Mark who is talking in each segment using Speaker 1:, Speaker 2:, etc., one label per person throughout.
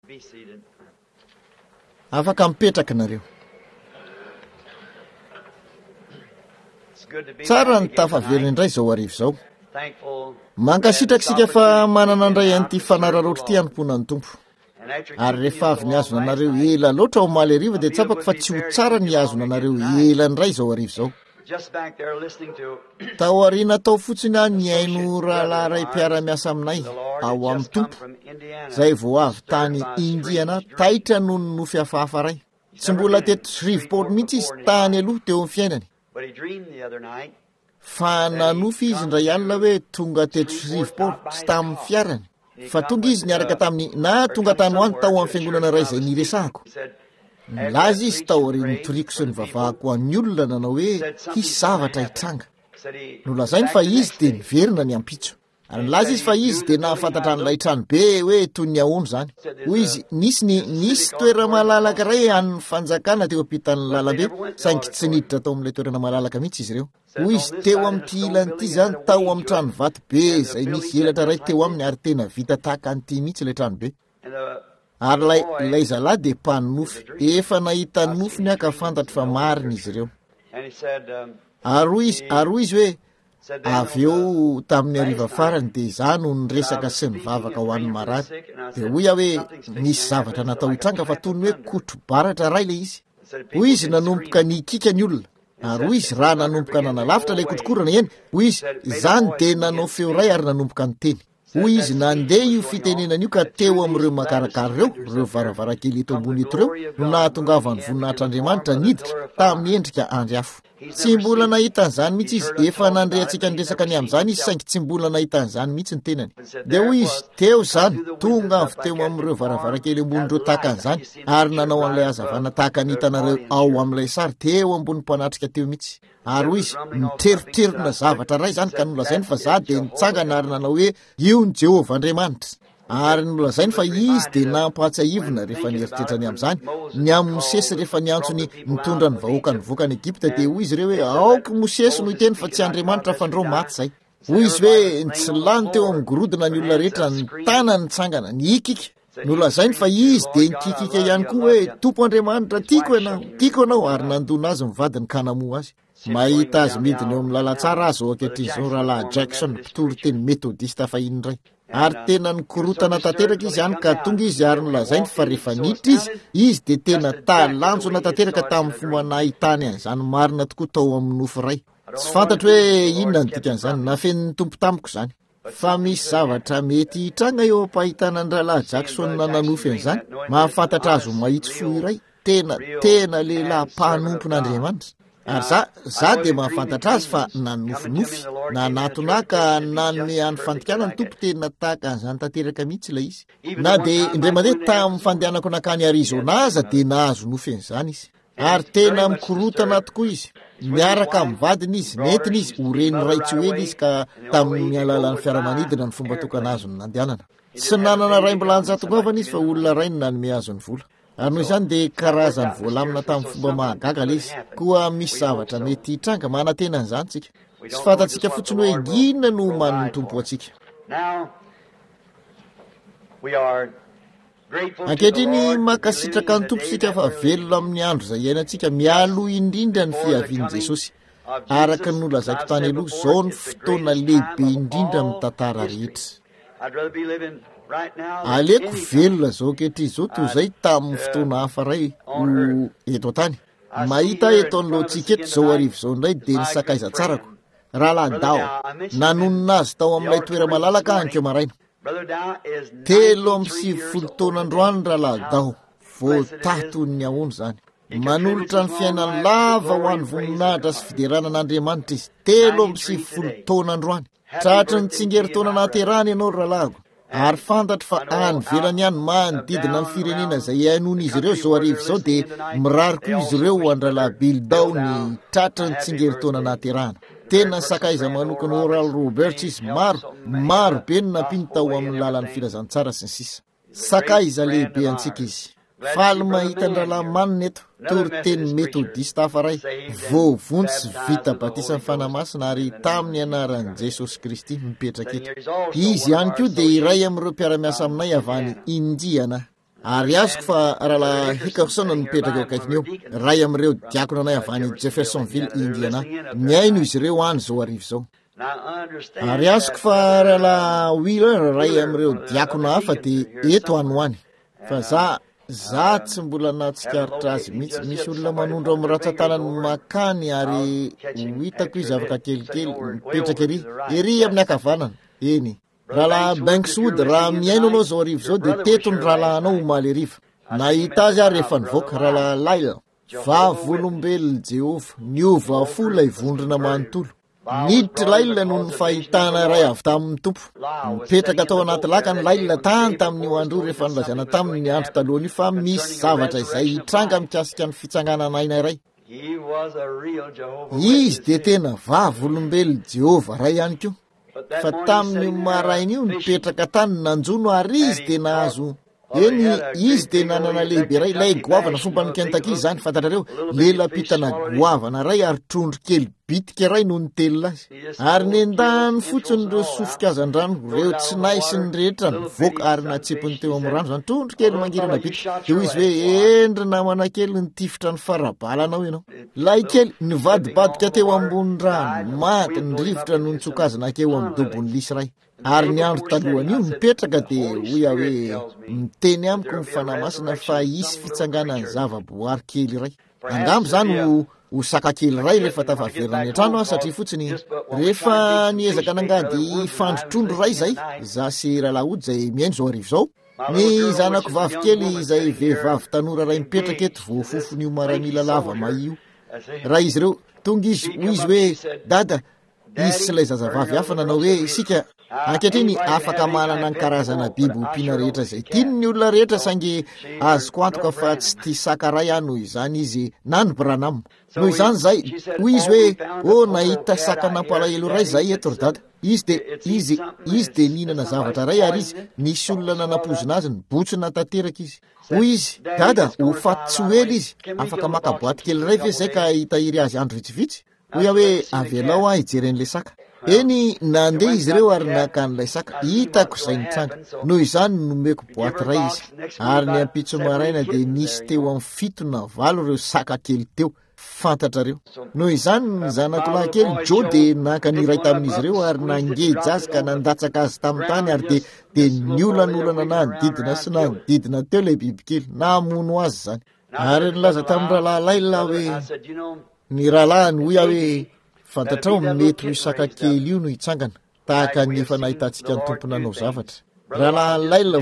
Speaker 1: afaka mipetraka nareo. Tsara ny tafaverina indray zao arivo zao. Mankasitraksika fa manana andray an'ity fanararotra ty anomponan'ny tompo. Ary rehefa avy niazona anareo ela loatra ao maly ariva dia tsapako fa tsy ho tsara niazona anareo ela indray zao arivo zao. Tao arina tao fotsiny any niaino rahalahy ray mpiara-miasa aminay ao amin'ny tompo, zay vao avy tany Indiana taitra noho ny nofy hafahafa ray. Tsy mbola teto Shreveport mihitsy izy tany aloha teo amin'ny fiainany. Fa nanofy izy indray alina hoe tonga teto Shreveport tsy tamin'ny fiarany, fa tonga izy niaraka tamin'ny na tonga tany ho any tao amin'ny fiangonana ray izay niresahako. Nilaza izy tao ary nitoriko sy nivavahako an'ny olona nanao hoe hisy zavatra hitranga. Nolazainy fa izy dia niverina ny ampitso. Ary nilaza izy fa izy dia nahafantatra an'ilay trano be hoe toy ny ahoana zany. Hoy izy nisy toerana malalaka ray an'ny fanjakana teo ampitan'ny lalambe, saingy tsy niditra tao amin'ilay toerana malalaka mihitsy izy ireo. Hoy izy teo amin'ity ilan'ity zany tao amin'ny trano vato be izay misy elatra ray teo aminy ary tena vita tahaka an'ity mihitsy ilay trano be. Ary ilay zalahy dia mpanofy, efa nahita ny nofiny aka fantatra fa marina izy ireo. Ary hoy izy hoe avy eo tamin'ny ariva farany dia izany no niresaka sy nivavaka ho an'ny marary. Dia hoy aho hoe nisy zavatra natao hitranga fa toy ny hoe kotro-baratra ray le izy. Hoy izy nanomboka nikika ny olona. Ary hoy izy raha nanomboka nanalavitra ilay kotrokorana eny, hoy izy izany dia nanao feo ray ary nanomboka ny teny. Hoy izy nandeha io fitenenana io ka teo amin'ireo makarakara ireo varavarakely eto ambony eto ireo no nahatongavany voninahitr'Andriamanitra niditra tamin'ny endrika andry afo. Tsy mbola nahita an'izany mihitsy izy, efa nandray antsika niresaka ny amin'izany izy saingy tsy mbola nahita an'izany mihitsy ny tenany. Dia hoy izy teo zany tonga avy teo amin'ireo varavarakely ambonin'ireo tahaka an'izany ary nanao an'ilay hazavana tahaka nitanareo ao amin'ilay sary teo ambony mpanatrika teo mihitsy. Ary hoy izy nitrerotrerona zavatra ray zany ka nolazainy fa za dia nitsangana ary nanao hoe io ny Jehovah Andriamanitra. Ary nolazainy fa izy dia nampahatsahivona rehefa nieritrerany amin'izany ny amin'ny Mosesy rehefa niantsony mitondra ny vahoaka ny voaka any Egipta dia hoy izy ireo hoe aoky Mosesy no hiteny fa tsy Andriamanitra fa andreo maty zay. Hoy izy hoe tsy lany teo amin'ny gorodona ny olona rehetra ny tanany nitsangana nikika. Nolazainy fa izy dia nikikika ihany koa hoe Tompo Andriamanitra tiako anao ary nandona azy mivadiny kanamoa azy. Mahita azy midiny eo amin'ny lalatsara azy ao ankehitr'izao rahalahy Jackson mpitoro teny metodista fahiny indray. Ary tena nikorotana tanteraka izy ihany ka tonga izy ary nolazainy fa rehefa niditra izy dia tena talanjona tanteraka tamin'ny fomba nahitany an'izany marina tokoa tao amin'ny nofo ray. Tsy fantatro hoe inona ny dikan'izany, nafen'ny tompo tamiko izany. Fa misy zavatra mety hitranga eo ampahitana ny rahalahy Jackson nananofy an'izany, mahafantatra azo mahitsy fo iray, tena lehilahy mpanompon'Andriamanitra. Ary za dia mahafantatra azy fa nanofinofy, nanatonaka na ny any fantikana ny tompo tena tahaka an'izany tanteraka mihitsy ilay izy. Na dia indray mandeha tamin'ny fandehanako nakany Arizona aza dia nahazo nofy an'izany izy. Ary tena mikorotana tokoa izy. Miaraka amin'ny vadiny izy, nentiny izy, oreny ray tsy hoeny izy ka tamin'ny alalan'ny fiaramanidina ny fomba tokana azo ny nandehanana. Tsy nanana ray mbola anjatongavana izy fa olona ray no nanome azo ny vola. Ary noho izany dia karazany voalamina tamin'ny fomba mahagaga ilay izy. Koa misy zavatra mety hitranga manantena an'izany tsika. Tsy fantatsika fotsiny hoe inona no man'ny tompo atsika. Ankehitriny makasitraka ny tompo sika fa velona amin'ny andro izay iainantsika mialo indrindra ny fiavian'i Jesosy. Araka ny nolazaiko tany aloha izao ny fotoana lehibe indrindra amin'ny tantara rehetra. Aleko velona zao ankehitriny izao toy izay tamin'ny fotoana hafa ray eto tany. Mahita eto an'lohantsika eto izao arivo izao indray dia nisakaiza tsarako. Rahalahy Dao nanonona azy tao amin'ilay toera malalaka ankeo maraina. 7 taona androany rahalahy Dao, voatato ny ahoana zany. Manolotra ny fiainany lava ho an'ny voninahitra sy fideranan'Andriamanitra izy. 7 taona androany. Tratry ny tsingeritaona nahaterahany ianao rahalahy. Ary fantatra fa any velany ihany manodidina ny firenena izay hainon'izy ireo zao arivo izao dia mirary koa izy ireo ho andralahy Bildao ny tratry ny tsingeritaona nahaterahana. Tena sakaiza manokana Oral Roberts izy maro be no nampiny tao amin'ny lalan'ny filazantsara sy ny sisa. Sakaiza lehibe antsika izy. Faly mahita andralahy manina eto, toriteny metodista hafa ray, voavontsy vita batisan'ny fanamasina ary tamin'ny anaran'i Jesosy Kristy mipetraka eto. Izy ihany koa dia iray amin'ireo mpiara-miasa aminay avy any Indiana. ary azoko fa rahala Hickerson no mipetraka eo akaikiny eo ray am'ireo diakona anay avany Jeffersonville Indiana miaino izy ireo any zao arivo zao ary azoko fa rahala Wheeler ray am'ireo diakona hafa de eto anoany fa za tsy mbola natsikaritra azy mihitsy misy olona manondro amin'ny ratsan-tanany makany ary hitako izy afaka kelikely mipetraka ery amin'ny akavanana eny rahala Bankswood raha miaino anao zao arivo zao de teto ny rahalahanao omaly ariva nahita azy ary rehefa nivoaka rahala Laila vavolombelona Jehova niova fo lay vondrona manontolo niditra Laila noho ny fahitana ray avy tamin'ny tompo mipetraka tao anaty lakany Laila tany tamin'io andro rehefa nilazana tamin'ny andro talohany fa misy zavatra izay hitranga mikasika ny fitsanganana aina iray izy de tena vavolombelona Jehova ray ihany koa fa tamin'ny maraina io nipetraka tany nanjono ary izy de nahazo eny izy de nanana lehibe ray lay goavana fomba ny Kentucky zany fantatrareo lela-pitana goavana ray ary trondro kely bitika ray no nitelona azy ary nendany fotsiny ireo sofokazan-drano reo tsy naisy ny rehetra nivoaka ary natsipony teo amin'ny rano zany trondro kely mangirana bitika eo izy hoe endry namana kely nitifitra ny farabalanao ianao lay kely nivadibadika teo ambony rano maty ny rivotra no nitsokazana keo amin'ny dobony lisy ray ary ny andro talohany io mipetraka de hoia hoe miteny amiko ny fanamasina fa isy fitsanganany zavaboary kely ray angambo zany ho saka kely ray rehefa tafaverina ny an-trano satria fotsiny rehefa niezaka nangady fandrotrondro ray zay za sy rahalaody zay miaino zao arivo zao ny zanako vavy kely izay vehivavy tanora ray mipetraka eto voafofony maramila lava maio raha izy ireo tonga izy hoy izy hoe dada izy sy lay zazavavy hafa nanao hoe isika ankehitriny afaka manana ny karazana biby ompiana rehetra zay tiany ny olona rehetra sange azoko antoka fa tsy tia saka ray any noho izany izy na ny Branham noho izany zay hoy izy hoe nahita saka nampalahelo ray zay eto ry dada izy de nihinana zavatra ray ary izy nisy olona nanapozina azy ny botsina tanteraka izy hoy izy dada ho faty tsy hoely izy afaka maka boaty kely ray ve zay ka hitahiry azy andro vitsivitsy hoy hoe avelao hijeren'le saka eny nandeha izy ireo ary naka n'ilay saka hitako izay nitranga noho izany nomeko boaty ray izy ary ny ampitso maraina de nisy teo amin'ny 7 na 8 ireo saka kely teo fantatrareo noho izany ny zanako lahy kely Jo de naka ny ray tamin'izy ireo ary nangejy azy ka nandatsaka azy tamin'ny tany ary de niolanolana nanodidina sy nanodidina teo lay bibikely namono azy zany ary nilaza tamin'ny rahalahy Laila hoe ny rahalahiny hoy hoe fantatrao mety ho saka kely io no hitsangana tahaka ny efa nahitantsika ny tompona anao zavatra rahalahy Laila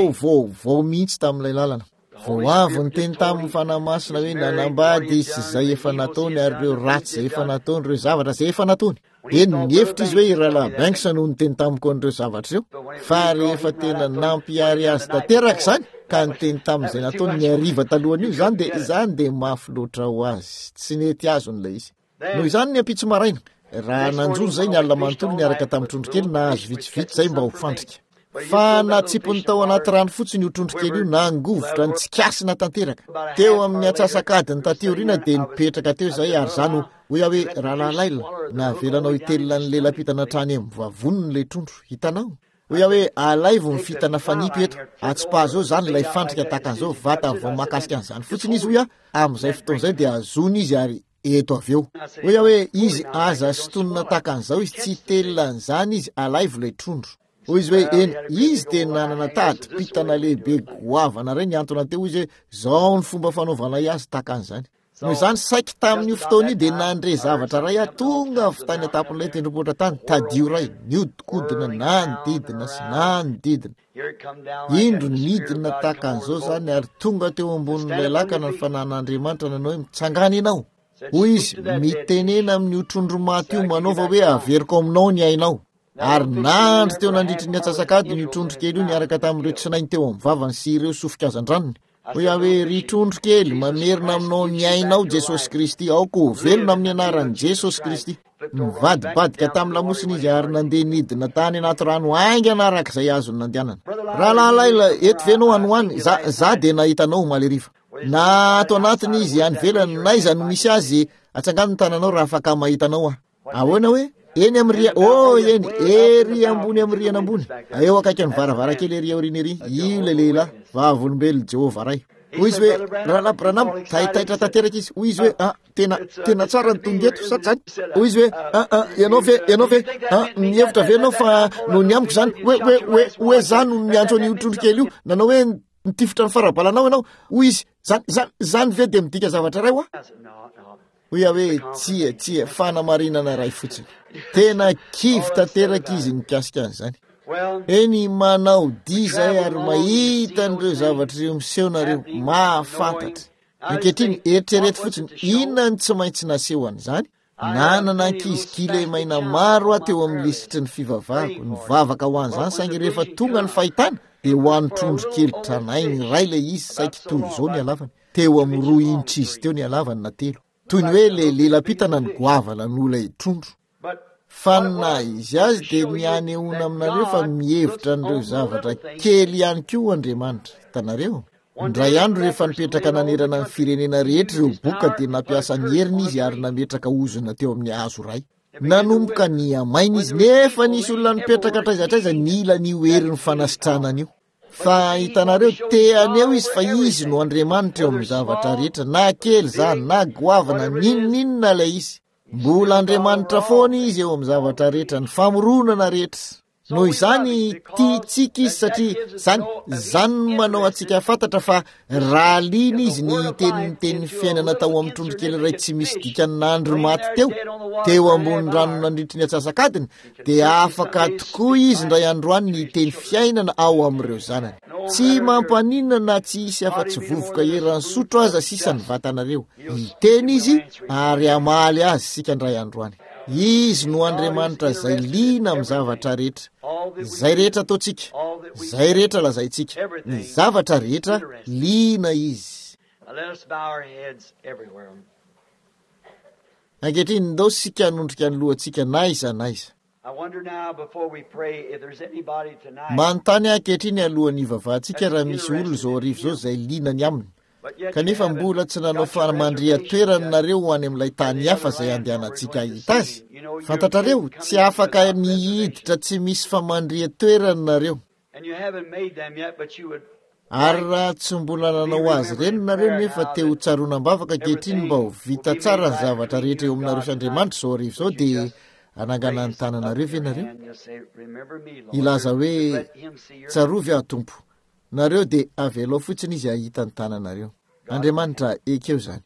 Speaker 1: vao mihitsy tamin'ilay lalana vao avy ny teny tamin'ny fanamasina hoe nanambady izy zay efa nataony ary ireo ratsy zay efa nataony ireo zavatra zay efa nataony eny nievitra izy hoe rahalahy Banks no niteny tamiko an'ireo zavatra ireo fa rehefa tena nampiary azy tanteraka zany ka niteny tamin'izay nataony ny ariva talohany io zany de mafy loatra ho azy tsy nety azon'ilay izy noho izany ny ampitso maraina raha nanjony zay ny alina manontolo niaraka tamin'ny trondro kely na azo vitsivitsy zay mba ho fandrika fa natsipony tao anaty rano fotsiny io trondro kely io nangovotra ny tsikasina tanteraka teo amin'ny atsasakadiny tateoriana de nipetraka teo zay ary zany hoy hoe rahalahy Laila navelanao hitelona ny lela-pitana trany amin'ny vavoniny le trondro hitanao hoy hoe alaivo ny fitana fanipy eto atsipazo zany lay fandrika takan'izao vata vao makasika an'izany fotsiny izy hoy amin'izay fotoan'izay de azony izy ary eto aveo hoy hoe izy aza sotonina takan'izao izy tsy telonan'izany izy alaivo lay trondro hoy izy hoe eny izy de nanana tadym-pitana lehibe goavana ray ny antona teo izy hoe zao ny fomba fanaovana azy takan'izany noho izany saiky tamin'io fotoana io de nandre zavatra ray tonga avy tany atapon'ilay tendrombohitra tany tadio ray niodikodina nanodidina sy nanodidina indro nidina takan'izao zany ary tonga teo ambonin'ilay lakana ny fanan'Andriamanitra nanao hoe mitsangana ianao hoy izy mitenena amin'ny trondro maty io manaova hoe averiko aminao ny ainao ary nandry teo nandritry ny atsasakady ny trondro kely io niaraka tamin'ireo tsinainy teo amin'ny vavany sy ireo sofokazan-dranony hoy hoe ry trondro kely mamerina aminao ny ainao Jesosy Kristy aoko velona amin'ny anaran'i Jesosy Kristy mivadibadika tamin'ny lamosiny izy ary nandeha nidina tany anaty rano aingana arak'izay azony nandehanana rahalahy Laila eto venao anoany za de nahitanao maleriva na ato anatiny izy any velany na iza no misy azy atsangano ny tananao raha afaka mahitanao ahoana hoe eny amria eny ery ambony amriana ambony eo akaiky ny varavarakely ery aoriny ery io le lehilahy vavolombelo Jehova ray hoy izy hoe ranam taitaitra tanteraka izy hoy izy hoe tena tsara ny tongeto sa zany hoy izy hoe ianao ve mihevitra ve anao fa no ny amiko zany hoe zany no niantso an'io trondrokely io nanao hoe nitifitra ny farabalanao ianao hoy izy zany ve de midika zavatra ray hoy hoe tsia fanamarinana ray fotsiny tena kivy tanteraka izy mikasika an'izany eny manao dizay ary mahita an'ireo zavatra ireo misehonareo mahafantatra ankehitriny eritrereto fotsiny inona ny tsy maintsy naseho an'izany nanana ankizy kile maina maro teo amin'ny lisitry ny fivavahako ny vavaka ho an'izany saingy rehefa tonga ny fahitana de ho an'ny trondro kely tranainy ray le izy saiky tolo zao ny alavany teo amin'ny 2 inch izy teo ny alavany na 3 toy ny hoe le lela-pitana ny goavana n'olay trondro fa na izy azy de mianehoana aminareo fa mihevitra an'ireo zavatra kely ihany koa Andriamanitra hitanareo ndray andro rehefa nipetraka nanerana ny firenena rehetra ireo boka de nampiasa ny heriny izy ary nametraka ozona teo amin'ny hazo ray nanomboka ny amainy izy nefa nisy olona nipetraka traizatraiza nila ny herin'ny fanasitranana io fa hitanareo teaneo izy fa izy no Andriamanitra eo amin'ny zavatra rehetra na kely zany na goavana ninninna lay izy mbola Andriamanitra foana izy eo amin'ny zavatra rehetra ny famoronana rehetra noho izany tiatsika izy satria zany manao atsika fantatra fa raha liny izy ny teniny fiainana tao amin'ny trondrokely ray tsy misy dikany nandro maty teo ambony rano nandritry ny atsasakadiny de afaka tokoa izy ndray androany ny teny fiainana ao amin'ireo zanany tsy mampaninana na tsy isy afa-tsy vovoka erany sotro aza sisa ny vatanareo iteny izy ary amaly azy sika ndray androany izy no Andriamanitra zay lina amin'ny zavatra rehetra zay rehetra ataotsika zay rehetra lazaitsika ny zavatra rehetra lina izy ankehitriny ndao sika anondrika ny lohantsika naiza manontany ankehitriny alohan'ny ivavahantsika raha misy olona zao arivo zao zay linany aminy kanefa mbola tsy nanao famandria-toerany nareo ho any amin'ilay tany hafa zay andehanantsika hita azy fantatrareo tsy afaka nihiditra tsy misy famandria-toerany nareo ary raha tsy mbola nanao azy reny nareo nefa teo tsaronam-bavaka ankehitriny mba ho vita tsara ny zavatra rehetra eo aminareo s'Andriamanitra zao arivo zao de anangana ny tananareo ve nareo ilaza hoe tsarovy aho tompo nareo de avelao fotsiny izy ahita ny tananareo Andriamanitra ekeo zany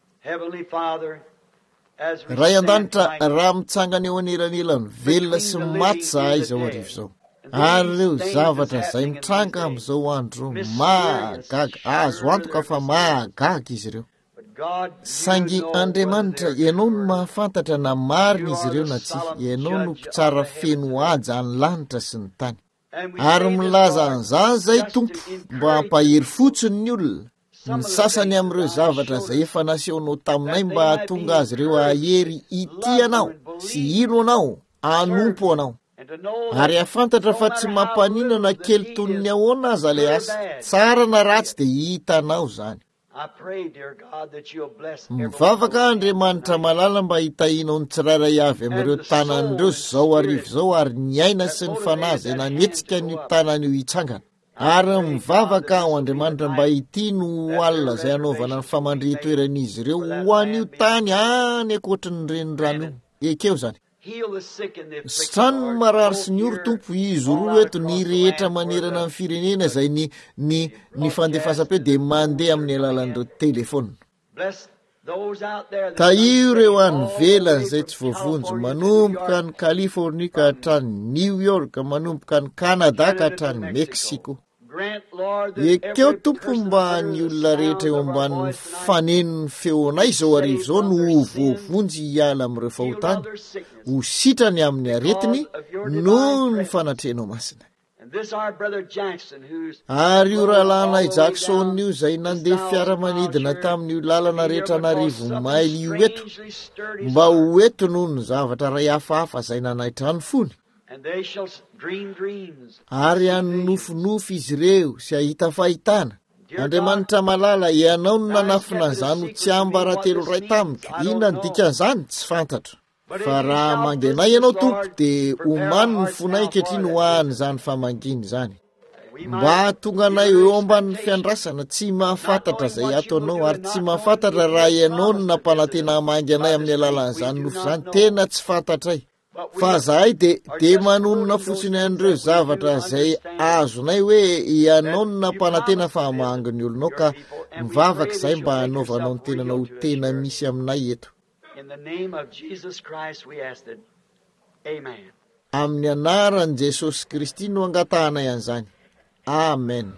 Speaker 1: ray an-danitra raha mitsangana eo anelanelany velona sy maty zahay zao arivo zao ary reo zavatra zay mitranga amin'izao andro mahagaga azo antoka fa mahagaga izy ireo saingy Andriamanitra ianao no mahafantatra na marina izy ireo na tsy ianao no mpitsara feno aja ny lanitra sy ny tany ary milaza an'izany zay tompo mba hampahery fotsiny ny olona ny sasany amin'ireo zavatra zay efa nasehonao taminay mba hahatonga azy ireo ahery ity anao sy ino anao anompo anao ary afantatra fa tsy mampaninana kely tonony ahoana aza le asa tsara na ratsy de hitanao zany mivavaka Andriamanitra malala mba hitahinao ny tsirairay avy amin'ireo tanan'ireo zao arivo zao ary ny aina sy ny fanahy zay nanetsika ny tanan'io hitsangana ary mivavaka ao Andriamanitra mba hitino alina zay anaovana ny famandria-toeran'izy ireo ho an'io tany any akoatry ny renirano io ekeo zany strano marary sy ny oro tompo izy roa eto ny rehetra manerana ny firenena zay ny fandefasam-peo de mandeha amin'ny alalan'ireo telefona ka io reo any velany zay tsy voavonjo manomboka ny California ka hatrany New York manomboka ny Canada ka hatrany Mexico ekeo tompo mba ny olona rehetra eo ambanin'ny fanenony feonay zao arivo zao no voavonjy hiala amin'ireo fahotany ho sitrany amin'ny aretiny noho ny fanatrenao masina ary io rahalanay Jackson io zay nandeha fiaramanidina tamin'io lalana rehetra narivo maily io eto mba ho eto noho ny zavatra ray hafahafa zay nanaitra ny fony ary anonofinofy izy ireo sy ahita fahitana Andriamanitra malala ianao no nanafina an'izany ho tsy ambaratelo ray tamiko inona ny dikan'izany tsy fantatro fa raha mangenay ianao tompo dia omany ny fonay kehitriny ho any zany famanginy zany mba tonga anay eo ambanin'ny fiandrasana tsy mahafantatra zay ataonao ary tsy mahafantatra raha ianao no nampanantena mangy anay amin'ny alalan'izany nofo zany tena tsy fantatray fa zahay de manonona fotsiny an'ireo zavatra zay azonay hoe ianao no nampanantena fa mangy ny olonao ka mivavaka zay mba hanaovanao ny tenanao tena misy aminay eto amin'ny anaran'i Jesosy Kristy no angatahanay an'izany amen.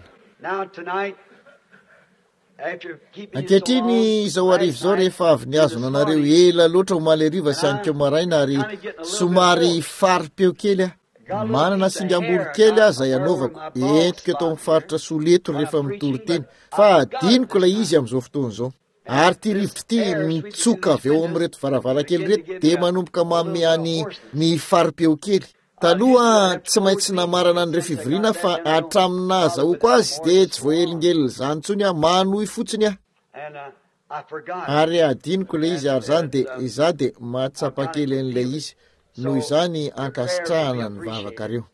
Speaker 1: Ankehitriny izao arivo zao rehefa avy niazona anareo ela loatra omaly ariva sy anykeo maraina ary somary faripeo kely manana singambolo kely zay anaovako entiko eto amin'ny faritra Soleto rehefa mitory teny fa adiniko ilay izy amin'izao fotoana izao ary ty rivotra ty mitsoka avy eo amin'reto varavarankely reto de manomboka mamehany ny faripeo kely taloha tsy maintsy namarana n'ireo fivoriana fa hatraminazahoako azy de tsy voaelingely zany tsony manohy fotsiny ary adiniko le izy ary zany de iza de mahatsapakely an'ilay izy noho izany ankasitrahana ny vavakareo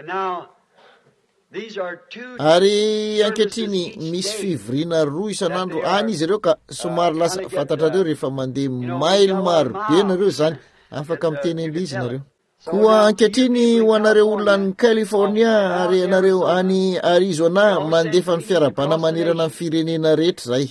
Speaker 1: ary ankehitriny misy fivoriana roa isan'andro any izy ireo ka somary lasa fantatrareo rehefa mandeha maily marobe nareo zany afaka miteny an'ilay izy nareo koa ankehitriny ho anareo olona any California ary anareo any Arizona mandefa ny fiarabana manerana ny firenena rehetra zay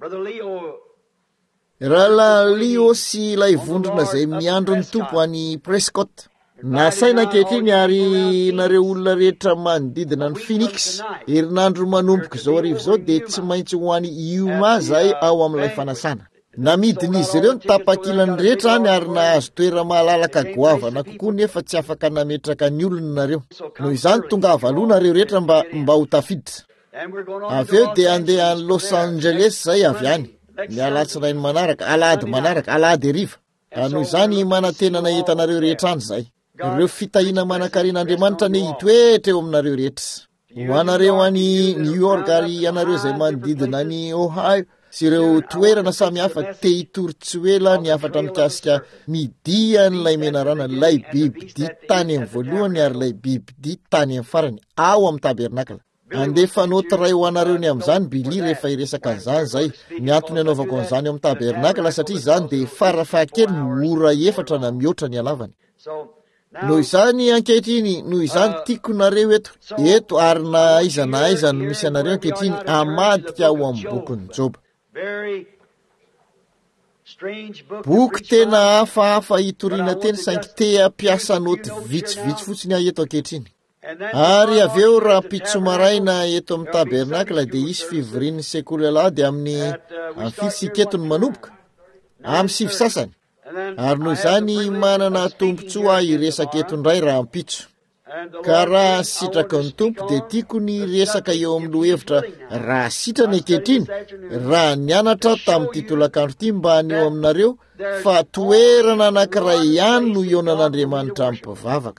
Speaker 1: raha Leo sy ilay vondrona zay miandro ny tompo any Prescott nasaina ankehitriny ary nareo olona rehetra manodidina ny Phoenix herinandro manomboka zao arivo zao de tsy maintsy ho any Yuma zay ao amin'ilay fanasana namidin'izy ireo ny tapakilany rehetra any ary nahazo toera mahalalaka goavana kokoa nefa tsy afaka nametraka ny olona nareo noho izany tonga avaloa nareo rehetra mba ho tafiditra avy eo de andeha any Los Angeles zay avy any mialatsinainy manaraka alady ariva noho izany manantenana entanareo rehetra any zay ireo fitahina manankaren'Andriamanitra ne hitoetra eo aminareo rehetra ho anareo any New York ary ianareo zay manodidina ny Ohio sy ireo toerana samy hafa te hitory tsy ela ny afatra mikasika midia n'ilay menarana lay biby di tany amin'ny voalohany ary lay biby di tany amin'ny farany ao amin'ny tabernakla andefa notiray ho anareo ny amin'izany bili rehefa iresaka an'izany zay ny antony anaovako an'izany eo amin'ny tabernakla satria izany de farafahakely ora efatra na mihoatra ny alavany noho izany ankehitriny noho izany tiako nareo eto ary na aiza no misy anareo ankehitriny amadika ao amin'ny bokin'ny Joba boky tena hafahafa hitoriana teny saingy te ampiasa noty vitsivitsy fotsiny eto ankehitriny ary avy eo raha mpitsomaraina eto amin'ny tabernakla de isy fivorian'ny sekoly de amin'ny fisiketony manomboka amin'ny sivy sasany ary noho izany manana tompontsoa iresaka eto indray raha mpitso ka raha sitraka ny tompo de tiako ny resaka eo amin'ny lohevitra raha sitrana ankehitriny raha nianatra tamin'ny titolakandro ity mba aneo aminareo fa toerana anankiray ihany no ionan'Andriamanitra mipivavaka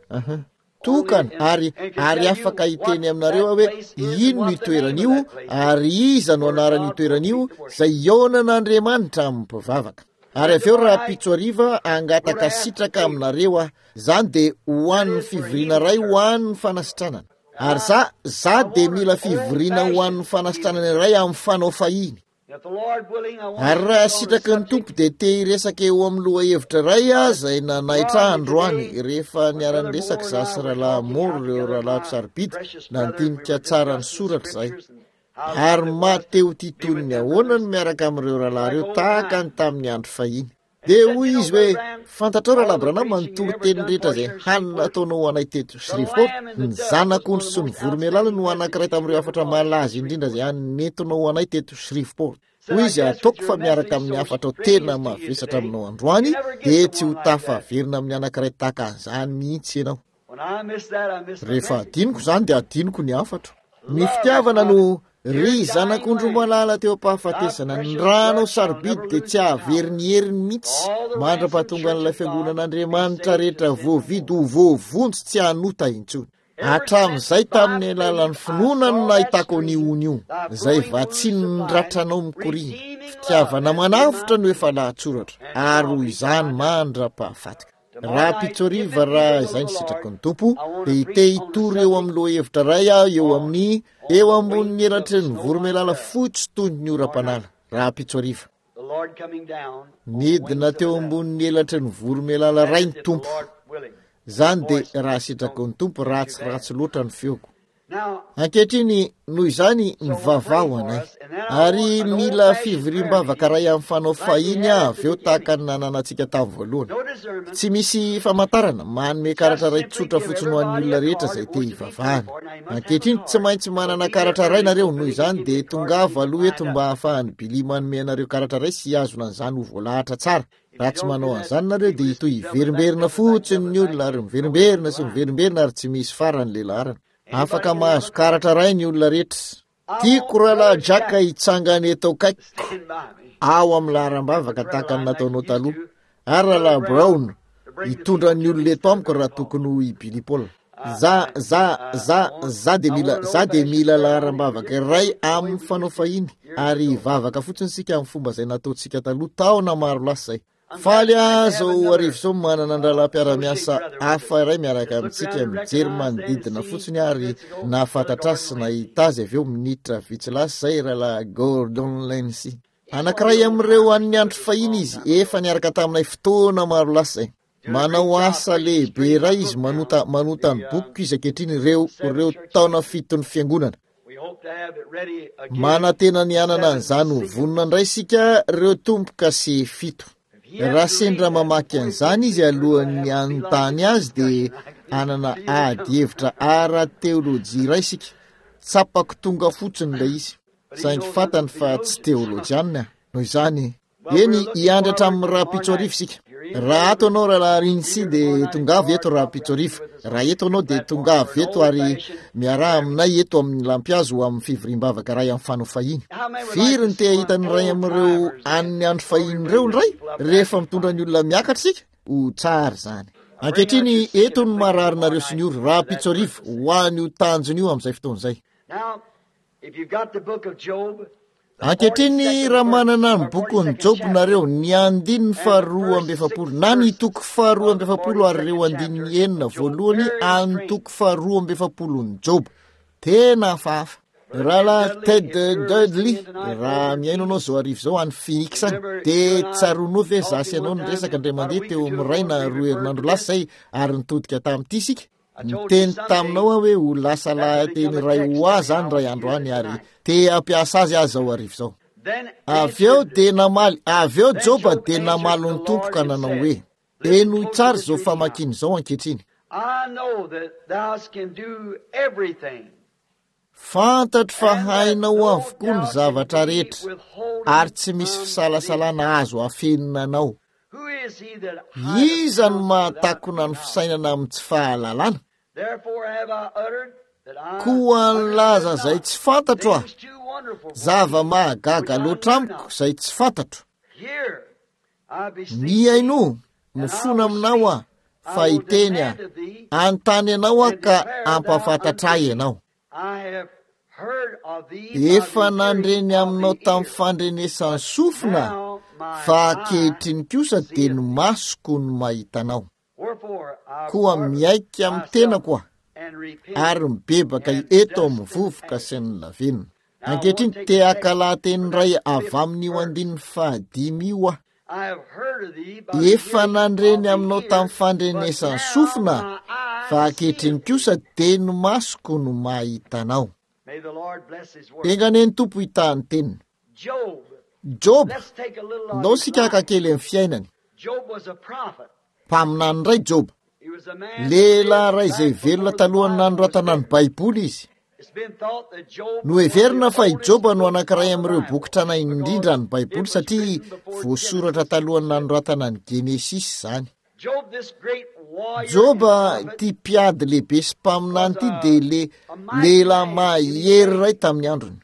Speaker 1: tokana ary afaka hiteny aminareo hoe ino ny toeran'io ary iza no anarany toeran'io zay ionan'Andriamanitra mipivavaka ary avy eo raha pitso ariva angataka sitraka aminareo zany de hoan'ny fivoriana ray hoan'ny fanasitranana ary za de mila fivoriana hoan'ny fanasitranana iray amin'ny fanao fahiny ary raha sitraka ny tompo de te hiresaka eo amin'ny loha hevitra ray zay nanaitra androany rehefa niarany resaka za sy rahalahy moro reo rahalahy tsarobity nandinika tsara ny soratra zay ary mateo titony ahoana no miaraka amin'ireo rahalahy reo tahaka ny tamin'ny andro fahiny de hoy izy hoe fantatrao rahalahy Branham manotory teny rehetra zay hanina ataonao ho anay teto Shreveport ny zanak'ondry sy ny voromailala no anankiray tamin'ireo afatra malaza indrindra zay nentinao ho anay teto Shreveport hoy izy ataoko fa miaraka amin'ny afatra tena mavesatra aminao androany de tsy ho tafaverina amin'ny anankiray tahaka an'izany mihitsy ianao rehefa adiniko zany de adiniko ny afatra ny fitiavana no ry zanak'ondro malala teo am-pahafatesana ny ranao sarobidy de tsy ahaveriny heriny mihitsy mandra-pahatonga n'ilay fiangonan'Andriamanitra rehetra voavidy ho voavontsy tsy hanota intsony hatramin'izay tamin'ny alalan'ny finoana no nahitako an'io zay vatsiny ny ratranao mikorina fitiavana manavotra no efa lahatsoratra ary ho izany mandra-pahafataka. Raha pitsoriva raha izay ny sitraky ny tompo dia ite hitory eo amin'ny loha hevitra ray aho eo ambonin'ny elatry ny voromailala fotsy toy ny oram-panala. Raha pitsoriva midina teo ambonin'ny elatry ny voromailala ray ny tompo, zany dia raha sitraky ny tompo ratsy loatra ny feoko. Ankehitriny noho izany mivavao anay ary mila fivoriam-bavaka ray amin'ny fanao fahiny avy eo tahaka ny nananantsika tamin'ny voalohany. Tsy misy famantarana manome karatra ray tsotra fotsiny ho an'ny olona rehetra izay te hivavahana. Ankehitriny tsy maintsy manana karatra ray nareo, noho izany dia tongava aloha eto mba hahafahan'ny Bili manome anareo karatra ray sy azona an'izany ho voalahatra tsara. Raha tsy manao an'izany nareo dia itoy hiverimberina fotsiny ny olona ary miverimberina sy miverimberina ary tsy misy farany lehilaharana. Afaka mahazo karatra ray ny olona rehetra. Tiako rahalahy Jaka hitsangany eto kaikiko ao amin'ny laharam-bavaka tahaka ny nataonao taloha, ary rahalahy Brown hitondra ny olona eto amiko raha tokony ho i Billy Paul. Za de mila laharam-bavaka ray amin'ny fanao fahiny ary vavaka fotsiny sika amin'ny fomba izay nataontsika taloha taona maro lasa zay. Faly zao arivo zao manana andralam-piara-miasa hafa iray miaraka amintsika mijery manodidina fotsiny ary nahafantatra azy sy nahita azy avy eo minitra vitsy lasa zay rahalahy Gordon Lindsay. Anankiray amin'ireo an'ny andro fahiny izy efa niaraka taminay fotoana maro lasa zay. Manao asa lehibe iray izy manota ny boky izy ankehitriny ireo taona 7 ny fiangonana. Manantena ny anana an'izany ho vonona indray sika ireo tompoka sy 7. Raha sendra mamaky an'izany izy alohan'ny anontany azy dia anana ady hevitra ara-teolojia iray sika. Tsapako tonga fotsiny ilay izy. Saingy fantany fa tsy teolojianina. Noho izany, eny hiandratra amin'ny raha pitsorivo sika. Raha ato anao raha Rinsy dia tongavy eto raha pitsorivo. Raha eto anao dia tongavy eto ary miaraha aminay eto amin'ny lampiazo amin'ny fivoriam-bavaka ray amin'ny fanao fahiny. Firy ny te ahitany ray amin'ireo an'ny andro fahiny ireo ndray rehefa mitondra ny olona miakatra sika ho tsara zany. Ankehitriny eto ny mararinareo sy ny oro raha pitsorivo ho any ho tanjony io amin'izay fotoan'izay. Ankehitriny raha manana ny boky ny Job nareo ny andininy 2:7 na ny toko 2:7 ary ireo andininy 9 voalohany any toko 2:7 ny Job. Tena hafahafa. Rahalahy Ted Dudley raha miaino anao zao arivo zao any Phoenix any dia tsaroanao ve zasy anao ny resaka indray mandeha teo amin'ny ray na 2 herinandro lasa zay ary nitodika tamin'ity sika. Niteny taminao hoe ho lasa lahateny ray ho azy zany ray andro any ary te ampiasa azy zao arivo zao. Avy eo Joba dia namaly ny tompoka nanao hoe eno tsara zao famakiny zao ankehitriny. Fantatro fa hainao avokoa ny zavatra rehetra ary tsy misy fisalasalana azo afenina anao. Iza no mahatakona ny fisainana amin'ny tsy fahalalana? Koa ny laza zay tsy fantatro aho, zava-mahagaga loatra amiko zay tsy fantatro. Miaino, mifona aminao aho, fa hiteny aho, antany anao aho ka ampafantatray ianao. Efa nandreny aminao tamin'ny fandrenesany sofina, fa ankehitriny kosa dia ny masoko no mahitanao. Koa miaika amin'ny tenako aho, ary mibebaka eto amin'ny vovoka sy ny lavenina. Ankehitriny te hakalahateny ray avy amin'io andininy 5 io aho. Efa nandreny aminao tamin'ny fandrenesany sofina, fa ankehitriny kosa dia ny masoko no mahitanao. Enganeny tompo hitany teniny. Job, ndao sika hakakely amin'ny fiainany. Mpaminany ray Job. Lehilahy ray izay velona talohany nanoratana ny Baiboly izy. Noheverina fa i Joba no anankiray amin'ireo boky tranainy indrindra ny Baiboly satria voasoratra talohany nanoratana ny Genesis zany. Joba ty mpiady lehibe sy mpaminany ty dia lehilahy mahery ray tamin'ny androny.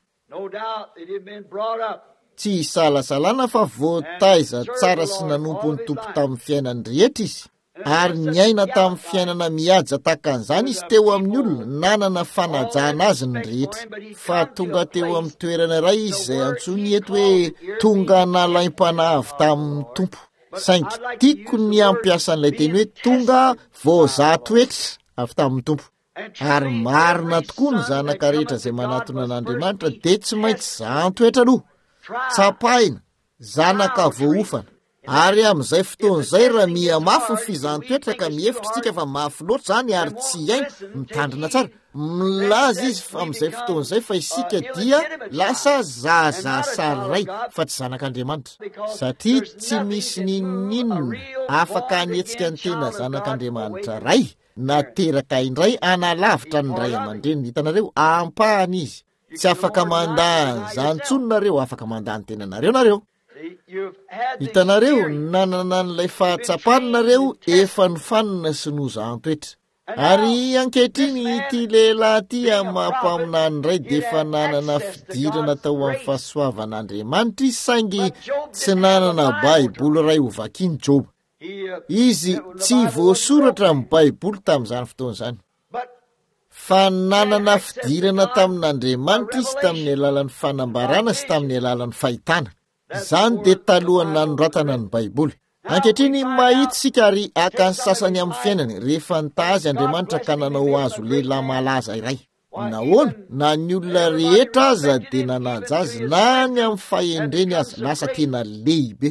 Speaker 1: Tsy hisalasalana fa voataiza tsara sy nanompo ny tompo tamin'ny fiainany rehetra izy. ary niaina tamin'ny fiainana mihaja takan'izany izy teo amin'ny olona nanana fanajana azy ny rehetra fa tonga teo amin'ny toerana iray izy izay antsony eto hoe tonga nalaim-panavy tamin'ny tompo saingy tiako ny ampiasa an'ilay teny hoe tonga voazatoetra avy tamin'ny tompo ary marina tokoa ny zanaka rehetra izay manatona an'Andriamanitra dia tsy maintsy zantoetra aloha tsapahina zanaka voaofana ary amin'izay fotoan'izay raha mihamafy ny fizantoetra ka mihevitra tsika fa mafy loatra zany ary tsy hainy mitandrina tsara milaza izy fa amin'izay fotoan'izay fa isika dia lasa zaza sariray fa tsy zanak'Andriamanitra satria tsy misy ninninona afaka hanetsika ny tena zanak'Andriamanitra ray nateraka indray analavitra ny ray aman-dreny hitanareo ampahany izy tsy afaka mandany zany tsononareo afaka mandany tenanareo nareo hitanareo nanana n'ilay fahatsapaninareo efa nofanina sy nozantoetra ary ankehitriny ity lehilahy ty mampaminany iray dia efa nanana fidirana tao amin'ny fahasoavan'Andriamanitra izy saingy tsy nanana baiboly ray hovakiany Job izy tsy voasoratra amin'ny baiboly tamin'izany fotoan'izany fa nanana fidirana tamin'Andriamanitra izy tamin'ny alalan'ny fanambarana sy tamin'ny alalan'ny fahitana izany dia talohany nanoratana ny baiboly ankehitriny mahita sika ary aka ny sasany amin'ny fiainany rehefa nitazy Andriamanitra ka nanao azo lehilahy malaza iray nahoana na ny olona rehetra aza dia nanaja azy na ny amin'ny fahendreny azy lasa tena lehibe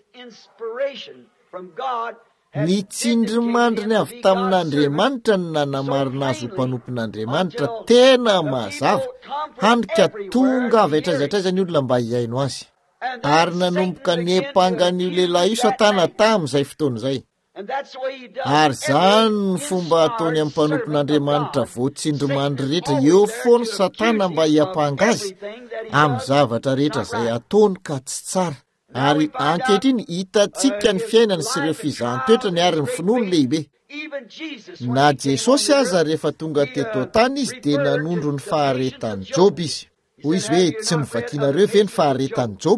Speaker 1: ny tsindrimandriny avy tamin'Andriamanitra ny nanamarina azy ho mpanompon'Andriamanitra tena mazava handrika tonga avy aitraizatraiza ny olona mba hiaino azy ary nanomboka niepangan'io lehilahy io Satana tamin'izay fotoan'izay ary zany ny fomba ataony amin'ny mpanompon'Andriamanitra voatsindrimandry rehetra eo foany Satana mba hiapanga azy amin'ny zavatra rehetra izay ataony ka tsy tsara ary ankehitriny hitantsika ny fiainany sy ireo fizantoetrany ary ny finoany lehibe na Jesosy aza rehefa tonga teto an-tany izy dia nanondro ny faharetan'ny Job izy hoy izy hoe tsy mivakianareo ve ny faharetan'ny Job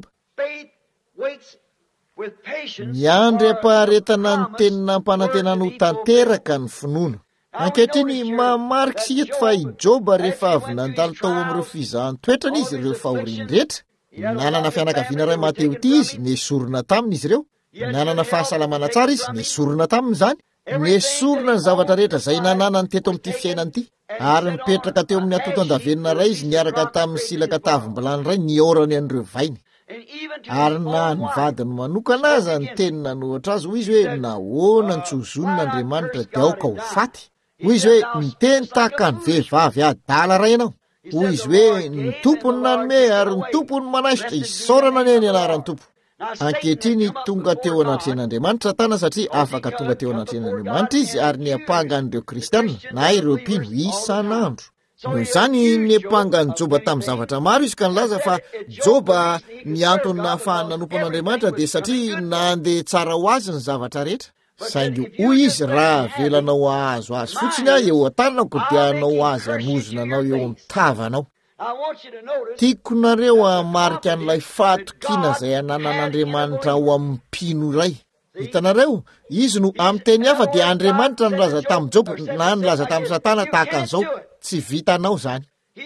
Speaker 1: miandry ampaharetana ny tenina ampanantenana ho tanteraka ny finoana ankehitriny mamarika sika fa i Job rehefa avy nandalo tao amin'ireo fizantoetrany izy ireo fahoriany rehetra nanana fianakaviana ray mateo ity izy nesorona taminy izy ireo nanana fahasalamana tsara izy nesorona tamin'izany nesorona ny zavatra rehetra izay nananany teto amin'ity fiainany ity ary mipetraka teo amin'ny atotan-davenina ray izy niaraka tamin'ny silaka tavim-bilany ray niorany an'ireo vainy ary na ny vadiny manokana aza ny teny nanohatra azy hoy izy hoe nahoana ny tsozon'Andriamanitra dia aoka ho faty hoy izy hoe miteny tahaka ny vehivavy adala ray ianao hoy izy hoe ny tompony nanome ary ny tompony manaisitra isaorana ny eny anaran'ny tompo ankehitriny tonga teo anatrehan'Andriamanitra Satana satria afaka tonga teo anatrehan'Andriamanitra izy ary niampangan'ireo kristianina na ireo mpino isan'andro noho izany niampangan'ny Joba tamin'ny zavatra maro izy ka nilaza fa Joba miantony nahafahany nanompon'Andriamanitra dia satria nandeha tsara ho azy ny zavatra rehetra saingy hoy izy raha velanao ahazo azy fotsiny eo an-tananako dia anao azy anozonanao eo amin'ny tavanao tiako nareo hamarika an'ilay fahatokiana izay ananan'Andriamanitra ao amin'ny mpino iray hitanareo izy no amin'ny teny hafa dia Andriamanitra nilaza tamin'ny Job na nilaza tamin'ny Satana tahaka an'izao tsy vitanao zany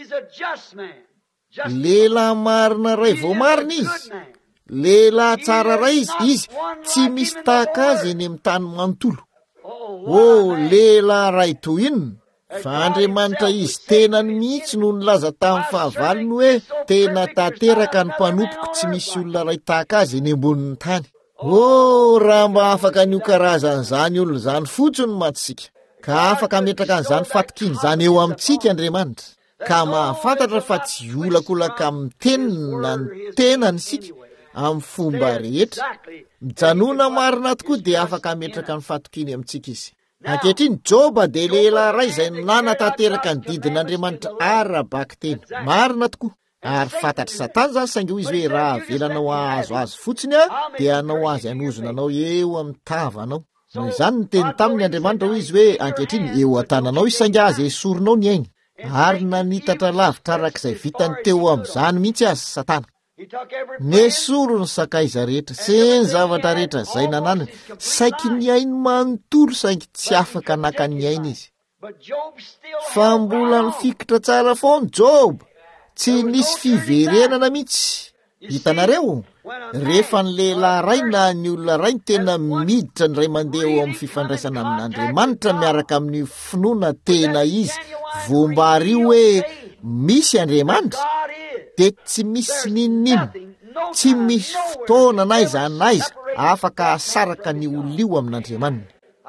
Speaker 1: lehilahy marina ray vao marina izy lehilahy tsara ray izy tsy misy tahaka azy eny amin'ny tany manontolo lehilahy ray toy inona fa Andriamanitra izy tenany mihitsy no nilaza tamin'ny fahavalony hoe tena tanteraka ny mpanompoka tsy misy olona ray tahaka azy eny ambonin'ny tany raha mba afaka nio karazan'izany olona zany fotsiny matsika ka afaka metraka an'izany fatokiny zany eo amintsika Andriamanitra ka mahafantatra fa tsy olakolaka amin'ny tenina ny tenany sika amin'ny fomba rehetra mijanona marina tokoa dia afaka metraka ny fatokiny amintsika izy ankehitriny Joba dia lehilahy ray izay nanatanteraka ny didin'Andriamanitra ara-baky teny marina tokoa ary fantatra Satana zany saingy hoy izy hoe raha velanao ahazo azy fotsiny dia anao azy anozonanao eo amin'ny tavanao noho izany ny teny tamin'ny Andriamanitra hoy izy hoe ankehitriny eo an-tananao izy saingy azy esorinao ny ainy ary nanitatra lavitra arak'izay vitany teo amin'izany mihitsy azy Satana nesoro ny sakaiza rehetra seny zavatra rehetra zay nananany saiky ny ainy manontolo saingy tsy afaka naka ny aina izy fa mbola mifikitra tsara foana Job tsy nisy fiverenana mihitsy. Hitanareo rehefa ny lehilahy ray na ny olona ray ny tena miditra ny ray mandeha eo amin'ny fifandraisana amin'Andriamanitra miaraka amin'ny finoana tena izy voambary io hoe misy Andriamanitra de tsy misy ninonino, tsy misy fotoana naiza afaka asaraka ny olio amin'Andriamanitra.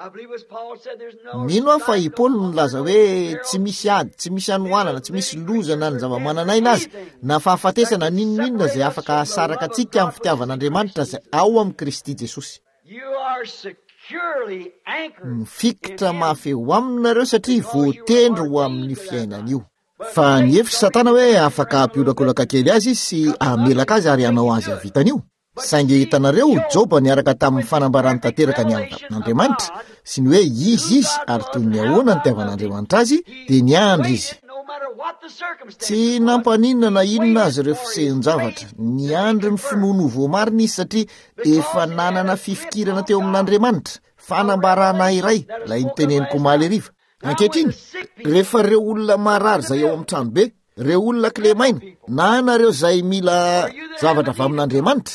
Speaker 1: Mino aho fa i Paoly nolaza hoe tsy misy ady, tsy misy anoanana, tsy misy lozana ny zava-mananaina azy na fahafatesana ninonina zay afaka asaraka atsika amin'ny fitiavan'Andriamanitra zay ao amin'ny Kristy Jesosy. Mifikitra mafeo aminareo satria voatendry ho amin'ny fiainan'io. Fa ny hevitry Satana hoe afaka ampiolakolaka kely azy sy amelaka azy ary anao azy avitan'io. Saingy hitanareo Job niaraka tamin'ny fanambarany tanteraka ny Andriamanitra sy ny hoe izy ary toy ny ahoana ny tiavan'Andriamanitra azy de niandry izy. Tsy nampaninona na inona azy ireo fisehin-javatra, niandry ny finono voamarina izy satria efa nanana fifikirana teo amin'Andriamanitra, fanambarana iray lay niteneniko omaly hariva. Ankehitriny rehefa reo olona marary zay ao amin'ny trano be, reo olona kilemaina na nareo zay mila zavatra avy amin'Andriamanitra,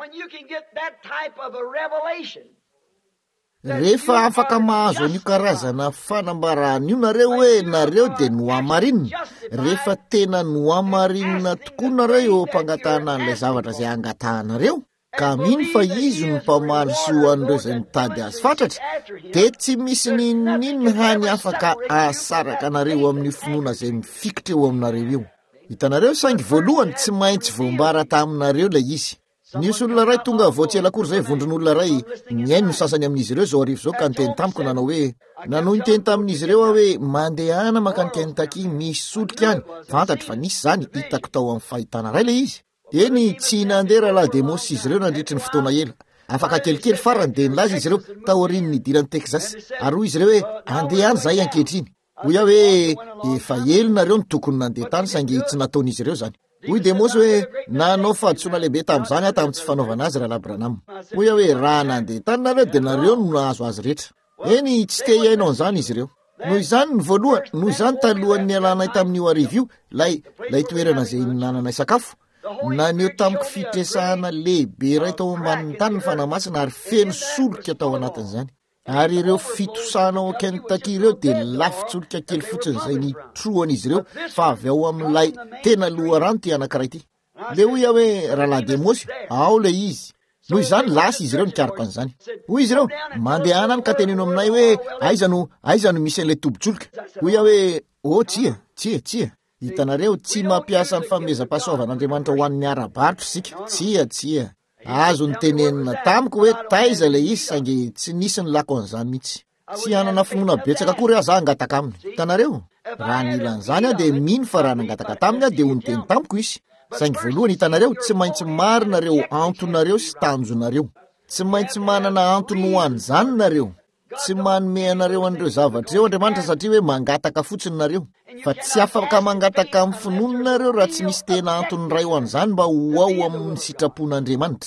Speaker 1: rehefa afaka mahazo an'io karazana fanambarana io nareo hoe nareo de noamarinina, rehefa tena noamarinina tokoa nareo eo ampangatahana an'ilay zavatra zay angatahanareo, ka mino fa izy no mpamaly sy ho an'ireo zay mitady azy fatratra, de tsy misy ninonino hany afaka asaraka anareo amin'ny finoana zay mifikitra eo aminareo io. Hitanareo saingy voalohany tsy maintsy voambara taminareo lay izy. Nisy olona ray tonga voatselakory zay vondron'olona ray niaino ny sasany amin'izy ireo zao arivo zao ka niteny tamiko nanao hoe nanao niteny tamin'izy ireo hoe mandehana maka ny Kentucky misy solika any, fantatry fa nisy zany hitako tao amin'ny fahitana ray le izy. Eny tsy nandeha raha demosy izy ireo nandritry ny fotoana ela, afaka kelikely farany de nilaza izy ireo taoriny ny idirany Texas ary hoy izy ireo hoe andeha any zay ankehitriny. Hoy aho hoe efa elo nareo ny tokony nandeha tany saingy tsy nataon'izy ireo zany. Hoy demosy hoe nanao fahadisoana lehibe tamin'izany aho tamin'ny tsy fanaovana azy raha Abranam. Hoy aho hoe raha nandeha tany nareo de nareo no nahazo azy rehetra. Eny tsy te iainao an'izany izy ireo. Noho izany ny voalohany, noho izany talohan'ny alanay tamin'io arivo io, lay toerana zay nananay sakafo, naneo tamiko fitresahana lehibe ray tao ambanin'ny tany ny fanamasina ary feno solika tao anatin'izany. Ary ireo fitosanao Kentucky ireo de lafitsolika kely fotsiny zay nitroan'izy ireo fa avy ao amin'ilay tena loharano ty anankiray ty. Le hoy aho hoe rahalahy demosy ao le izy. Noho izany lasa izy ireo nikaroka an'izany. Hoy izy ireo mandehana any ka teneno aminay hoe aiza no misy an'ilay tobotsolika. Hoy aho hoe tsia. Hitanareo tsy mampiasa ny fanomezam-pahasoavan'Andriamanitra ho an'ny ara-barotra sika. Tsia. Azo ny tenenina tamiko hoe taiza le izy saingy tsy nisy ny lako an'izany mihitsy. Tsy hanana finoana betsaka akory aho za angataka aminy. Hitanareo raha nilan'izany aho de mino fa raha nangataka taminy aho de ho niteny tamiko izy. Saingy voalohany hitanareo tsy maintsy marinareo antonareo sy tanjonareo. Tsy maintsy manana antono ho an'izany nareo. Tsy manome anareo an'ireo zavatra eo Andriamanitra satria hoe mangataka fotsiny nareo. Fa tsy afaka mangataka amin'ny finoana nareo raha tsy misy tena antony ray ho an'izany mba ho ao amin'ny sitrapon'Andriamanitra.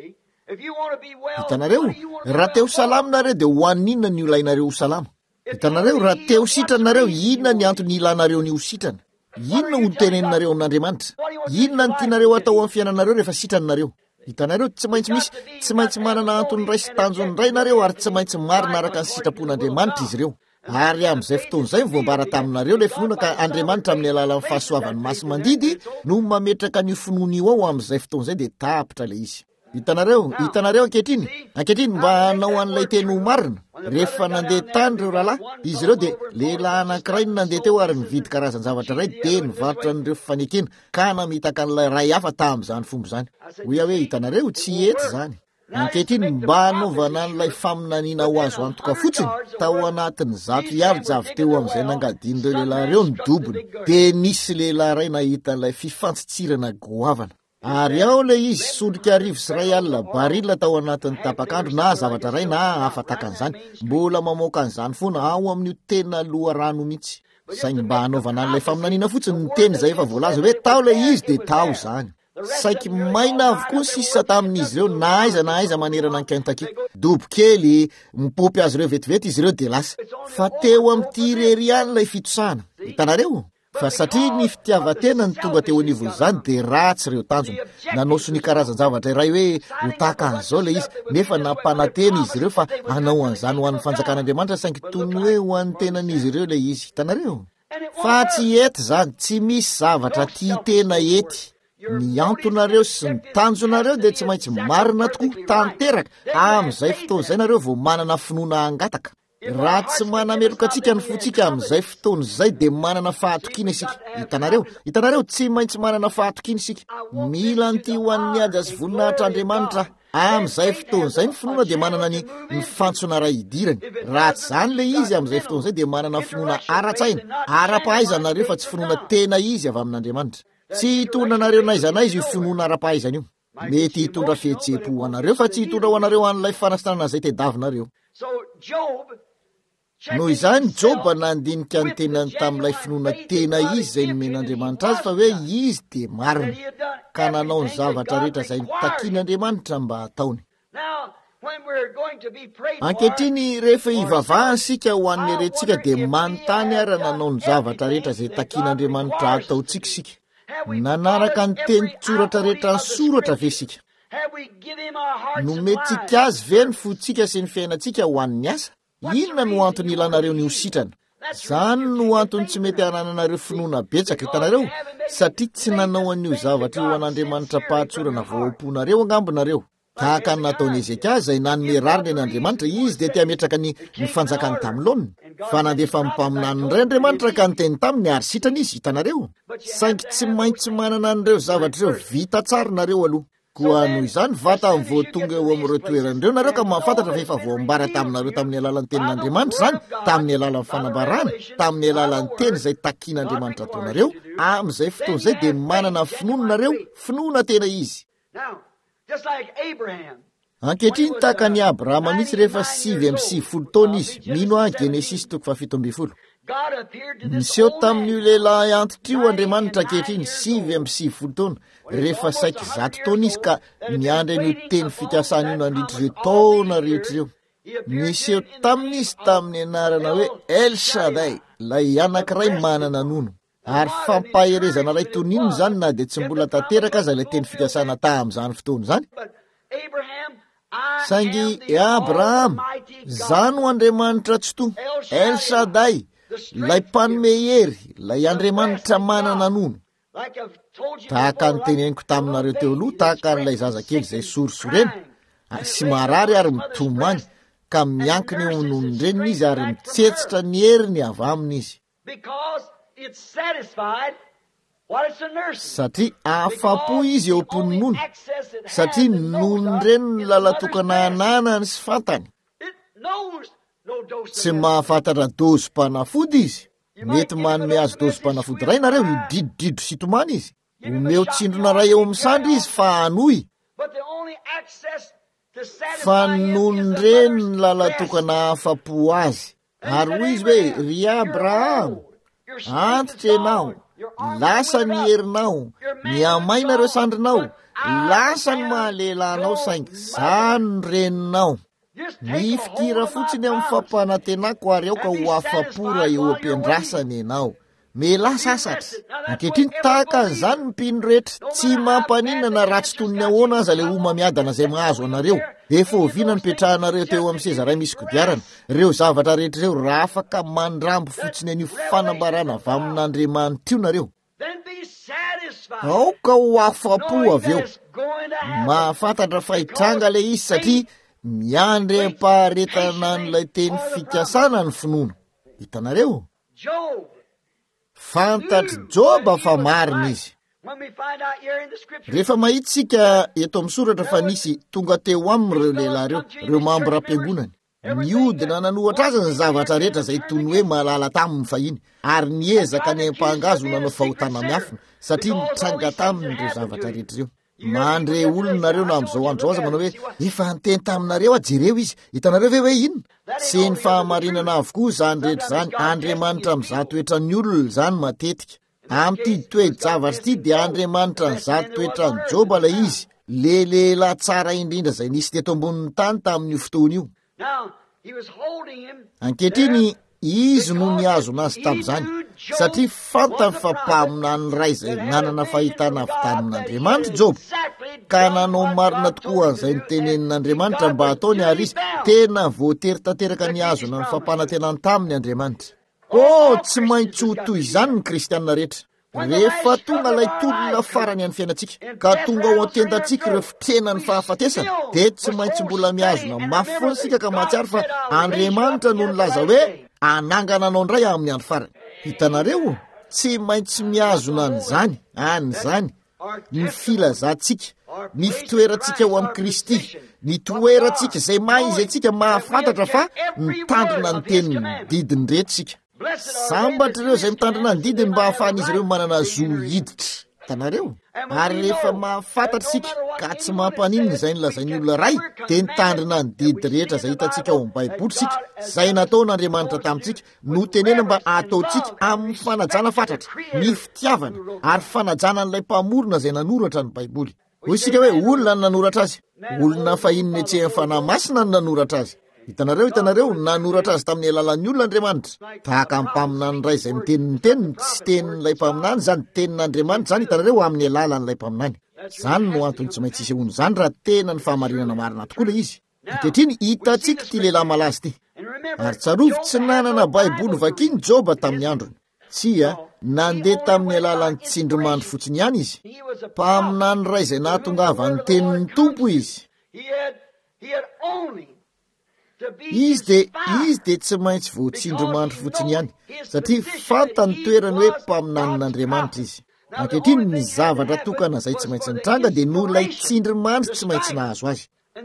Speaker 1: Hitanareo raha te ho salama nareo de ho aninona ny ilainareo ho salama. Hitanareo raha te ho sitrana nareo inona ny antony ilanareo ny ho sitrana. Inona ho teneninareo amin'Andriamanitra. Inona ny tianareo atao amin'ny fiainanareo rehefa sitranareo. Hitanareo tsy maintsy manana antony ray sy tanjony ray nareo ary tsy maintsy marina araka ny sitrapon'Andriamanitra izy ireo. Ary amin'izay fotoan'izay voambara taminareo le finoana ka Andriamanitra amin'ny alalan'ny fahasoavany maso mandidy no mametraka ny finoana io ao amin'izay fotoan'izay de tapitra le izy. Hitanareo ankehitriny mba hanao an'ilay teny ho marina. Rehefa nandeha tany reo rahalahy, izy ireo de lehilahy anankiray no nandeha teo ary nividy karazan-javatra ray de nivarotra an'ireo fanekena ka namitaka an'ilay ray hafa tamin'izany fomba zany. Hoy aho hoe hitanareo tsy etsy zany. Ankehitriny mba hanaovana an'ilay faminaniana ho azo antoka fotsiny tao anatin'ny 100 iavy teo amin'izay nangadin'ireo lehilahy reo ny dobony de nisy lehilahy ray nahita an'ilay fifantsitsirana goavana. Ary ao le izy solika arivo sy ray alina barila tao anatin'ny tapakandro na zavatra ray na afatakan'izany. Mbola mamoaka an'izany foana ao amin'io tena loharano mihitsy. Saingy mba hanaovana an'ilay faminaniana fotsiny ny teny zay efa voalaza hoe tao le izy de tao zany. saiky maina avokoa sisa tamin'izy ireo na aiza manerana ny Kentucky. Dobo kely mipopy azy ireo vetivety izy ireo de lasa. Fa teo amin'ny rery any ilay fitosahana. Hitanareo? Fa satria ny fitiavatena ny tonga teo anivon'izany de ratsy ireo tanjony. Nanoso ny karazan-javatra iray hoe ho tahaka an'izao le izy, nefa nampanantena izy ireo fa hanao an'izany ho an'ny fanjakan'Andriamanitra saingy tony hoe ho an'ny tenan'izy ireo le izy. Hitanareo? Fa tsy ety zany, tsy misy zavatra tia tena ety. Ny antonareo sy ny tanjonareo de tsy maintsy marina tokoa tanteraka amin'izay fotoana izay nareo vao manana finoana angataka. Raha tsy manameloka antsika ny fotsika amin'izay fotoana izay de manana fahatokina isika. Hitanareo tsy maintsy manana fahatokina isika. Mila ny tia ho an'ny ady sy voninahitr'Andriamanitra amin'izay fotoana izay ny finoana de manana ny fantsona ray idirany. Raha tsy zany le izy amin'izay fotoana izay de manana finoana ara-tsaina, ara-pahaizanareo fa tsy finoana tena izy avy amin'Andriamanitra. Tsy hitondra nareo naizanaizy io finoana ara-pahaizana io. Mety hitondra fihetseham-po ho anareo fa tsy hitondra ho anareo an'ilay fanasitranana izay tedavinareo. Noho izany Joba nandinika ny tenany tamin'ilay finoana tena izy izay nomen'Andriamanitra azy fa hoe izy de marina ka nanao ny zavatra rehetra izay nitakian'Andriamanitra mba ataony. Ankehitriny rehefa hivavahasika ho an'ny herentsika de manontany ara nanao ny zavatra rehetra izay takian'Andriamanitra ataontsika isika. Nanaraka ny teny tsoratra rehetra ny soratra ve sika? Nomentsika azy ve ny fotsika sy ny fiainantsika ho an'ny asa? Inona no antony ilanareo ny hositrana? Zany no antony tsy mety hananareo finoana betsaka. Hitanareo? Satria tsy nanao an'io zavatra io an'Andriamanitra pahatsorana vaoamponareo angambonareo. Tahaka ny nataony Ezekia izay nanome rariny an'Andriamanitra, izy de tia metraka ny fanjakany tamilony. Fa nandefa mimpaminany indray Andriamanitra ka nyteny taminy ary sitrana izy. Hitanareo? Saingy tsy maintsy manana an'ireo zavatra ireo vita tsara nareo aloha. Koa noho izany vata amin'ny voatonga eo amin'ireo toeran'ireo nareo ka mahafantatra fa efa voambara taminareo tamin'ny alalan'ny tenin'Andriamanitra zany, tamin'ny alalan'ny fanambarana, tamin'ny alalan'ny teny izay takian'Andriamanitra ataonareo. Amin'izay fotoana izay de manana finoana nareo, finoana tena izy. Ankehitriny tahaka ny Abrahama mihitsy rehefa 7 taona izy, mino Genesis 17. Niseho tamin'io lehilahy antitra io Andriamanitra ankehitriny 7 taona, rehefa saiky 100 taona izy ka miandry an'io teny fikasana io nandritra ireo taona rehetra ireo. Niseho tamin'izy tamin'ny anarana hoe El Shaddai, lay anankiray manana nono. Ary fampaherezana ray tonino zany na de tsy mbola tanteraka aza ilay teny fikasana tamin'izany fotoana zany. Saingy Abraham, zany ho Andriamanitra tsoto, El Shaddai, lay mpanome hery, lay Andriamanitra manana nono. Tahaka ny teneniko taminareo teo aloha, tahaka n'ilay zazakely izay sorisorena, sy marary ary mitomany, ka miankiny eo nonondreniny izy ary mitsetsitra ny heriny avy aminy izy. Satria afapo izy eo mponinono, satria nonondreniny lalatokana ananany sy fantany. Tsy mahafantatra dozy mpanafody izy. Mety manome azy dozy mpanafody ray nareo hididididro sitomany izy. Omeo tsindrona ray eo amin'ny sandry izy fa hanoy. Fa nonondreniny lalatokana afapo azy. Ary hoy izy hoe, ry Abraham, antitra enao, lasa ny herinao, ny amainareo sandrinao, lasa ny mahalelanao saingy, zany ny reninao. Mifikira fotsiny amin'ny fampanantenako ary eo ka ho afapora eo ampiandrasany enao. Melasa asatra. Ankehitriny tahaka an'izany ny mpino rehetra, tsy mampaninona na ratsy tonony ahoana aza le oma miadana izay mahazo anareo. Efa oviana ny petrahanareo teo amin'ny seza iray misy kodiarana. Reo zavatra rehetra ireo raha afaka mandrambo fotsiny an'io fanambarana avy amin'Andriamanitra io nareo. Aoka ho afapo avy eo. Mahafantatra fahitranga le izy satria miandry ampaharetana n'ilay teny fikasana ny finoana. Hitanareo? Fantatry Joba fa marina izy. Rehefa mahitsika eto amin'ny soratra fa nisy tonga teo amin'ireo lehilahy reo mambo ra-piangonany. Niodina nanohatra azy ny zavatra rehetra izay tony hoe malala taminy fahiny, ary niezaka ny ampangazo nanao fahotana miafina, satria nitranga taminy ireo zavatra rehetra ireo. Mandre olonareo na amin'izao andro aza manao hoe efa niteny taminareo ajereo izy. Hitanareo ve hoe inona? Tsy ny fahamarinana avokoa zany rehetra zany. Andriamanitra mizaha toetran'ny olona zany matetika. am'ty toe-javatra ity dia Andriamanitra ny zato toetra ny Joba ilay izy, lehilahy tsara indrindra izay nisy teto ambonin'ny tany tamin'io fotoana io. Ankehitriny izy no niazo anazy tamin'izany, satria fantany fa mpaminany ray izay nanana fahitana avy tamin'Andriamanitra Joba, ka nanao marina tokoa izay nitenenin'Andriamanitra mba ataony ary izy tena voatery tanteraka niazona ny fampanantenany taminy Andriamanitra. Tsy maintsy ho toy izany ny kristianina rehetra. Rehefa tonga ilay tolona farany any fiainantsika ka tonga ao an-tendantsika ireo fitrenany fahafatesana, dia tsy maintsy mbola miazona mafy foana sika ka mahatsiaro fa Andriamanitra no nilaza hoe anangana anao indray amin'ny andro farany. Hitanareo, tsy maintsy miazona an'izany ny filazantsika, ny fitoerantsika ao amin'ny Kristy, ny toerantsika izay maizy antsika mahafantatra fa mitandrina ny teniny didiny rehetrasika. Sambatra ireo izay mitandrina ny didiny mba hahafahan'izy ireo manana zo hiditra. Hitanareo, ary rehefa mahafantatra sika ka tsy mampaninona izay nolazainy olona ray, dia nitandrina ny didy rehetra izay hitantsika ao amin'ny Baiboly sika, izay nataon'Andriamanitra tamintsika, no tenena mba ataontsika amin'ny fanajana fatratra, ny fitiavana ary fanajana n'ilay mpamorona izay nanoratra ny Baiboly. Hoy isika hoe olona no nanoratra azy, olona fahin'ny etsehany fanahy masina no nanoratra azy. Hitanareo, nanoratra azy tamin'ny alalan'ny olona Andriamanitra, tahaka mpaminany ray izay miteniny teniny, tsy tenin'ilay mpaminany zany, tenin'Andriamanitra zany. Hitanareo amin'ny alalan'ilay mpaminany. Zany no antony tsy maintsy isehony zany raha tena ny fahamarinana marina tokoa ilay izy. Ankehitriny hitantsika ity lehilahy malaza ity. Ary tsarovy tsy nanana Baiboly vakiny Joba tamin'ny androny. Nandeha tamin'ny alalan'ny tsindrimandry fotsiny ihany izy. Mpaminany ray izay nahatongava ny tenin'ny Tompo izy. Izy dia tsy maintsy voatsindrimandry fotsiny ihany, satria fantany toerany hoe mpaminan'Andriamanitra izy. Ankehitriny ny zavatra tokana izay tsy maintsy nitranga dia no ilay tsindrimandry tsy maintsy nahazo azy.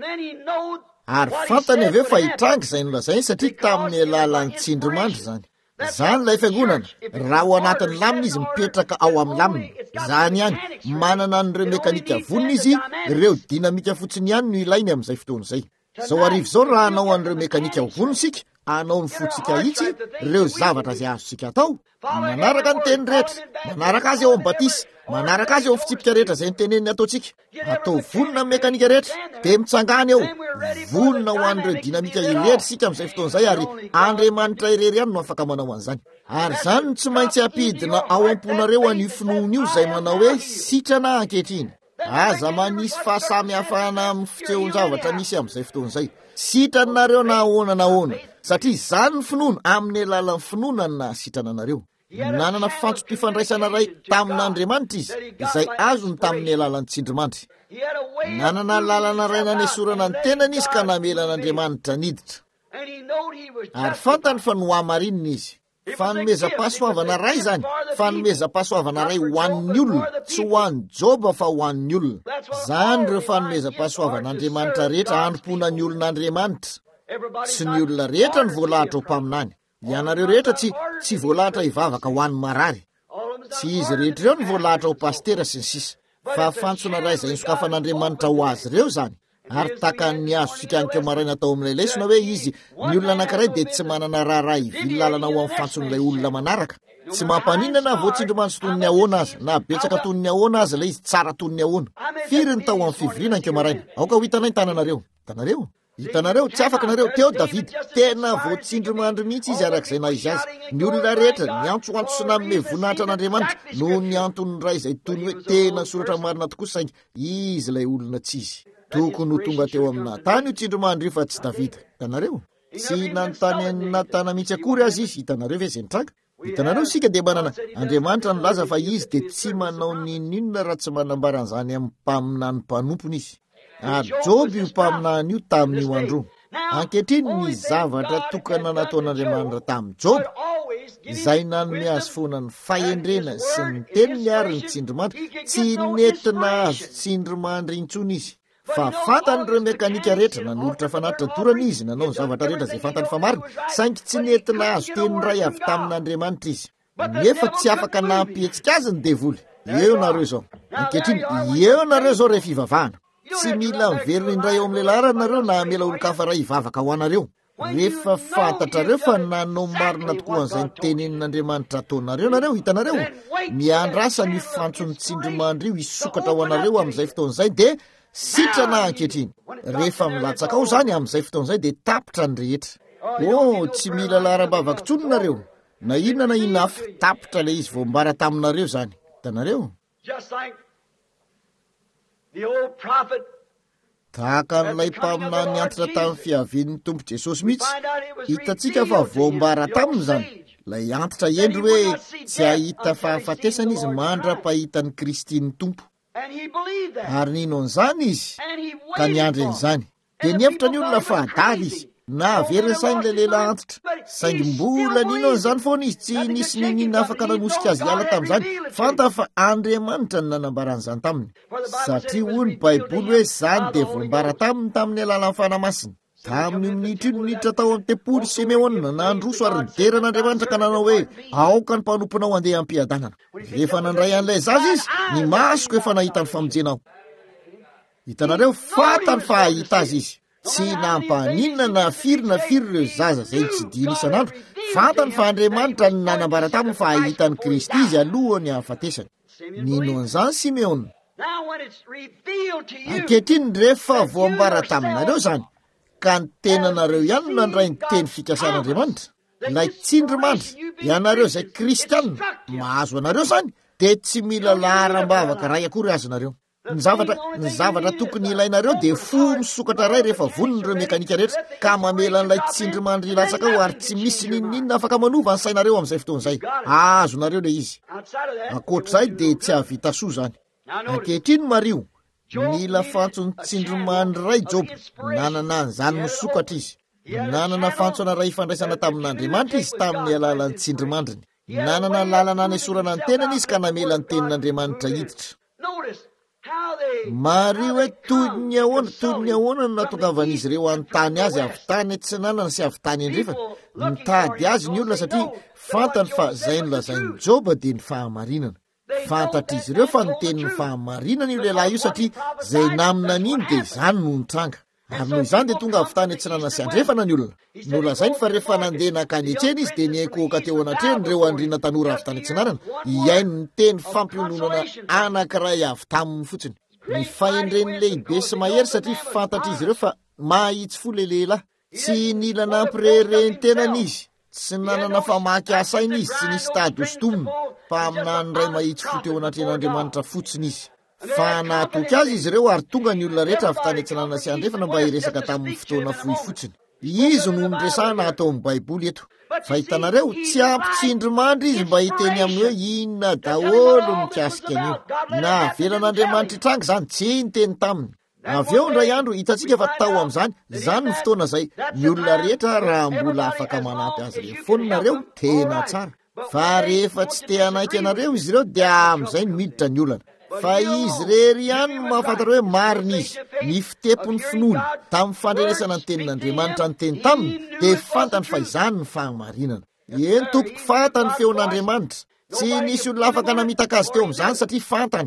Speaker 1: Ary fantany avy eo fa hitranga izay nolazainy satria tamin'ny alalan'ny tsindrimandry zany. Zany ilay fiangonana, raha ao anatin'ny lamina izy mipetraka ao amin'ny lamina, zany ihany manana an'ireo mekanika vonina izy, ireo dinamika fotsiny ihany no ilainy amin'izay fotoana izay. Zao arivo zao raha anao an'ireo mekanika vonina sika, anao ny fotsika itsy, ireo zavatra izay azosika atao, manaraka ny teny rehetra, manaraka azy ao amin'ny batisy, manaraka azy ao amin'ny fitsipika rehetra izay niteneniny ataontsika, atao vonina amin'ny mekanika rehetra, dia mitsangany ao, vonina ho an'ireo dinamika irery sika amin'izay fotoana izay, ary Andriamanitra irery ihany no afaka manao an'izany. Ary zany no tsy maintsy ampidina ao am-ponareo an'io finoana io izay manao hoe sitrana ankehitriny. Aza manisy fahasamihafana amin'ny fitehon-javatra misy amin'izay fotoana izay. Sitranareo na ahoana, satria zany ny finoana, amin'ny alalan'ny finoana na sitrana anareo. Nanana fantso-pifandraisana ray tamin'Andriamanitra izy, izay azony tamin'ny alalan'ny tsindrimandry. Nanana lalana ray nanesorana ny tenany izy ka namelan'Andriamanitra niditra. Ary fantany fa nohamarinina izy. Fanomeza-pahasoavana ray zany, fanomeza-pahasoavana ray ho an'ny olona, tsy ho an'ny Joba fa ho an'ny olona. Zany ireo fanomeza-pahasoavan'Andriamanitra rehetra hanomponany olon'Andriamanitra. Tsy ny olona rehetra ny voalahatra ho mpaminany. Ianareo rehetra tsy voalahatra hivavaka ho an'ny marary. Tsy izy rehetra ireo ny voalahatra ho pastera sy ny sisa. Fa fantsona ray izay nisokafan'Andriamanitra ho azy ireo zany. Ary taka ny azo sika anke maraina tao amin'ilay lesona hoe izy ny olona anankiray dia tsy manana raharaha ivily lalana ho amin'ny fantson'ilay olona manaraka. Tsy mampaninana na voatsindomandry toy ny ahoana azy, na betsaka toy ny ahoana azy ilay izy tsara toy ny ahoana. Firy ny tao amin'ny fivoriana anke maraina. Aoka ho hitanay ny tananareo. Hitanareo, tsy afaka nareo teo David, tena voatsindrimandry mihitsy izy arak'izay na izy azy. Ny olona rehetra niantsoantso sy nanome voninahitra an'Andriamanitra no ny antony ray izay toy ny hoe tena soratra marina tokoa saingy izy ilay olona tsy izy. Tokony ho tonga teo amina tany io tsindrimandry io fa tsy Davida. Hitanareo, tsy nanontany natana mihitsy akory azy izy. Hitanareo ve izay nitranga? Hitanareo sika dia manana Andriamanitra nilaza fa izy dia tsy manao ninona raha tsy manambara an'izany amin'ny mpaminany mpanompony izy. Ary Joby io mpaminany io tamin'io andro. Ankehitriny ny zavatra tokana nataon'Andriamanitra tamin'ny Joby, izay nanome azy foana ny fahendrena sy ny teniny ary ny tsindrimandry, tsy nentina azo tsindrimandry intsony izy. Fa fantany ireo mekanika rehetra, nanolotra fanatitra dorana izy, nanao ny zavatra rehetra izay fantany fa marina, saingy tsy nentina azo teny ray avy tamin'Andriamanitra izy. Nefa tsy afaka nampihetsika azy ny devoly. Eo nareo zao. Ankehitriny, eo nareo zao rehefa hivavahana. Tsy mila miverina indray ao amin'ny lehilahy nareo na mela olon-kafa ray hivavaka ho anareo. rehefa fantatrareo fa nanao marina tokoa an'izay nytenenin'Andriamanitra ataonareo nareo hitanareo miandrasa ny fantsony tsindrimandry io hisokatra ho anareo amin'izay fotoan'izay de sitrana ankehitriny rehefa milatsaka ao zany amin'izay fotoan'izay de tapitra ny rehetra tsy mila laram-bavaka tsony nareo na inona hafa tapitra le izy voambara taminareo zany hitanareo tahaka n'ilay mpaminany antitra tamin'ny fiavian'ny tompo Jesosy mihitsy hitantsika fa voambara taminy zany lay antitra endry hoe tsy ahita fahafatesana izy mandra-pahitan'ny Kristy ny tompo ary nino an'izany izy ka niandry an'izany de nievitra ny olona fa adala izy na averiny sainy le lehilahy antitra saingy mbola nino an'izany foana izy tsy nisy ninina afaka nanosika azy hiala tamin'izany fanta fa Andriamanitra ny nanambaran'izany taminy satria hoy ny Baiboly hoe zany de voambara tamin'ny alalan'ny fanamasiny tamin'ny minitra tao amin'ny tempony Simeona nandroso ary nideran'Andriamanitra ka nanao hoe aoka ny mpanomponao handeha ampiadanana rehefa nandray an'ilay zaza izy ny masoko efa nahita ny famonjenao hitanareo fatany fa ahita azy izy tsy nampaninona na firy ireo zaza zay tsy diny isan'andro fantany fa Andriamanitra ny nanambara taminy fa ahitany Kristy izy alohany hahafatesany nino an'izany Simeona ankehitriny rehefa voambara taminareo zany ka ny tenanareo ihany nandray ny teny fikasan'Andriamanitra ilay tsindrimandry ianareo zay kristianina mahazo anareo zany de tsy mila laram-bavaka ray akory azonareo ny zavatra tokony ilainareo de fo misokatra ray rehefa vonon'ireo mekanika rehetra ka mamela an'ilay tsindrimandry ilatsaka ao ary tsy misy ninninina afaka manova ny sainareo amin'izay fotoan'izay azonareo le izy ankoatr'izay de tsy havita soa zany ankehitriny Mario mila fantsony tsindrimandry ray Job nanana an'izany misokatra izy nanana fantsona ray ifandraisana tamin'Andriamanitra izy tamin'ny alalan'ny tsindrimandriny nanana lalana anesorana ny tenany izy ka namela ny tenin'Andriamanitra hiditra Mario hoe toy ny ahoana no natongavan'izy ireo anontany azy avy tany tsy nanana sy avy tany andrefana mitady azy ny olona satria fantany fa zay nolazainy Joba de ny fahamarinana fantatra izy ireo fa ny tenin'ny fahamarinana io lehilahy io satria zay namina an'iny de zany no nitranga ary noho izany de tonga avy tany tsy nanana sy andrefana ny olona nolazainy fa rehefa nandeha nakany etreny izy de niaikoka teo anatreny reo andriana tanora avy tany tsy nanana iaino ny teny fampiononana anankiray avy taminy fotsiny ny fahendreny lehibe sy mahery satria fantatra izy ireo fa mahitsy fo le lehilahy tsy nila nampirereny tenany izy tsy nanana famaky asainy izy tsy nisy tady ostomony mpaminany ray mahitsy fo teo anatren'Andriamanitra fotsiny izy fa nahatoky azy izy ireo ary tonga ny olona rehetra avy tany tsy nanana sy andrefana mba hiresaka tamin'ny fotoana fohy fotsiny izy no nyresahana atao amin'ny Baiboly eto fa hitanareo tsy ampitsindrimandry izy mba hiteny amin'ny hoe inona daholo mikasika an'io na avelan'Andriamanitra itrangy zany tsy niteny taminy avy eo ndray andro hitantsika fa tao amin'izany zany ny fotoana zay ny olona rehetra raha mbola afaka manampy azy re foninareo tena tsara fa rehefa tsy te hanaiky anareo izy ireo de amin'izay ny miditra ny olana fa izy rery ihany no mahafantatra hoe marina izy ny fitepony finoana tamin'ny fandrenesana ny tenin'Andriamanitra ny teny taminy de fantany fa izany ny fahamarinana eny tompoko fantany feon'Andriamanitra tsy nisy olona afaka namitaka azy teo amin'izany satria fantany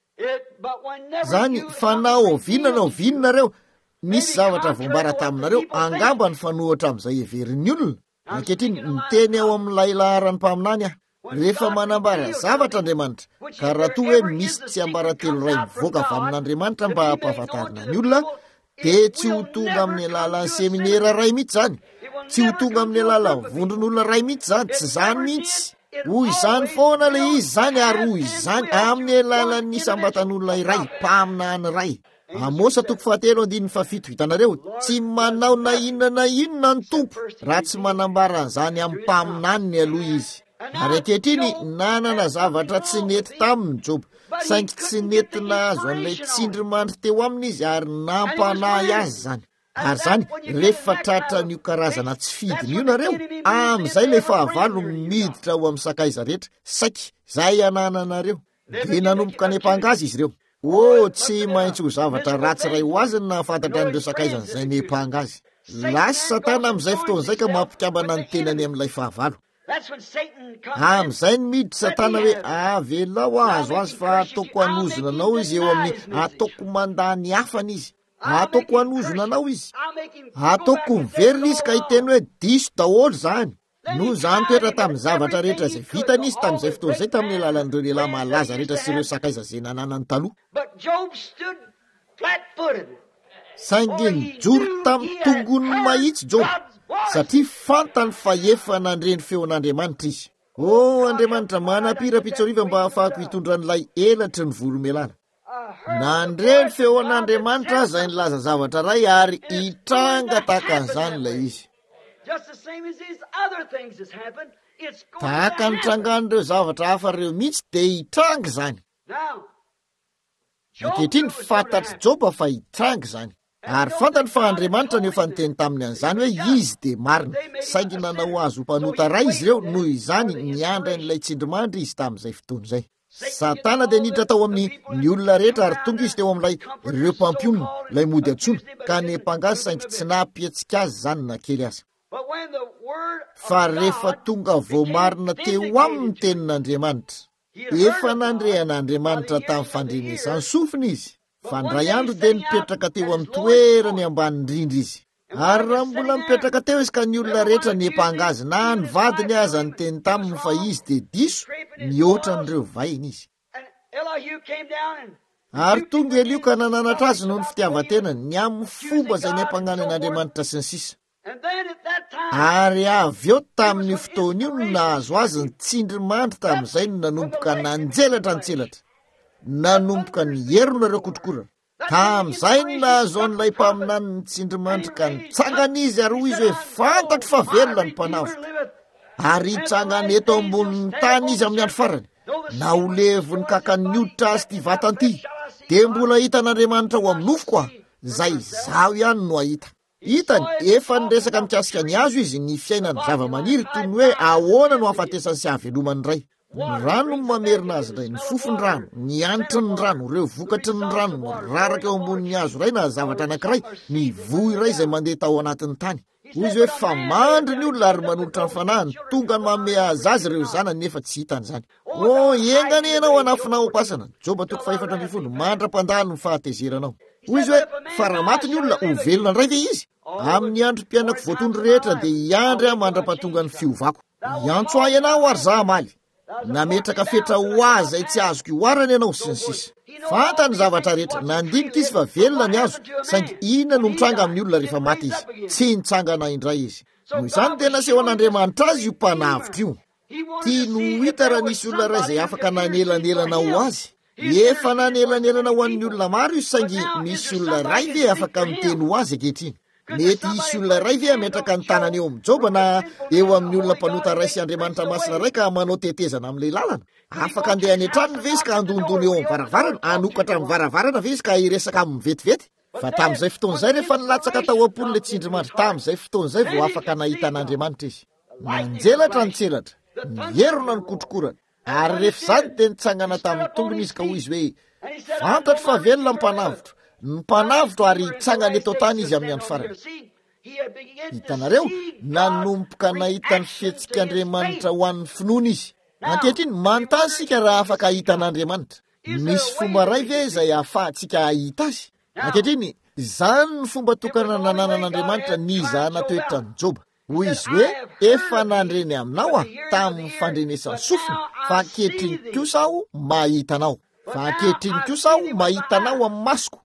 Speaker 1: zany fanao ovinonareo misy zavatra voambara taminareo angamba ny fanohatra amin'izay heverin'ny olona ankehitriny miteny ao amin'ny lailaharany mpaminany rehefa manambara zavatra Andriamanitra ka raha toa hoe misy tsy ambara telo ray mivoaka avy amin'Andriamanitra mba hampahafantarina ny olona de tsy ho tonga amin'ny alalan'ny seminera ray mihitsy zany tsy ho tonga amin'ny alala vondron'olona ray mihitsy zany tsy zany mihitsy hoy izany foana le izy zany ary hoy izany amin'ny alalan'ny sambatan'olona iray mpaminany ray Amosa 3:7 hitanareo tsy manao na inona ny tompo raha tsy manambara an'izany amin'ny mpaminany aloha izy ary ankehitriny nanana zavatra tsy nety taminy Job saingy tsy nety nahazo an'ilay tsindrimandry teo aminy izy ary nampanahy azy zany ary zany rehefa tratra n'io karazana tsy fidiny io nareo amin'izay le fahavalo miditra ao amin'ny sakaiza rehetra saiky zay anananareo de nanomboka any ampangazy izy ireo tsy maintsy ho zavatra ratsy ray ho azy ny nahafantatra an'ireo sakaizany zay nepangazy lasy satana amin'izay fotoan'izay ka mampikambana ny tenany amin'ilay fahavalo amin'izay ny miditra satana hoe avelao azo azy fa ataoko anozona anao izy eo amin'ny ataoko mandany hafana izy ataoko hanozona anao izy, ataoko miverina izy ka hiteny hoe diso daholo zany. No zany toetra tamin'ny zavatra rehetra izay vitany izy tamin'izay fotoana izay tamin'ny alalan'ireo lehilahy malaza rehetra sy ireo sakaiza izay nananany taloha. Saingy nijoro tamin'ny tongony mahitsy Job, satria fantany fa efa nandreny feon'Andriamanitra izy. Andriamanitra manapira-pitsoriva mba ahafahako hitondra an'ilay elatry ny voromelala. Nandreny feon'Andriamanitra izay nilaza zavatra ray ary hitranga tahaka an'izany ilay izy. Tahaka nitrangan'ireo zavatra hafa ireo mihitsy dia hitranga izany. Ankehitriny fantatry Job fa hitranga izany. Ary fantany fa Andriamanitra no efa niteny taminy an'izany hoe izy dia marina, saingy nanao azo mpanota ray izy ireo noho izany niandra n'ilay tsindrimandry izy tamin'izay fotoana izay. Satana dia niditra tao amin'ny olona rehetra ary tonga izy teo amin'ilay ireo mpampiona, ilay mody antsona, ka nempangazy saingy tsy nampihetsika azy zany na kely aza. Fa rehefa tonga vao marina teo aminy tenin'Andriamanitra, efa nandrehan'Andriamanitra tamin'ny fandrenesany sofina izy. Fa ndray andro dia nipetraka teo amin'ny toerany ambany indrindra izy. Ary raha mbola mipetraka teo izy ka ny olona rehetra nempangazy na ny vadiny aza ny teny taminy fa izy dia diso, mihoatra n'ireo vainy izy. Ary tonga Elio ka nananatra azy noho ny fitiavan-tenany ny amin'ny fomba izay nempanganan'Andriamanitra sy ny sisa. Ary avy eo tamin'ny fotoana io no nahazo azy ny tsindrimandry tamin'izay no nanomboka nanjelatra antselatra, nanomboka ny herona ireo kotrokora. Tamin'izay no nahazo an'ilay mpaminany ny tsindrimandry ka nitsangana izy ary hoy izy hoe fantatro fa velona ny mpanavotra. Ary hitsangana eto ambonin'ny tany izy amin'ny andro farany, na ho levony kakan'ny hoditra azy ty vatanty, dia mbola hitan'Andriamanitra ho amin'ny nofoko aho, izay zaho ihany no ahita. Hitany, efa niresaka mikasika ny azo izy ny fiainany zava-maniry toy ny hoe ahoana no afatesany sy havelomany ray. Ny rano no mamerina azy ray, ny fofony rano, ny anitry ny rano, ireo vokatry ny rano raraka eo ambonin'ny azo ray na zavatra anankiray, ny vohy ray izay mandeha tao anatin'ny tany. Hoy izy hoe fa mandry ny olona ary manolotra ny fanahiny, tonga ny manome azy azy ireo zanany nefa tsy hitany izany. Engany ianao anafinao pasana. Joba 4:4 mandra-pandalo ny fahatezeranao. Hoy izy hoe fa raha maty ny olona ho velona ndray ve izy? Amin'ny androm-piainako voatondro rehetra dia hiandry aho mandra-pahatonga ny fiovako. Iantso ahy ianao ary zaho maly. Nametraka fetra ho azy izay tsy azoko ioarana ianao sy ny sisa. Fantany zavatra rehetra, nandinika izy fa velona ny azo, saingy inona no mitranga amin'ny olona rehefa maty izy? Tsy nitsangana indray izy. Noho izany dia naseho an'Andriamanitra azy io mpanavitra io. Tia no hita raha nisy olona ray izay afaka nanelanelana ho azy. Efa nanelanelana ho an'ny olona maro io, saingy misy olona ray ve afaka miteny ho azy ankehitriny? Mety hisy olona ray ve ametraka ny tanany eo amin'ny Joba na eo amin'ny olona mpanota ray sy Andriamanitra masina ray ka manao tetezana amin'ilay lalana? Afaka andeha any an-tranony ve izy ka andondony eo amin'ny varavarana, anokatra amin'ny varavarana ve izy ka hiresaka amin'ny vetivety? Fa tamin'izay fotoana izay rehefa nilatsaka tao am-pony ilay tsindrimandry, tamin'izay fotoana izay vao afaka nahita an'Andriamanitra izy. Nanjelatra nitselatra, niherona ny kotrokorana. Ary rehefa izany dia nitsangana tamin'ny tongony izy ka hoy izy hoe fantatro fa velona ny mpanavotro, ny mpanavotro ary hitsangana eto tany izy amin'ny andro farany. Hitanareo, nanomboka nahita ny fihetsik'Andriamanitra ho an'ny finoana izy. Ankehitriny manontany sika raha afaka ahita an'Andriamanitra. Misy fomba ray ve izay ahafahantsika ahita azy? Ankehitriny, izany ny fomba tokana nananan'Andriamanitra ny izahana toetra ny Joba. Hoy izy hoe efa nandreny aminao aho tamin'ny fandrenesany sofina, fa ankehitriny kosa aho mahita anao. Fa ankehitriny kosa aho mahita anao amin'ny masoko.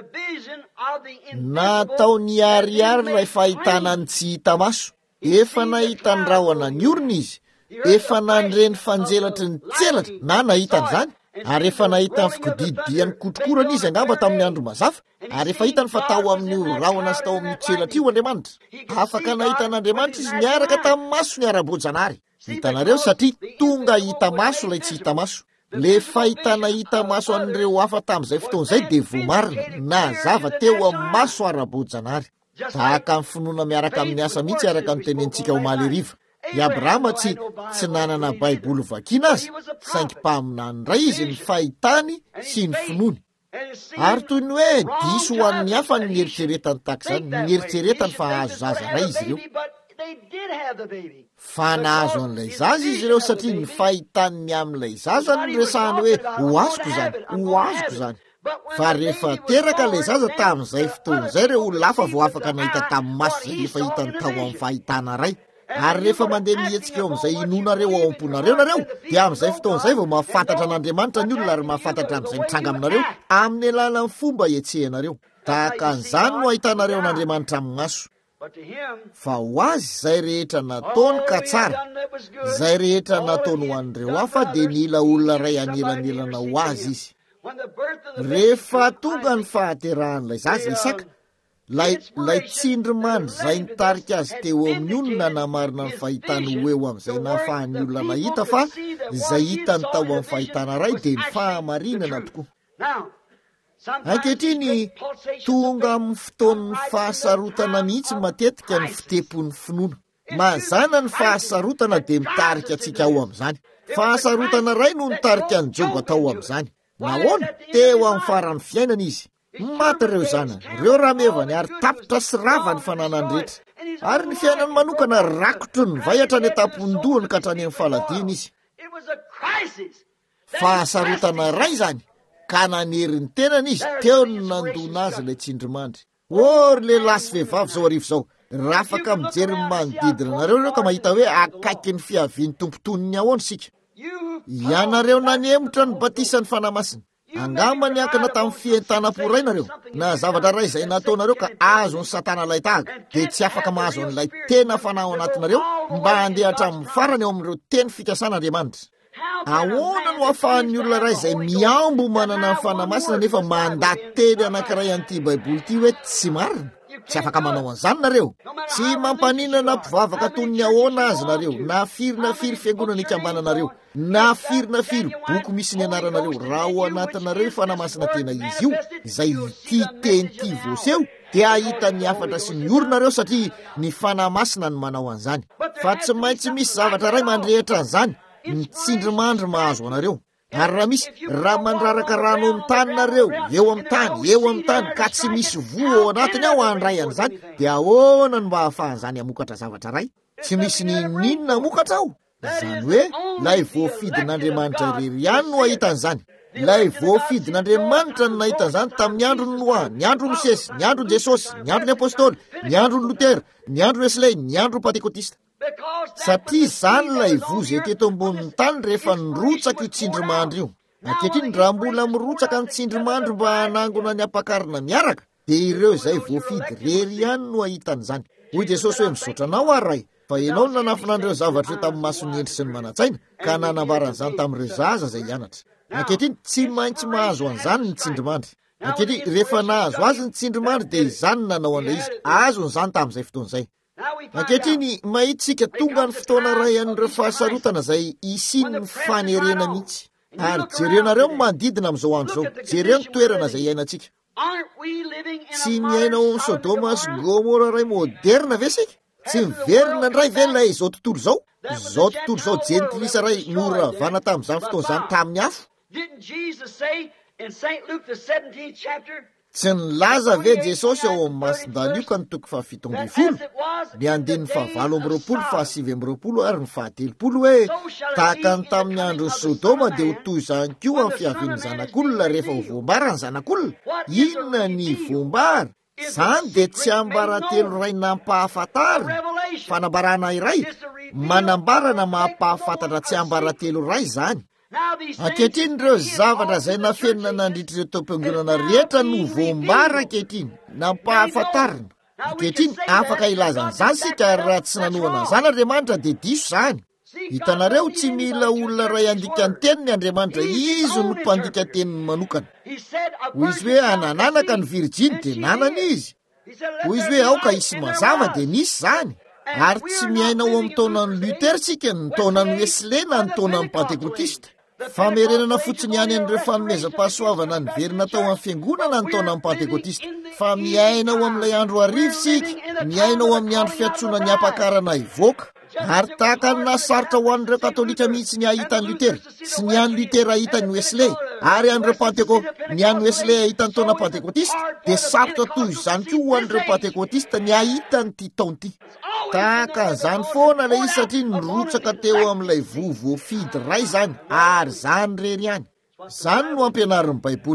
Speaker 1: Natao ny ariary ilay fahitana ny tsy hita maso. Efa nahita ny rahona ny orona izy, efa nandreny fanjelatry ny tselatra na nahita an'izany. Ary efa nahita ny fikodidian'ny kotrokorana izy angamba tamin'ny andro mazafa. Ary efa hitany fa tao amin'ny rahona sy tao amin'ny tselatra io Andriamanitra. Afaka nahita an'Andriamanitra izy niaraka tamin'ny maso ny ara-boajanahary. Hitanareo, satria tonga hita maso ilay tsy hita maso. Le fahitana hita maso an'ireo hafa tamin'izay fotoana izay dia voamarina na zava teo amin'ny maso ara-boajanahary. Tahaka ny finoana miaraka amin'ny asa mihitsy araka ny tenentsika ho maly riva. I Abrahama tsy nanana baiboly vakiana azy, saingy mpaminany ray izy ny fahitany sy ny finoany. Ary toy ny hoe diso ho an'ny hafa ny eritreretany tahak'izany, ny eritreretany fa hazo zaza ray izy ireo. Fa nahazo an'ilay zaza izy ireo satria ny fahitany amin'ilay zaza ny resahany hoe ho azoko zany, ho azoko zany. fa rehefa teraka le zaza tamin'izay fotoan'izay reo olona hafa vo afaka nahita tamin'ny maso zay efa hitany tao amin'ny fahitana ray. Ary rehefa mandeha mihetsika eo amin'izay inonareo ao am-ponareo nareo dia amin'izay fotoan'izay vao mahafantatra an'Andriamanitra ny olona ary mahafantatra amin'izay mitranga aminareo amin'ny alalan'ny fomba ietsehanareo. Tahaka an'izany no ahitanareo an'Andriamanitra amin'ny maso. Fa ho azy izay rehetra nataony ka tsara, izay rehetra nataony ho an'ireo hafa dia mila olona ray anelanelana ho azy izy. Rehefa tonga ny fahaterahan'ilay zaza Isaka, lay tsindrimandry izay nitarika azy teo amin'ny olona namarina ny fahitany ho eo amin'izay nahafahany olona nahita fa izay hitany tao amin'ny fahitana ray dia ny fahamarinana tokoa. Ankehitriny tonga amin'ny fotoan'ny fahasarotana mihitsy matetika ny fitepon'ny finoana. Mazana ny fahasarotana dia mitarika antsika ao amin'izany. Fahasarotana ray no nitarika ny Joba tao amin'izany. Nahoana? Teo amin'ny faran'ny fiainana izy. Maty ireo zanany, ireo ramevany ary tapitra sy rava ny fananany rehetra. Ary ny fiainany manokana rakotry ny vayatra ny etapon-dohany ka hatrany amin'ny faladiana izy. Fahasarotana ray izany. Ka naneriny tenany izy teo ny nandona azy ilay tsindrimandry. Ory lehilahy sy vehivavy zao arivo zao, raha afaka mijery ny manodidina nareo reo ka mahita hoe akaiky ny fiaviany tompotoniny ahoana sika. Ianareo nanemotra ny batisan'ny fanamasina. Angamba niankina tamin'ny fientanam-poray nareo. Na zavatra ray izay nataonareo ka azo ny satana lay tahaga, dia tsy afaka mahazo an'ilay tena fanahy anatinareo mba handeha hatramin'ny farany eo amin'ireo teny fikasan'Andriamanitra. Ahoana no ahafahan'ny olona ray izay miambo manana ny fanamasina nefa mandately anankiray an'ity baiboly ity hoe tsy marina? Tsy afaka manao an'izany nareo. Tsy mampaninana mpivavaka toy ny ahoana azy nareo, na firy fiangonana ikambananareo, na firy boky misy ny anaranareo. Raha ho anatinareo fanamasina tena izy io, izay ity teny ity voaseho, dia ahita ny afatra sy ny orinareo satria ny fanamasina ny manao an'izany. Fa tsy maintsy misy zavatra ray mandrehitra an'izany. Ny tsindrimandry mahazo anareo. Ary raha mandraraka rano amin'ny taninareo, eo amin'ny tany, ka tsy misy voa ao anatiny ao handray an'izany, dia ahoana no mba hahafahan'izany hamokatra zavatra ray? Tsy misy ninona hamokatra ao. Izany hoe, lay voafidin'Andriamanitra irery ihany no ahitan'izany. Lay voafidin'Andriamanitra no nahitan'izany tamin'ny andron'ny Noa, ny andron'ny Mosesy, ny andron'ny Jesosy, ny andron'ny apôstôly, ny andron'ny Lutera, ny andron'ny Wesley, ny andron'ny Pentekotista. Satria izany lay vozy teto ambonin'ny tany rehefa nirotsaka io tsindrimandry io. Ankehitriny raha mbola mirotsaka ny tsindrimandry mba hanangona ny ampakarina miaraka, dia ireo izay voafidy rery ihany no ahitan'izany. Hoy Jesosy hoe misaotra anao ary ray, fa ianao no nanafinan'ireo zavatra tamin'ny masony endry sy ny manantsaina, ka nanambaran'izany tamin'ireo zaza izay hianatra. Ankehitriny tsy maintsy mahazo an'izany ny tsindrimandry. Ankehitriny rehefa nahazo azy ny tsindrimandry dia izany nanao an'ilay izy, azo n'izany tamin'izay fotoan'izay. Ankehitriny mahitsika tonga ny fotoana ray an'ireo fahasarotana izay isiny ny fanerena mihitsy. Ary jerenareo manodidina amin'izao andro zao, jereo ny toerana izay iainantsika. Tsy miaina ao amin'ny Sodoma sy Gomora ray moderna ve sika? Tsy miverina ndray ve ilay izao tontolo izao? Izao tontolo izao jentilisa ray noravana tamin'izany fotoan'izany tamin'ny afo. Tsy nilaza ve Jesosy ao amin'ny masin-dala io ka ny toko 720, ny andininy 720, 720 ary ny 130 hoe tahaka ny tamin'ny andron'ny Sodoma dia ho toy izany koa amin'ny fiavian'ny zanak'olona rehefa ho voambara ny zanak'olona. Inona ny voambara? Izany dia tsy ambaratelo ray nampahafantarina. Fanambarana iray manambarana mampahafantatra tsy ambaratelo ray izany. Ankehitriny ireo zavatra izay nafenina nandritra ireo tompongonana rehetra no voambara ankehitriny, nampahafantarina. Ankehitriny afaka ilazan'izany sika raha tsy nanoana an'izany Andriamanitra dia diso izany. Hitanareo tsy mila olona ray andika ny teniny Andriamanitra, izy no mpandika teniny manokana. Hoy izy hoe anananaka ny Virjiny dia nanana izy. Hoy izy hoe aoka isy mazava dia nisy izany. Ary tsy miaina ao amin'ny taonan'ny Lutera sika, ny taonan'ny Wesley na ny taonan'ny Pentekotista. Famerenana fotsiny ihany an'ireo fanomezam-pahasoavana niverina tao amin'ny fiangonana ny taonan'ny Pentekotista. Fa miaina ao amin'ilay andro arivo sika, miaina ao amin'ny andro fiantsoana ny ampakarana hivoaka. Ary tahaka ny nasarotra ho an'ireo katolika mihitsy ny ahitany Lutera, sy ny an'ny Lutera ahitany Wesley, ary an'ireo ny an'ny Wesley ahitany taona Pentekotista, dia sarotra toy izany koa ho an'ireo Pentekotista ny ahitany ty taonty. Tahaka an'izany foana ilay izy satria nirotsaka teo amin'ilay voafidy ray izany, ary izany rery ihany. Izany no ampianarin'ny Baiboly.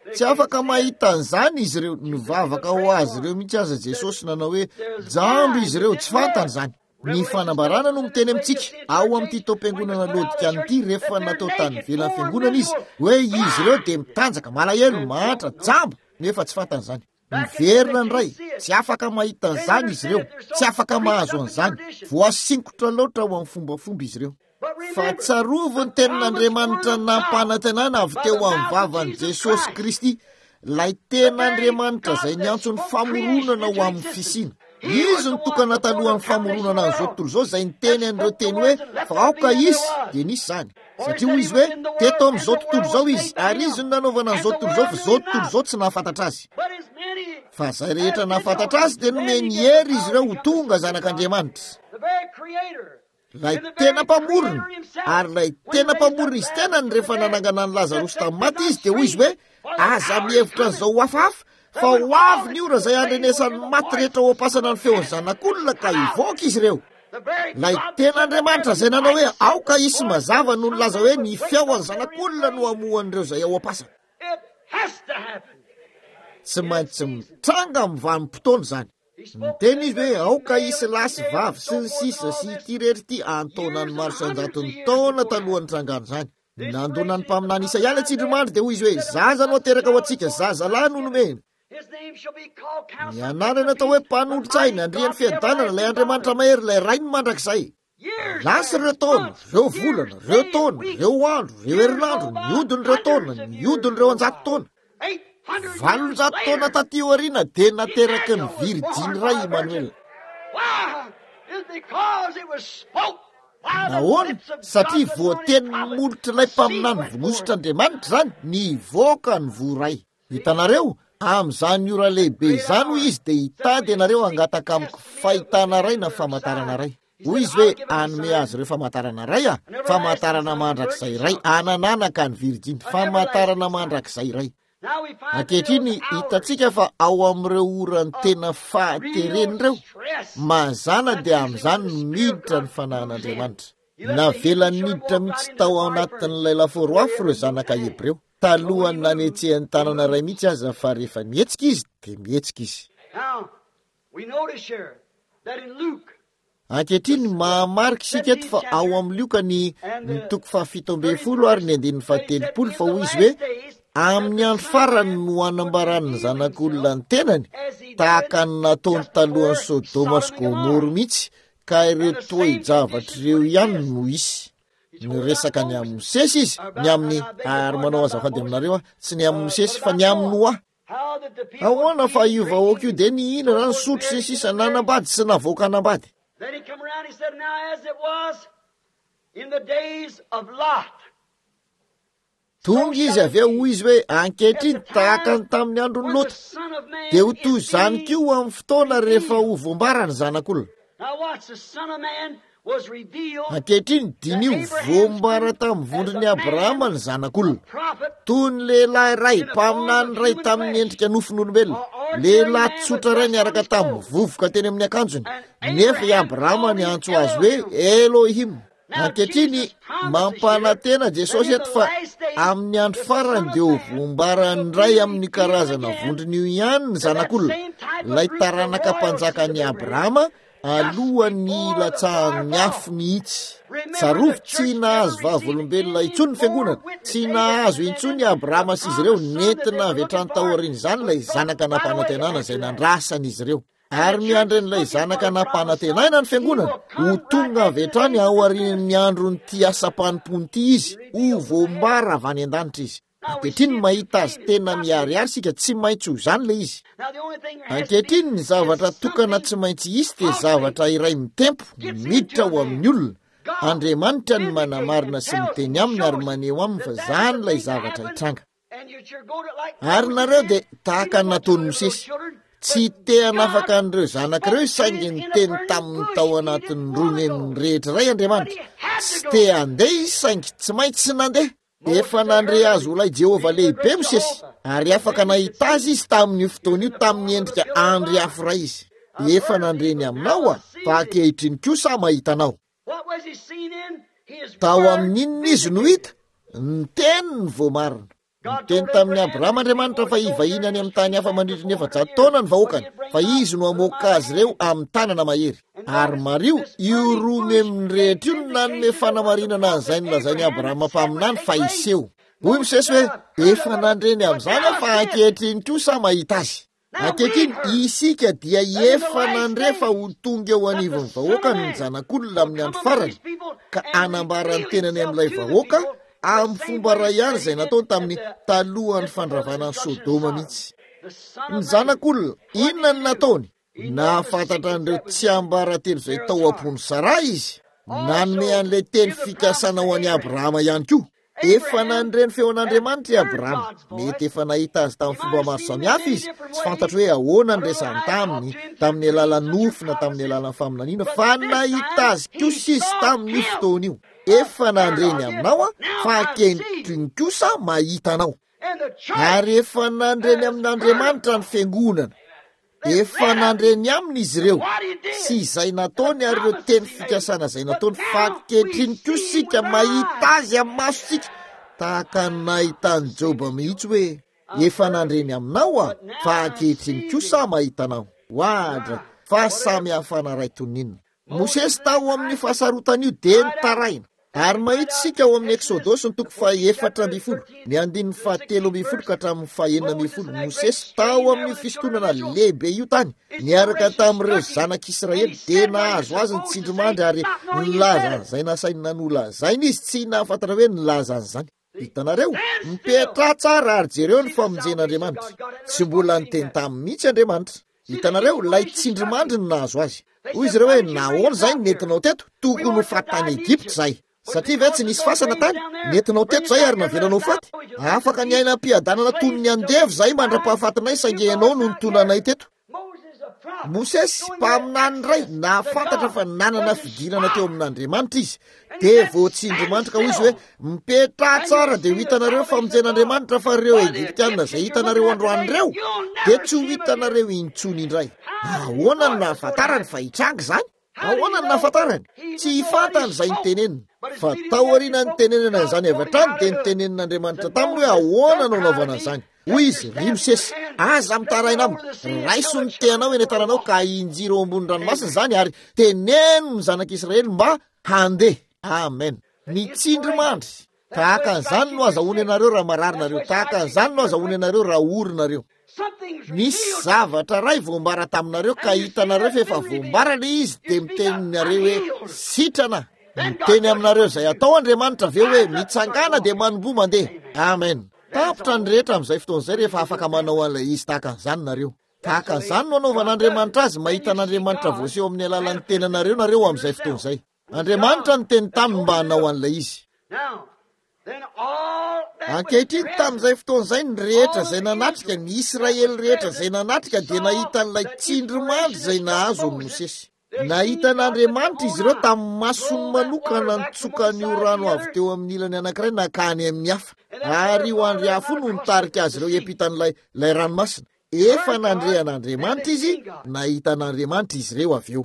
Speaker 1: tsy afaka mahita an'izany izy ireo, nivavaka ho azy ireo mihitsy aza Jesosy nanao hoe jambo izy ireo tsy fantany zany. Ny fanambarana no miteny amintsika ao amin'ity taom-piangonana lodika an'ity rehefa natao tany velan'ny fiangonana izy hoe izy ireo de mitanjaka malahelo mahatra jamba nefa tsy fantany zany. Miverina ny ray tsy afaka mahita an'izany izy ireo, tsy afaka mahazo an'izany, voasinkotra loatra ho amin'ny fombafomba izy ireo. Fa tsarovo ny tenin'Andriamanitra nampanantenana avy teo amin'ny vavan'i Jesosy Kristy, lay ten'Andriamanitra zay niantso ny famoronana ho amin'ny fisina. Izy ny tokana talohan'ny famoronana an'izao tontolo izao, zay niteny an'ireo teny hoe fa aoka isy de nisy zany. Satria izy hoe teto amin'izao tontolo izao izy, ary izy no nanaovana an'izao tontolo izao, fa izao tontolo izao tsy nahafantatra azy. Fa zay rehetra nahafantatra azy de nomeny hery izy ireo ho tonga zanak'Andriamanitra. Lay tena mpamorona, ary lay tena mpamorona izy tena ny rehefa nanangana ny Lazarosy tamin'ny maty izy de hoy izy hoe aza mihevitra an'izao hafahafa fa ho avy ny ora zay andrenesan'ny maty rehetra ho ampasana ny feon'ny zanak'olona ka hivoaka izy ireo. Lay tena Andriamanitra zay nanao hoe aoka isy mazava no nilaza hoe ny feon'ny zanak'olona no hamohan'ireo zay ao ampasana. Tsy maintsy mitranga amin'ny vanim-potoana zany. Miteny izy hoe aoka isy lasy vavy sy ny sisa sy ity rehetra ity antaonany maro isan-jaton'ny taona talohan'ny trangano zany. Nandonany mpaminany Isaia Tsindrimandry de hoy izy hoe zaza no ateraka ho atsika, zazalahy no nomeny. Ny anarana atao hoe mpanolotsaina andrian'ny fiadanana, lay Andriamanitra mahery, lay ray ny mandrakizay. Lasa ireo taona, ireo volana, ireo taona, ireo andro, ireo herinandro, niodin'ireo taona, niodin'ireo 100 taona. 700 taona taty aoriana de nateraka ny Virginy ray Emmanuel. Nahoana? Satria voateny molotra lay mpaminany vonositra Andriamanitra zany, nivoaka ny voray. Hitanareo amin'izany ora lehibe zany hoy izy de hitady ianareo hangataka amiko fahitana ray na famantarana ray. Hoy izy hoe anome azy ireo famantarana ray famantarana mandrakizay ray, anananaka ny Virginy, famantarana mandrakizay ray. Ankehitriny hitantsika fa ao amin'ireo orany tena fahatereny ireo, mazana dia amin'izany miditra ny fanan'Andriamanitra. Navelany miditra mihitsy tao anatin'ilay laforo afo ireo zanaka Hebreo. Talohany nanetsehany tanana ray mihitsy aza fa rehefa mihetsika izy de mihetsika izy. Ankehitriny mahamarika isika eto fa ao amin'ny Luka ny 7:70 ary ny 9:30 fa hoy izy hoe amin'ny andro farany no anambaran'ny zanak'olona ny tenany tahaka ny nataony talohan'ny Sodoma sy Gomora mihitsy, ka ireo toe-javatra ireo ihany no isy. Ny resaka ny amin'ny Mosesy izy, ny amin'ny ary manao azafady aminareo tsy ny amin'ny Mosesy fa ny amin'ny Noa. Ahoana fa io vahoaka io de ny ina rano sotro sy sisa nanambady sy navoaka anambady.
Speaker 2: Then he come around and he said, now as it was in the days of Lot.
Speaker 1: Tonga izy avy eo hoy izy hoe ankehitriny tahaka ny tamin'ny andron'ny Lota, de ho toy zany koa amin'ny fotoana rehefa ho voambarany zanak'olona. Ankehitriny dinio voambara tamin'ny vondron'ny Abrahama ny zanak'olona, toy ny lehilahy ray mpaminany ray tamin'ny endrika nofon'olombelona, lehilahy tsotra ray niaraka tamin'ny vovoka teny amin'ny akanjony, nefa i Abrahama ny antso azy hoe Elohim. Ankehitriny mampanantena Jesosy eto fa amin'ny andro farany de ho voambarany ray amin'ny karazana vondrony io ihany ny zanak'olona, lay taranaka mpanjakan'i Abrahama alohan'ny latsahany afo mihitsy. Tsarovy tsy nahazo vavolombelona intsony ny fiangonana, tsy nahazo intsony Abrahama sy izy ireo nentina avy hatrany taoriany izany lay zanaka nampanantenana zay nandrasany izy ireo. Ary miandry n'ilay zanaka nampanantenana ny fiangonana ho tonga avy hatrany ao aorian'ny androny ty asam-panimpony ty izy, ho voambara avy any an-danitra izy. Ankehitriny mahita azy tena miariary sika tsy maintsy ho zany le izy. Ankehitriny ny zavatra tokana tsy maintsy isy de zavatra iray mitempo miditra ho amin'ny olona. Andriamanitra ny manamarina sy miteny aminy ary maneho aminy fa zany lay zavatra hitranga. Ary nareo de tahaka ny nataony Mosesy, tsy te hanafaka an'ireo zanak'ireo saingy ny teny tamin'ny tao anatin'ny ronen'ny rehetra ray Andriamanitra. Tsy te handeha izy saingy tsy maintsy nandeha. Efa nandre azy olay Jehova lehibe Mosesy, ary afaka nahita azy izy tamin'ny fotoana io tamin'ny endrika andry afo ray izy. Efa nandreny aminao fa ankehitriny kosa mahitanao. Tao amin'inona izy no hita? Ny teniny voamarina. Teny tamin'ny Abrahama Andriamanitra fa hivahiny any amin'ny tany hafa mandritra ny 400 taona ny vahoakany, fa izy no amoaka azy ireo amin'ny tanana mahery. Ary mario io roa memony rehetra io nanome fanamarinana an'izay nolazainy Abrahama mpaminany fa iseho. Hoy misesy hoe efa nandreny amin'izany fa ankehitriny kosa mahita azy. Ankehitriny isika dia efa nandre fa ho tonga eo anivon'ny vahoaka ny zanak'olona amin'ny andro farany, ka anambarany tenany amin'ilay vahoaka amin'ny fomba ray ihany izay nataony tamin'ny talohan'ny fandravana ny Sodoma mihitsy. Ny zanak'olona inona ny nataony? Nahafantatra an'ireo tsy ambaratelo izay tao am-pony Sara izy, nanome an'ilay teny fikasana ho an'i Abrahama ihany koa. Efa nandreny feon'Andriamanitra i Abrahama, mety efa nahita azy tamin'ny fomba maro samihafa izy, tsy fantatro hoe ahoana ny resany tamin'ny alalan'ny nofina, tamin'ny alalan'ny faminaniana, fa nahita azy kosa izy tamin'ny fotoana io. Efa nandreny aminao fa ankehitriny kosa mahita anao. Ary efa nandreny amin'Andriamanitra ny fiangonana, efa nandreny aminy izy ireo sy izay nataony ary ireo teny fikasana izay nataony, fa ankehitriny kosa sika mahita azy amin'ny masosika, tahaka ny nahitany Joba mihitsy hoe efa nandreny aminao fa ankehitriny kosa mahita anao. Hoadra fa samy hafana ray toninona. Mosesy tao amin'ny fahasarotana io dia nitaraina. Ary mahita sika ao amin'ny Exodosy ny toko 4:4, ny 7:7 ka hatramin'ny 9:1. Mosesy tao amin'ny fisotonana lehibe io tany, niaraka tamin'ireo zanak'Israely, dia nahazo azy ny tsindrimandry ary nilaza izay nasainy nanolazainy izy tsy nahafantatra hoe nilaza an'izany. Hitanareo, mipetra tsara ary jereo ny famonjen'Andriamanitra. Tsy mbola niteny tamin'ny mihitsy Andriamanitra. Hitanareo, lay tsindrimandry no nahazo azy. Hoy izy ireo hoe nahoana izay nentinao teto? Tokony ho faty tany Egypta izay. Satria ve tsy nisy fasana tany? Nentinao teto izay ary navelanao faty? Afaka ny aina ampiadanana toy ny andevy izay mandra-pahafatinay saingy ianao no nitonanay teto. Mosesy mpaminany iray nahafantatra fa nanana fidirana teo amin'Andriamanitra izy, dia voatsindrimandry ka hoy izy hoe mipetra tsara dia ho hitanareo famonjen'Andriamanitra fa ireo Egyptianina izay hitanareo androan'ireo dia tsy ho hitanareo intsony indray. Ahoana ny nahafantarany fa hitranga izany? Ahoana ny nahafantarany? Tsy fantany izay nitenenina, fa tao aoriana ny tenenina izany avy hatrany dia nitenenin'Andriamanitra taminy hoe ahoana no anaovana izany. Hoy izy, ry Mosesy, aza mitaraina amiko, raiso ny teanao eny ataranao ka injiro ambony ranomasina izany ary teneno ny zanak'Israely mba handeha. Amen. Ny tsindrimandry tahaka an'izany no azahoany anareo raha mararinareo, tahaka an'izany no azahoany anareo raha orinareo. Nisy zavatra ray voambara taminareo ka hitanareo fa efa voambara le izy dia miteninareo hoe sitrana. Miteny aminareo izay atao Andriamanitra aveo hoe mitsangana dia manomboa mandeha. Amen. Tapitra ny rehetra amin'izay fotoan'izay rehefa afaka manao an'ilay izy tahaka an'izany nareo. Tahaka an'izany no anaovan'Andriamanitra azy, mahita an'Andriamanitra voaseho amin'ny alalan'ny tenanareo nareo amin'izay fotoan'izay. Andriamanitra ny teny taminy mba hanao an'ilay izy. Ankehitriny tamin'izay fotoan'izay ny rehetra izay nanatrika, ny Israely rehetra izay nanatrika dia nahita an'ilay tsindrimandry izay nahazo ny Mosesy. Nahita an'Andriamanitra izy ireo tamin'ny masony manokana nitsokany rano avy teo amin'ny ilany anankiray nakany amin'ny hafa, ary ho andry hafa no nitarika azy ireo hiampitan'ilay ranomasina. Efa nandre an'Andriamanitra izy, nahita an'Andriamanitra izy ireo avy eo.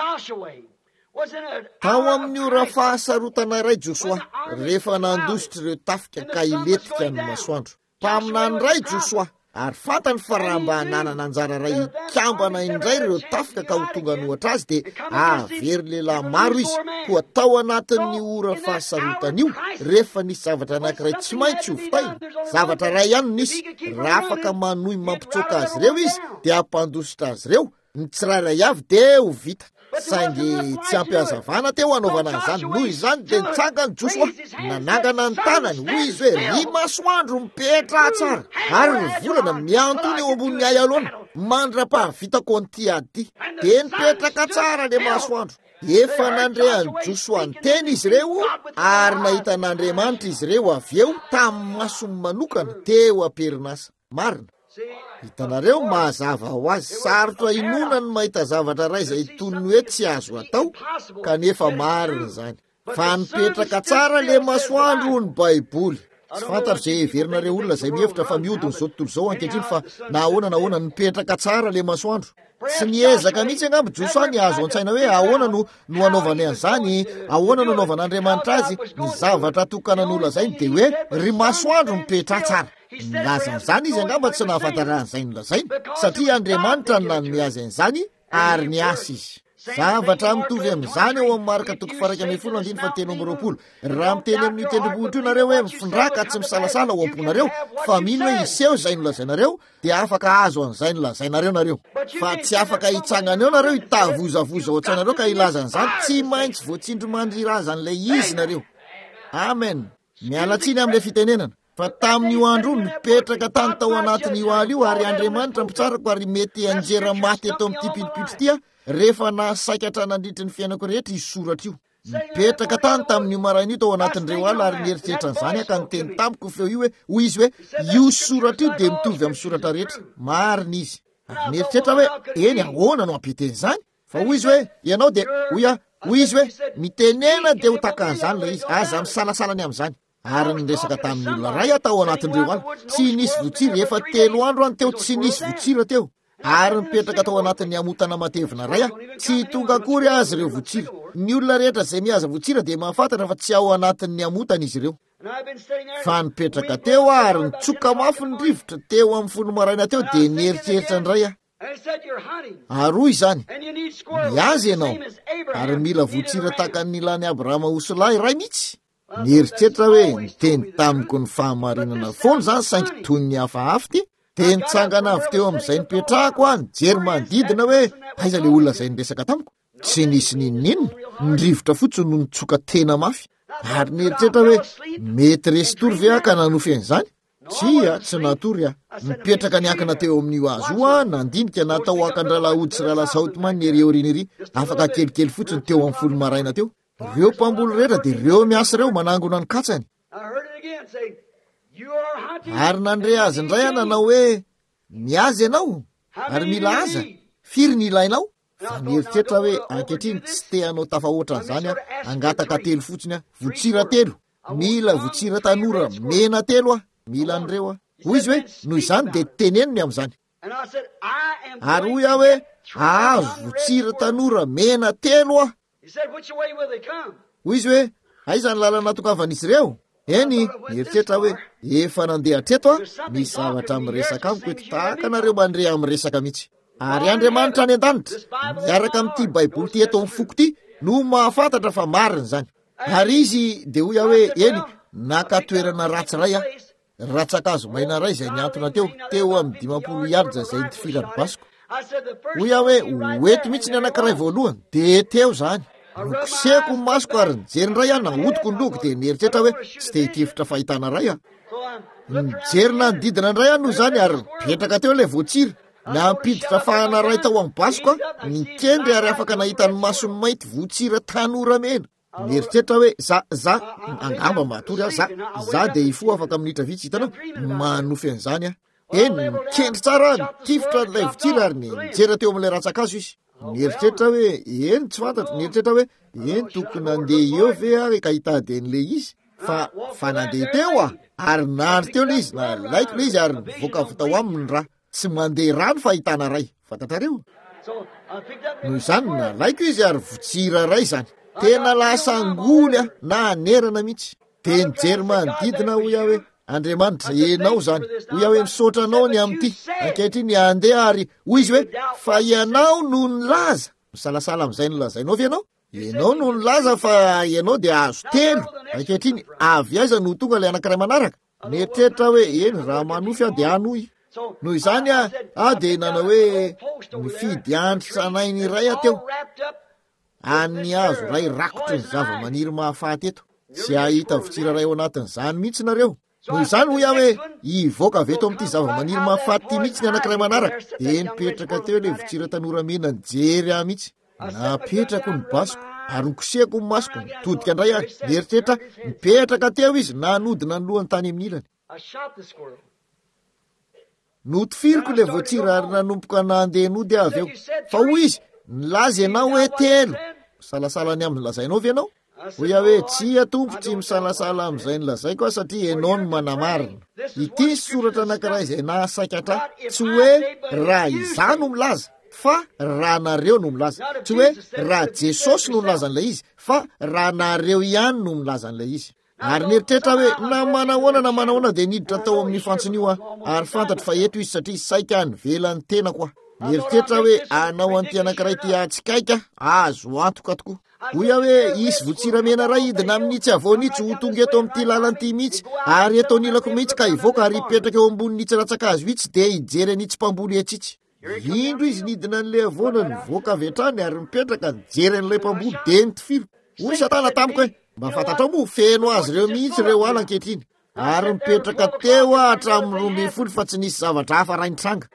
Speaker 1: Tao amin'ny ora fahasarotana iray Josoa, rehefa nandositra ireo tafika ka iletika ny masoandro. Mpaminany iray Josoa, ary fantany fa raha mba hananana anjara ray ikambana indray ireo tafika ka ho tonga nohatra azy dia avery lehilahy maro izy ho atao anatin'ny ora fahasarotana io. Rehefa nisy zavatra anankiray tsy maintsy ho vitaina, zavatra ray ihany nisy, raha afaka manohy mampitsoaka azy ireo izy dia hampandositra azy ireo, ny tsirairay avy dia ho vita. Saingy tsy ampihazavana teo anaovana an'izany. Noho izany dia nitsangany Josoa, nanangana ny tanany, hoy izy hoe ry masoandro mipetra tsara ary ny volana miantony eo ambony ay aloana, mandra-pahavitako an'ity ady ity. Dia nipetraka tsara le masoandro. Efa nandre any Josoa ny teny izy ireo ary nahita an'Andriamanitra izy ireo avy eo tamin'ny masony manokana teo am-perinasa. Marina. Hitanareo mazava ho azy, sarotra inona ny mahita zavatra ray izay tony hoe tsy azo atao, kanefa marina izany. Fa nipetraka tsara le masoandro ny Baiboly. Tsy fantatro izay heverinareo olona izay mihevitra fa mihodiny izao tontolo izao ankehitriny fa nahoana nipetraka tsara le masoandro. tsy niezaka mihitsy angamba Joshua ny azo an-tsaina hoe ahoana no anaovany an'izany, ahoana no anaovan'Andriamanitra azy ny zavatra tokanan'olona zainy, de hoe ry masoandro mipetra tsara. Nilazan'izany izy angamba tsy nahafantaran'izay nolazainy, satria Andriamanitra ny nanome azy an'izany ary ny asa izy. Zavatra mitovy amin'izany eo amin'ny marika 2:17. Raha miteny amin'ny tendrombohitra io nareo hoe mifindraka tsy misalasala ao am-ponareo, fa mino hoe iseho izay nolazainareo, dia afaka azo an'izay nolazainareo nareo. Fa tsy afaka hitsangana eo nareo hitavozavoza ao an-tsainareo ka ilazan'izany, tsy maintsy voatsindry mandrirazan'ilay izy nareo. Amen. Mialatsiny amin'ilay fitenenana. Fa tamin'io andro mipetraka tany tao anatin'io ala io, ary Andriamanitra mpitsarako ary mety anjera maty eto amin'ity pitipity tia, rehefa nasaikatra nandritry ny fiainako rehetra isoratra io. Mipetraka tany tamin'io maraina io tao anatin'ireo ala, ary nieritreritran'izany aka ny teny tamiko feo io hoe hoy izy hoe io soratra io de mitovy amin'ny soratra rehetra. Marina izy. Nieritretra hoe eny ahoana no ampiten'izany? Fa hoy izy hoe ianao de hoy izy hoe mitenena de ho takan'izany le izy, aza misalasalany amin'izany. Ary niresaka tamin'ny olona ray atao anatin'ireo ala, tsy nisy votsira, efa 3 andro any teo tsy nisy votsira teo. Ary mipetraka tao anatin'ny amotana matevina ray tsy tonga akory azy ireo votsira. Ny olona rehetra zay mihaza votsira de mahafantatra fa tsy ao anatin'ny amotana izy ireo. Fa nipetraka teo ary nitsoka mafy ny rivotra teo amin'ny folo maraina teo, de nieritreritra ny ray aroy izany, miazy ianao ary mila votsira taka ny ilany Abrahama osolahy ray mihitsy. Nieritreritra hoe niteny tamiko ny fahamarinana foana zany saingy toy ny hafahafa ty, de nitsangana avy teo amin'izay nipetrahako any jery manodidina hoe aiza le olona zay niresaka tamiko. Tsy nisy ninonina, ny rivotra fotsiny no nitsoka tena mafy. Ary nieritreritra hoe mety resy tory ve ka nanofy an'izany? Tsy natory mipetraka niankina teo amin'io azo io, nandinika natao akan-dralaody sy ralasaoty ny ery afaka kelikely fotsiny teo amin'ny folo maraina teo. Reo mpamboly rehetra de reo miasa reo manangona ny katsany. Ary nandre azy indray nanao hoe miazy ianao ary mila aza, firy ny ilainao? Fa nieritreritra hoe ankehitriny tsy te hanao tafahoatra an'izany angataka 3 fotsiny votsira 3, mila votsira tanora mena 3 mila an'ireo hoy izy hoe noho izany de teneniny amin'izany. Ary hoy aho hoe azo votsira tanora mena 3 hoy izy hoe aiza ny lalana tokavan'izy ireo? Eny, nieritreritra hoe efa nandeha treto misy zavatra miresaka amiko eto tahaka nareo mandre amiresaka mihitsy. Ary Andriamanitra any an-danitra miaraka amin'ity baiboly ty eto amin'ny foko ty no mahafantatra fa marina zany. Ary izy de hoy hoe eny nakatoerana ratsy ray ratsakazo maina ray zay niantona teo amin'ny 50 iarja zay nitifirany basiko. Hoy hoe oeto mihitsy ny anankiray voalohany de teo zany. Nokoseko ny masoko ary nijery ray nahodiko ny loko de nieritreritra hoe tsy te hitifitra fahitana ray nijery nanodidina ny ray noho zany ary mipetraka teo le voatsira nampiditra fahana ray tao amin'ny basiko nikendry ary afaka nahita ny masony mainty voatsira tanora mena. Nieritreritra hoe za angamba matory za de ifo afaka minitra vitsy hitanao manofy an'izany eny nikendry tsara nitifitra lay voatsira ary nijery teo amin'ilay ratsakazo izy. Nieritreritra hoe eny tsy fantatro, nieritreritra hoe eny tokony nandeha eo ve ka hitady an'le izy fa nandeha teo ary nandry teo le izy na laiko le izy ary nivoaka avy tao aminy raha tsy mandeha rano fa hitana ray fantatrareo. Noho izany na laiko izy ary votsira ray zany tena lasa angoly na anerana mihitsy. De nijery manodidina hoy hoe Andriamanitra enao zany, hoy hoe misaotra anao ny am'ty ankehitriny andeha ary hoy izy hoe fa ianao no nilaza misalasala amin'izay nolazainao ve ianao no nilaza fa ianao de azo 3 ankehitriny avy aiza no tonga le anankiray manaraka. Nieritreritra hoe eny raha manofy de anoy. Noho izany de nanao hoe mifidy andry sanainy ray ateo any azo ray rakotry ny zava-maniry mahafaty eto, tsy ahita votsira ray ao anatin'izany mihitsy nareo. Noho izany hoy hoe ivoaka avy eto amin'ity zava-maniry mahafaty mihitsy ny anankiray manaraka de nipetraka teo le votsira tanora mena nijery mihitsy. Napetrako ny basiko ary nikoseko ny masoko nitodika indray nieritreritra nipetraka teo izy nanodina ny lohany tany amin'ny ilany. Notifiriko le voatsira ary nanompoka nandeha nody avy eo. Fa hoy izy nilaza ianao hoe 3 salasalany amin'ny lazainao ve ianao? Hoy hoe tsy atompo tsy misalasala amin'izay ny lazaiko satria ianao no manamarina. Ity soratra anankiray izay nahasaikatra tsy hoe raha izano milaza fa raha nareo no milaza, tsy hoe raha Jesosy no milaza an'ilay izy fa raha nareo ihany no milaza an'ilay izy. Ary nieritreritra hoe na manahoana dia niditra tao amin'ny fantson'io ary fantatro fa eto izy satria saika nivelany tena koa. Nieritreritra hoe anao an'ity anankiray ty atsikaika azo antoka tokoa. Hoy aho hoe isy votsiramena ray idina amin'ny tsy avoanitsy ho tonga eto amin'ity lalanyity mihitsy ary eto nilako mihitsy ka hivoaka ary hipetraka eo ambonin'itsy ratsak'azo itsy dia hijery an'itsy mpamboly etsitsy. Indro izy nidina an'ilay avoana nivoaka avy hatrany ary mipetraka nijery an'ilay mpamboly dia nitifiro. Hoy Satana tamiko hoe mba fantatra moa feno azy ireo mihitsy ireo ala ankehitriny ary mipetraka teo hatramin'ny 12 fa tsy nisy zavatra hafa raha nitranga.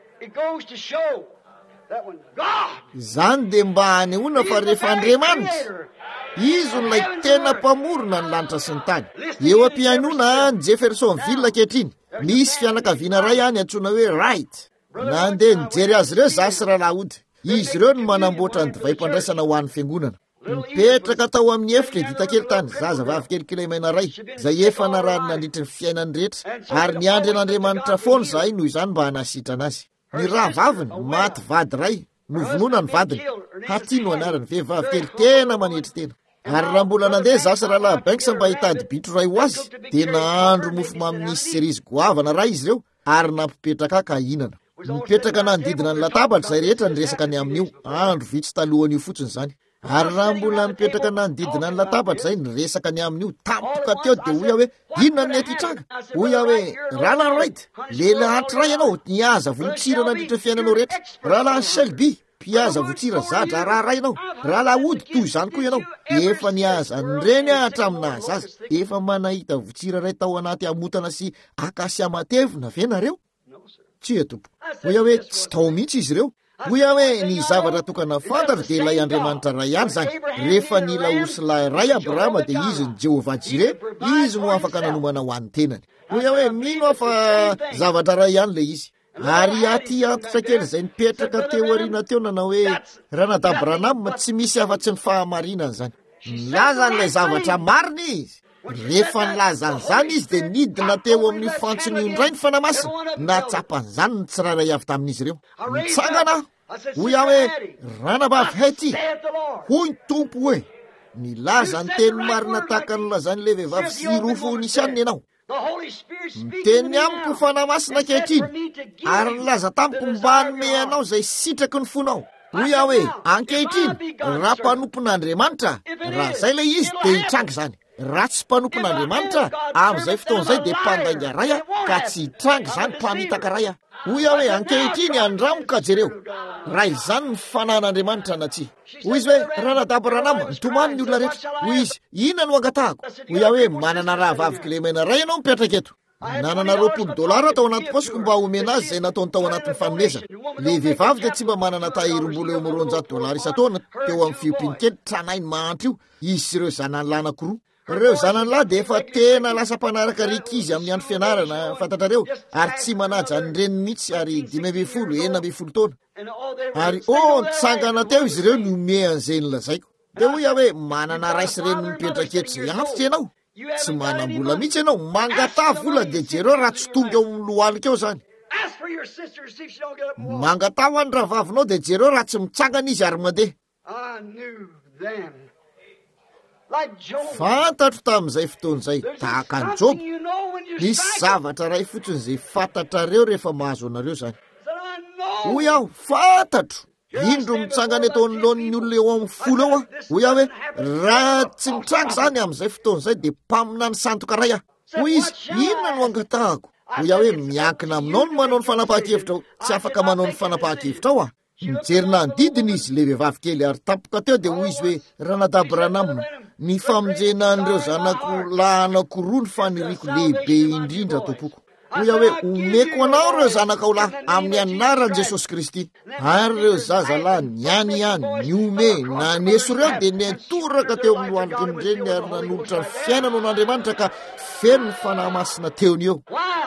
Speaker 1: Zany dia mba hanehoana fa rehefa Andriamanitra izy nolay tena mpamorona ny lanitra sy ny tany. Eo am-pihainoana ny Jeffersonville ankehitriny misy fianakaviana ray any antsoina hoe Wright. Nandeha nijery azy ireo zaho sy rahalahy. Izy ireo no manamboatra ny divay mpandraisana ho an'ny fiangonana. Mipetraka tao amin'ny efitra dita kely tany zazavavy kelikely maina ray izay efa nararina nandritry ny fiainany rehetra ary niandry an'Andriamanitra foana zahay noho izany mba hanasitrana azy. Ny rahavaviny maty vady ray novonoana ny vadiny haty no anarany vehivavy kely tena manetry tena. Ary raha mbola nandeha zaho sy rahalahy Banksa mba hitady bitro ray ho azy dia nahandro mofo mamy misy cerise goavana ray izy ireo ary nampipetraka ka hinana. Mipetraka nanodidina ny latabatra izay rehetra niresaka ny amin'io andro vitsy talohan'io fotsiny izany. Ary raha mbola mipetraka nanodidina ny latabatra izay niresaka ny amin'io tampoka teo dia hoy aho hoe inona ny nety hitranga. Hoy aho hoe rahalahy Wright, lehilahy antiray ianao niaza votsira nandritra fiainanao rehetra. Rahalahy Shelby, mpiaza votsira zatra raha ianao. Rahalahy Wood toy izany koa ianao. Efa niaza nireny hatraminazy azy. Efa manahita votsira ray tao anaty amotana sy akasia matevina ve nareo? Tsy tompo. Hoy aho hoe tsy tao mihitsy izy ireo. Hoy aho hoe ny zavatra tokana fantatra dia ilay Andriamanitra ray ihany zany. Rehefa nila osy ray Abrahama dia izy ny Jehovah Jireh, izy no afaka nanomana ho an'ny tenany. Hoy aho hoe mino aho fa zavatra ray ihany le izy. Ary aty antitra kely izay nipetraka teo arina teo nanao hoe Ranadab Branham tsy misy afa-tsy ny fahamarinana zany. Nilaza n'ilay zavatra marina izy. Rehefa nilaza an'izany izy dia nidina teo amin'ny fantsony indray ny fanamasina natsapan'izany ny tsirairay avy tamin'izy ireo. Nitsangana hoy aho hoe ranabavy haity hoy ny tompo hoe nilaza ny teny marina tahaka nolazany le vehivavy sy rofo nisy aniny ianao. Miteny amiko fanamasina ankehitriny ary nilaza tamiko mba hanome anao izay sitraky ny fonao. Hoy aho hoe ankehitriny raha mpanompon'Andriamanitra raha izay le izy dia hitranga izany. Raha tsy mpanompon'Andriamanitra amin'izay fotoan'izay dia mpandainga ray ka tsy hitranga izany mpamitaka ray. Hoy aho hoe ankehitriny andramoka jereo raha izany ny fanan'Andriamanitra na tsy. Hoy izy hoe Ranadab Branham nitomany ny olona rehetra. Hoy izy inona no angatahako? Hoy aho hoe manana rahavavy kilemena ray ianao mipetraka eto. Nanana $20 tao anaty posiko mba omena azy izay nataony tao anatin'ny fanomezana. Le vehivavy dia tsy mba manana tahirim-bola eo amin'ny $200 isa-taona teo amin'ny fiompiany kely tranainy mahantra io izy sy ireo zanany lahy anankiroa. Ireo zanany lahy dia efa tena lasa mpanaraka rikizy amin'ny andro fianarana fantatrareo ary tsy manaja ny reniny mihitsy ary 12 taona. Ary nitsangana teo izy ireo nomea an'izay nilazaiko. Dia hoy aho hoe manana ray sy reny mipetraka eto izay antitra ianao. Tsy manam-bola mihitsy ianao mangatà vola dia jereo raha tsy tonga eo amin'ny lohalika eo zany. Mangatà ho an'ny rahavavinao dia jereo raha tsy mitsangana izy ary mandeha. Fantatro tamin'izay fotoan'izay tahaka ny Job nisy zavatra ray fotsiny izay fantatrareo rehefa mahazo anareo zany. Hoy aho fantatro indro mitsangana eto anoloan'ny olona eo amin'ny folo eo aho. Hoy aho hoe raha tsy mitranga zany amin'izay fotoan'izay dia mpamina ny sandoka ray aho. Hoy izy inona no angatahako? Hoy aho hoe miankina aminao no manao ny fanapahan-kevitra ao. Tsy afaka manao ny fanapahan-kevitra ao mijerina ny didiny izy le vehivavy kely ary tampoka teo dia hoy izy hoe Ranadab Branham ny famonjena an'ireo zanako lahy anankiroa ny faniriako lehibe indrindra tompoko. Hoy aho hoe omeko anao ireo zanakao lahy amin'ny anaran'i Jesosy Kristy. Ary ireo zazalahy niany ihany niome naneso ireo dia nentoraka teo amin'ny lohalika nireny ary nanolotra ny fiainana n'Andriamanitra ka feno ny fanahy masina teony eo.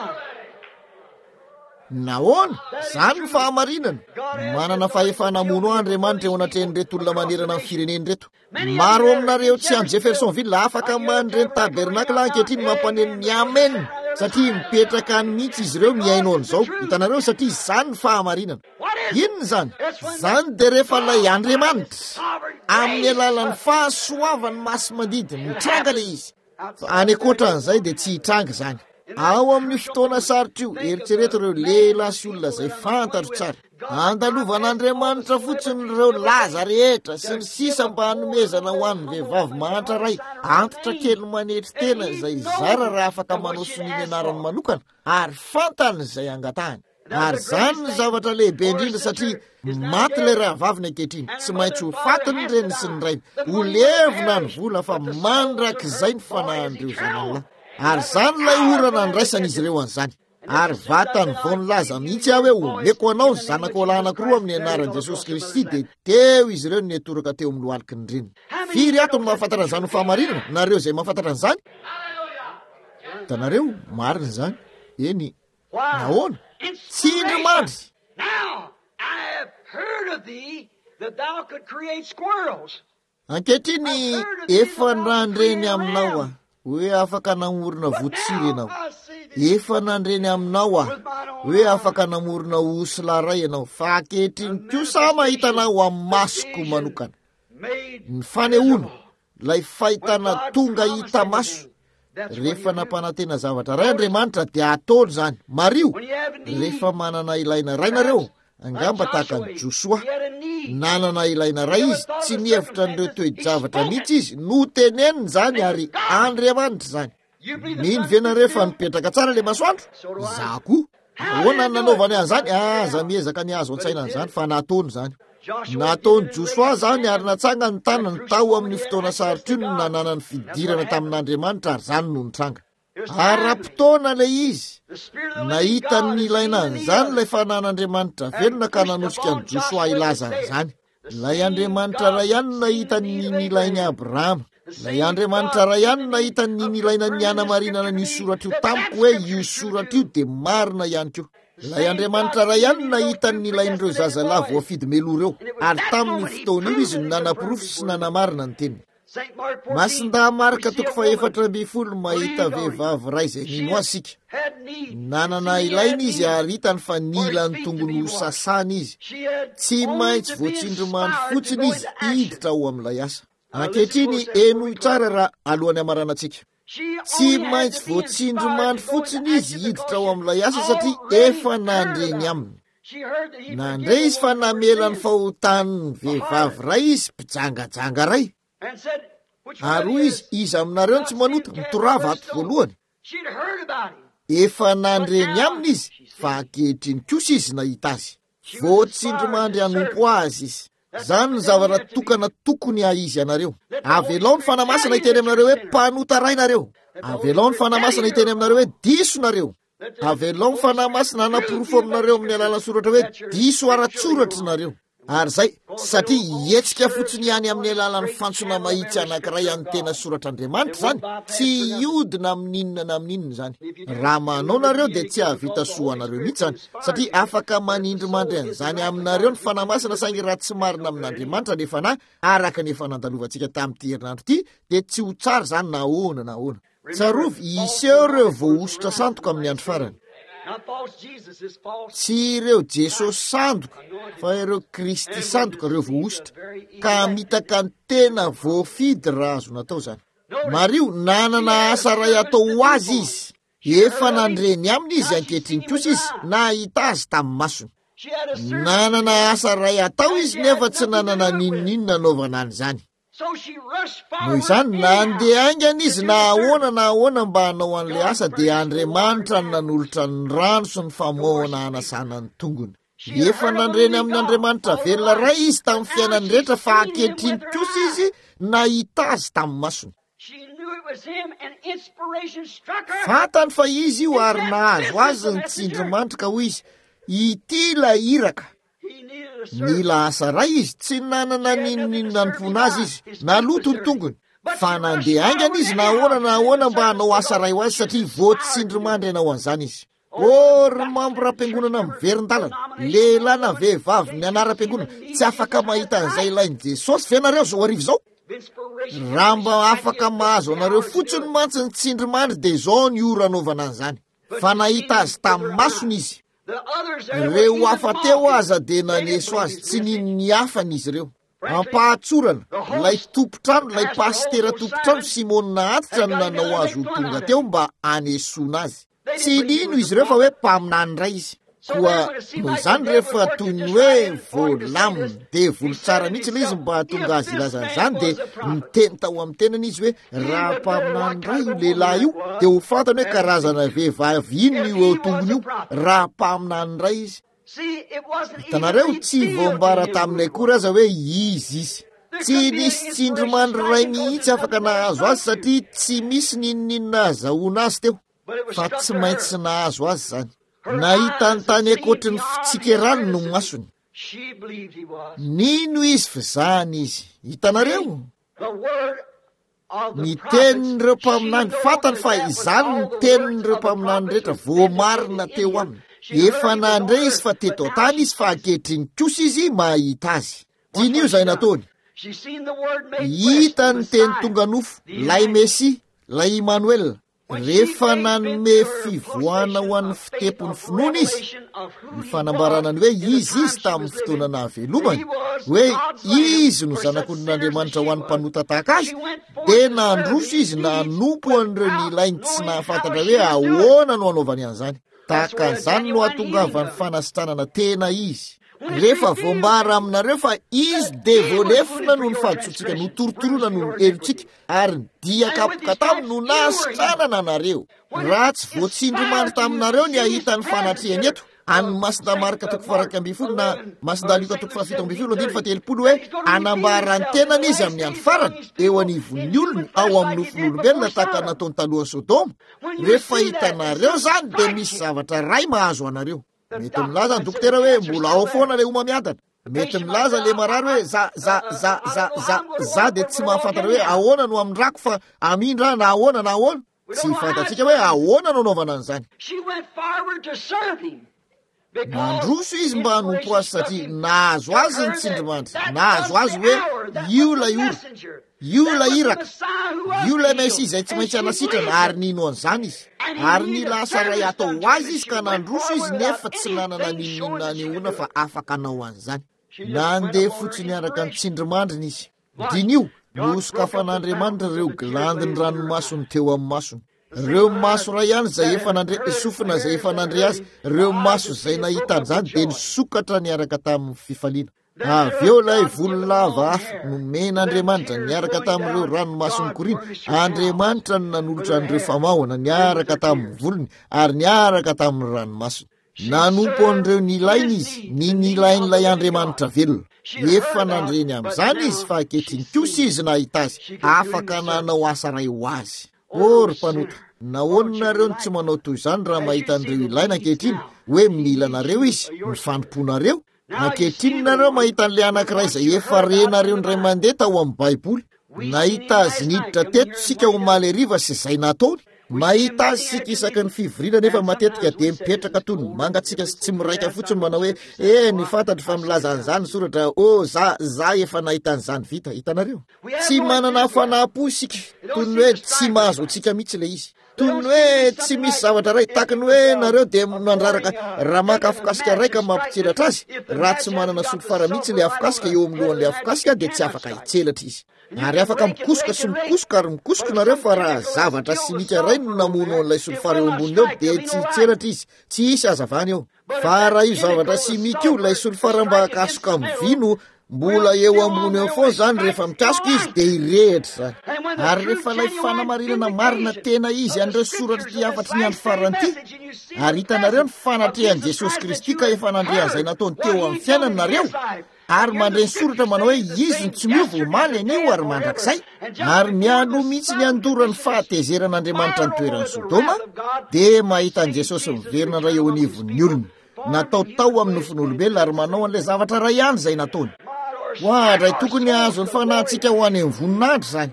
Speaker 1: Nahoana zany ny fahamarinana manana fahefanamono Andriamanitra eo anatreny reto olona manerana amin'ny fireneny reto. Maro aminareo tsy any Jeffersonville afaka manireny tabernakla ankehitriny mampaneno ny amen satria mipetraka any mihitsy izy ireo miaino an'izao. Hitanareo satria izany ny fahamarinana. inona zany? Zany de rehefa ilay Andriamanitra amin'ny alalan'ny fahasoavany masy mandidiny mitranga le izy. Fa any ankoatran'izay de tsy hitranga zany. Ao amin'ny fotoana sarotra io, eritrereto ireo lehilahy sy olona izay fantatro tsara, andalovan'Andriamanitra fotsiny ireo laza rehetra sy ny sisa mba hanomezana ho an'ny vehivavy mahantra ray antitra kely manetry tena izay zara raha afaka manao soniny anarany manokana ary fantany izay angatahany. Ary zany ny zavatra lehibe indrindra satria maty ilay rahavaviny ankehitriny, tsy maintsy ho fatiny reny sy ny rainy, ho levona ny vola fa mandrak'izay ny fanahandreo zanalahy. Ary zany ilay orana nyraisan'izy ireo an'izany. Ary vatany vao nilaza mihitsy aho hoe omeko anao zanako lahy anankiroa amin'ny anaran'i Jesosy Kristy, de teo izy ireo netoraka teo amin'ny loaliky ny reny. Firy ato ny mahafantatra zany ho fahamarinana? Nareo izay mahafantatra an'izany? Hitanareo, marina zany. Eny, nahoana? Tsy indrimandry. Ankehitriny efa nandreny aminao hoe afaka namorona votsiry ianao. Efa nandreny aminao hoe afaka namorona osolaray ianao. Fa ankehitriny kosa mahitanao amin'ny masoko manokana. Ny fanehoana, lay fahitana tonga hita maso. Rehefa nampanantena zavatra ray Andriamanitra dia ataony zany. Mario, rehefa manana ilaina ray nareo, angamba tahaka ny Joshua, nanana ilaina ray izy, tsy mihevitra n'ireo toe-javatra mihitsy izy, no teneniny zany ary Andriamanitra zany. Mino ve nareo fa mipetraka tsara le masoandro? Za koa. Ahoana ny nanaovany an'izany? Aza miezaka ny azo an-tsaina an'izany fa nataony zany. Nataony Joshua zany ary natsanga ny tanany tao amin'ny fotoana sarotra iny nanana ny fidirana tamin'Andriamanitra ary zany no nitranga. Ara-potoana le izy nahita ny ilaina an'izany ilay fanan'Andriamanitra velona ka nanosika ny Joshua ilaza an'izany. Ilay Andriamanitra ray ihany nahita ny ilainy Abrahama. Ilay Andriamanitra ray ihany nahita ny ilaina ny anamarinana ny soratra io tamiko hoe io soratra io de marina ihany koa. Ilay Andriamanitra ray ihany nahita ny ilain'ireo zazalahy vao afidy meloa ireo, ary tamin'ny fotoana io izy nanapirofo sy nanamarina ny teniny. Masinda marika 440 mahita vehivavy ray izay nino asika. Nanana ilainy izy ary hitany fa nila ny tongony ho sasany izy. Tsy maintsy voatsindromany fotsiny izy hiditra ao amin'ilay asa. Ankehitriny eno tsara raha alohan'ny amaranantsika. Tsy maintsy voatsindromany fotsiny izy hiditra ao amin'ilay asa satria efa nandreny aminy. Nandray izy fa namela ny fahotan'ny vehivavy ray izy mpijangajanga ray. Ary izy aminareo tsy manota mitorava ato voalohany. Efa nandreny aminy izy fa ankehitriny kosa izy nahita azy. Voatsindromandry hanompo azy izy. Zany ny zavatra tokana tokony izy anareo. Avelao ny fanamasana hiteny aminareo hoe mpanota ray nareo. Avelao ny fanamasana hiteny aminareo hoe diso nareo. Avelao ny fanamasana hanapirofo aminareo amin'ny alalan'ny soratra hoe diso ara-tsoratra nareo. Ary zay, satria hietsika fotsiny ihany amin'ny alalan'ny fantsona mahitsy anankiray an'ny tena soratr'Andriamanitra zany, tsy hiodina amin'inona na amin'inona zany. Raha manao nareo dia tsy havita soa anareo mihitsy zany, satria afaka manindry mandry an'izany aminareo ny fanamasana saingy raha tsy marina amin'Andriamanitra nefa na araka nefa nandalovantsika tamin'ity herinandro ity, dia tsy ho tsara zany nahoana nahoana. Tsarovy iseho ireo voaositra sandoka amin'ny andro farany. Tsy ireo Jesosy sandoka fa ireo Kristy sandoka ireo voaositra, ka mitaka ny tena voafidy raha azo natao zany. Mario, nanana asa ray atao ho azy izy, efa nandreny aminy izy ankehitriny kosa izy nahita azy tamin'ny masony. Nanana asa ray atao izy nefa tsy nanana ninonino nanaovana an'izany. Noho izany nandeha aingana izy na ahoana mba hanao an'ilay asa dia Andriamanitra nanolotra ny rano sy ny famohana hanasana ny tongony. Efa nandreny amin'ny Andriamanitra velona ray izy tamin'ny fiainany rehetra fa ankehitriny kosa izy nahita azy tamin'ny masony. Fantany fa izy io ary nahazo azy ny tsindrimandry ka hoy izy ity la iraka. Nila asa ray izy, tsy nanana ninonina nampona azy izy, naloto ny tongony. Fa nandeha aingana izy na ahoana mba hanao asa ray ho azy satria voatsindrimandry ianao an'izany izy. Ry mampiram-piangonana miverin-dalana, lehilahy na vehivavy ny anaram-piangonana, tsy afaka mahita an'izay ilainy Jesosy ve nareo zao arivo zao? Raha mba afaka mahazo anareo fotsiny mantsy ny tsindrimandry dia izao ny ora anaovana an'izany. Fa nahita azy tamin'ny masony izy. reo hafa teo aza de naneso azy tsy ninny hafany izy ireo ampahatsorana lay tompotrano lay pastera tompotrano Simona Antitra no nanao azy ho tonga teo mba anesona azy tsy nino izy ireo fa hoe mpaminany ray izy koa noho izany rehefa toy ny hoe volamina de volo tsara mihitsy le izy mba tonga azy ilazan'izany de miteny tao amin'ny tenany izy hoe raha mpaminany ray io lehilahy io de ho fantany hoe karazana vehivavy ino io eo tongony io raha mpaminany ray izy hitanareo tsy voambara taminay kory aza hoe izy tsy nisy tsindrimandry ray mihitsy afaka nahazo azy satria tsy misy ninonina azahoana azy teo fa tsy maintsy nahazo azy zany nahita ny tany akoatry ny fitsikirany no masony nino izy fa zany izy hitanareo ny tenin'ireo mpaminany fantany fa izany ny tenin'ireo mpaminany rehetra voamarina teo aminy efa nandray izy fa teto tany izy fa ankehitriny kosa izy mahita azy dinio zay nataony hita ny teny tonga nofo lay Mesi lay Emmanuel rehefa nanome fivoana ho an'ny fitepony finoana izy ny fanambaranany hoe izy tamin'ny fotoana nahavelomany hoe izy no zanakon'Andriamanitra ho an'ny mpanota tahaka azy de nandroso izy nanompo an'ireo ny ilainy tsy nahafantatra hoe ahoana no anaovany an'izany tahaka an'izany no ahatongavany fanasitranana tena izy rehefa voambara aminareo fa izy de voalefina no ny fahaditsotsika no torotoroana no elontsika ary dia kapoka taminy no nasitranana nareo raha tsy voatsindromandry taminareo ny ahita ny fanatriany eto any Masindamarika 1:20 na Masindaluka 1:17 hoe anambarany tenany izy amin'ny andro farany eo anivon'ny olony ao amin'ny nofon'olombelona tahaka nataony talohan'ny Sodoma rehefa hitanareo zany de misy zavatra ray mahazo anareo mety milaza ny dokotera hoe mbola ao foana le oma miadana mety milaza le marary hoe za de tsy mahafantatra hoe ahoana no amin'nyrako fa amindra na ahoana tsy fantatsika hoe ahoana no anaovana an'izany nandroso izy mba hanompo azy satria nahazo azy ny tsindrimandry nahazo azy hoe io la iraka io la Mesi izay tsy maintsy anasitrana ary nino an'izany izy ary ny lasa ray atao azy izy ka nandroso izy nefa tsy nanana ninona nehoana fa afaka anao an'izany nandeha fotsiny araka ny tsindrimandriny izy dinio nosokafan'Andriamanitra reo glandiny ranomasony teo amin'ny masony reo maso ray ihany zay efa nandre sofina zay efa nandre azy reo maso zay nahitany zany de nisokatra niaraka tamin'ny fifaliana avy eo lay volo lava hafa nomen'Andriamanitra niaraka tamin'ireo ranomasony korina Andriamanitra no nanolotra an'ireo famahona niaraka tamin'ny volony ary niaraka tamin'ny ranomasony nanompo an'ireo nilainy izy nilain'ilay Andriamanitra velona efa nandreny amin'izany izy fa ankehitriny kosa izy nahita azy afaka nanao asa ray ho azy ry mpanota nahoanareo ny tsy manao toy izany raha mahita an'ireo ilaina ankehitriny hoe mila nareo izy mifandimponareo ankehitriny nareo mahita an'le anankiray izay efa renareo ndray mandeha tao amin'ny baiboly nahita azy niditra teto sika ho maly ariva sy izay nataony mahita azy sika isaky ny fivorina nefa matetika de mipetraka tony mangatsika sy tsy miraika fotsiny manao hoe ny fantatry fa milaza an'izany soratra za efa nahita an'izany vita hitanareo tsy manana fanapo isika toy ny hoe tsy mahazo antsika mihitsy le izy toy ny hoe tsy misy zavatra ray tahaka ny hoe nareo de nandraraka raha maka afokasika raika mampitselatra azy raha tsy manana solofara mihitsy le afokasika eo amin'ny lohan'le afokasika de tsy afaka hitselatra izy ary afaka mikosoka sy mikosoka ary mikosoka nareo fa raha zavatra simika ray no namono an'ilay solofara eo amboniny eo de tsy hitselatra izy tsy isy azavany eo fa raha io zavatra simika io lay solofara mba akasoka amin'ny vino mbola eo ambony eo foana zany rehefa mikasoka izy de irehitra zany ary rehefa lay fanamarinana marina tena izy an'ireo soratra ty afatry ny andro farany ty ary hitanareo ny fanatrehan'i Jesosy Kristy ka efa nandrehan'izay nataony teo amin'ny fiainanareo ary mandreny soratra manao hoe izy ny tsy miovo maly anio ary mandrakizay ary miano mihitsy ny andorany fahatezeran'Andriamanitra ny toeran'ny Sodoma de mahita an'i Jesosy miverina ray eo anivon'ny olona natao tao amin'ny nofon'olombelona ary manao an'ilay zavatra ray ihany zay nataony hoadray tokony azo ny fanahintsika ho any amin'ny voninandro zany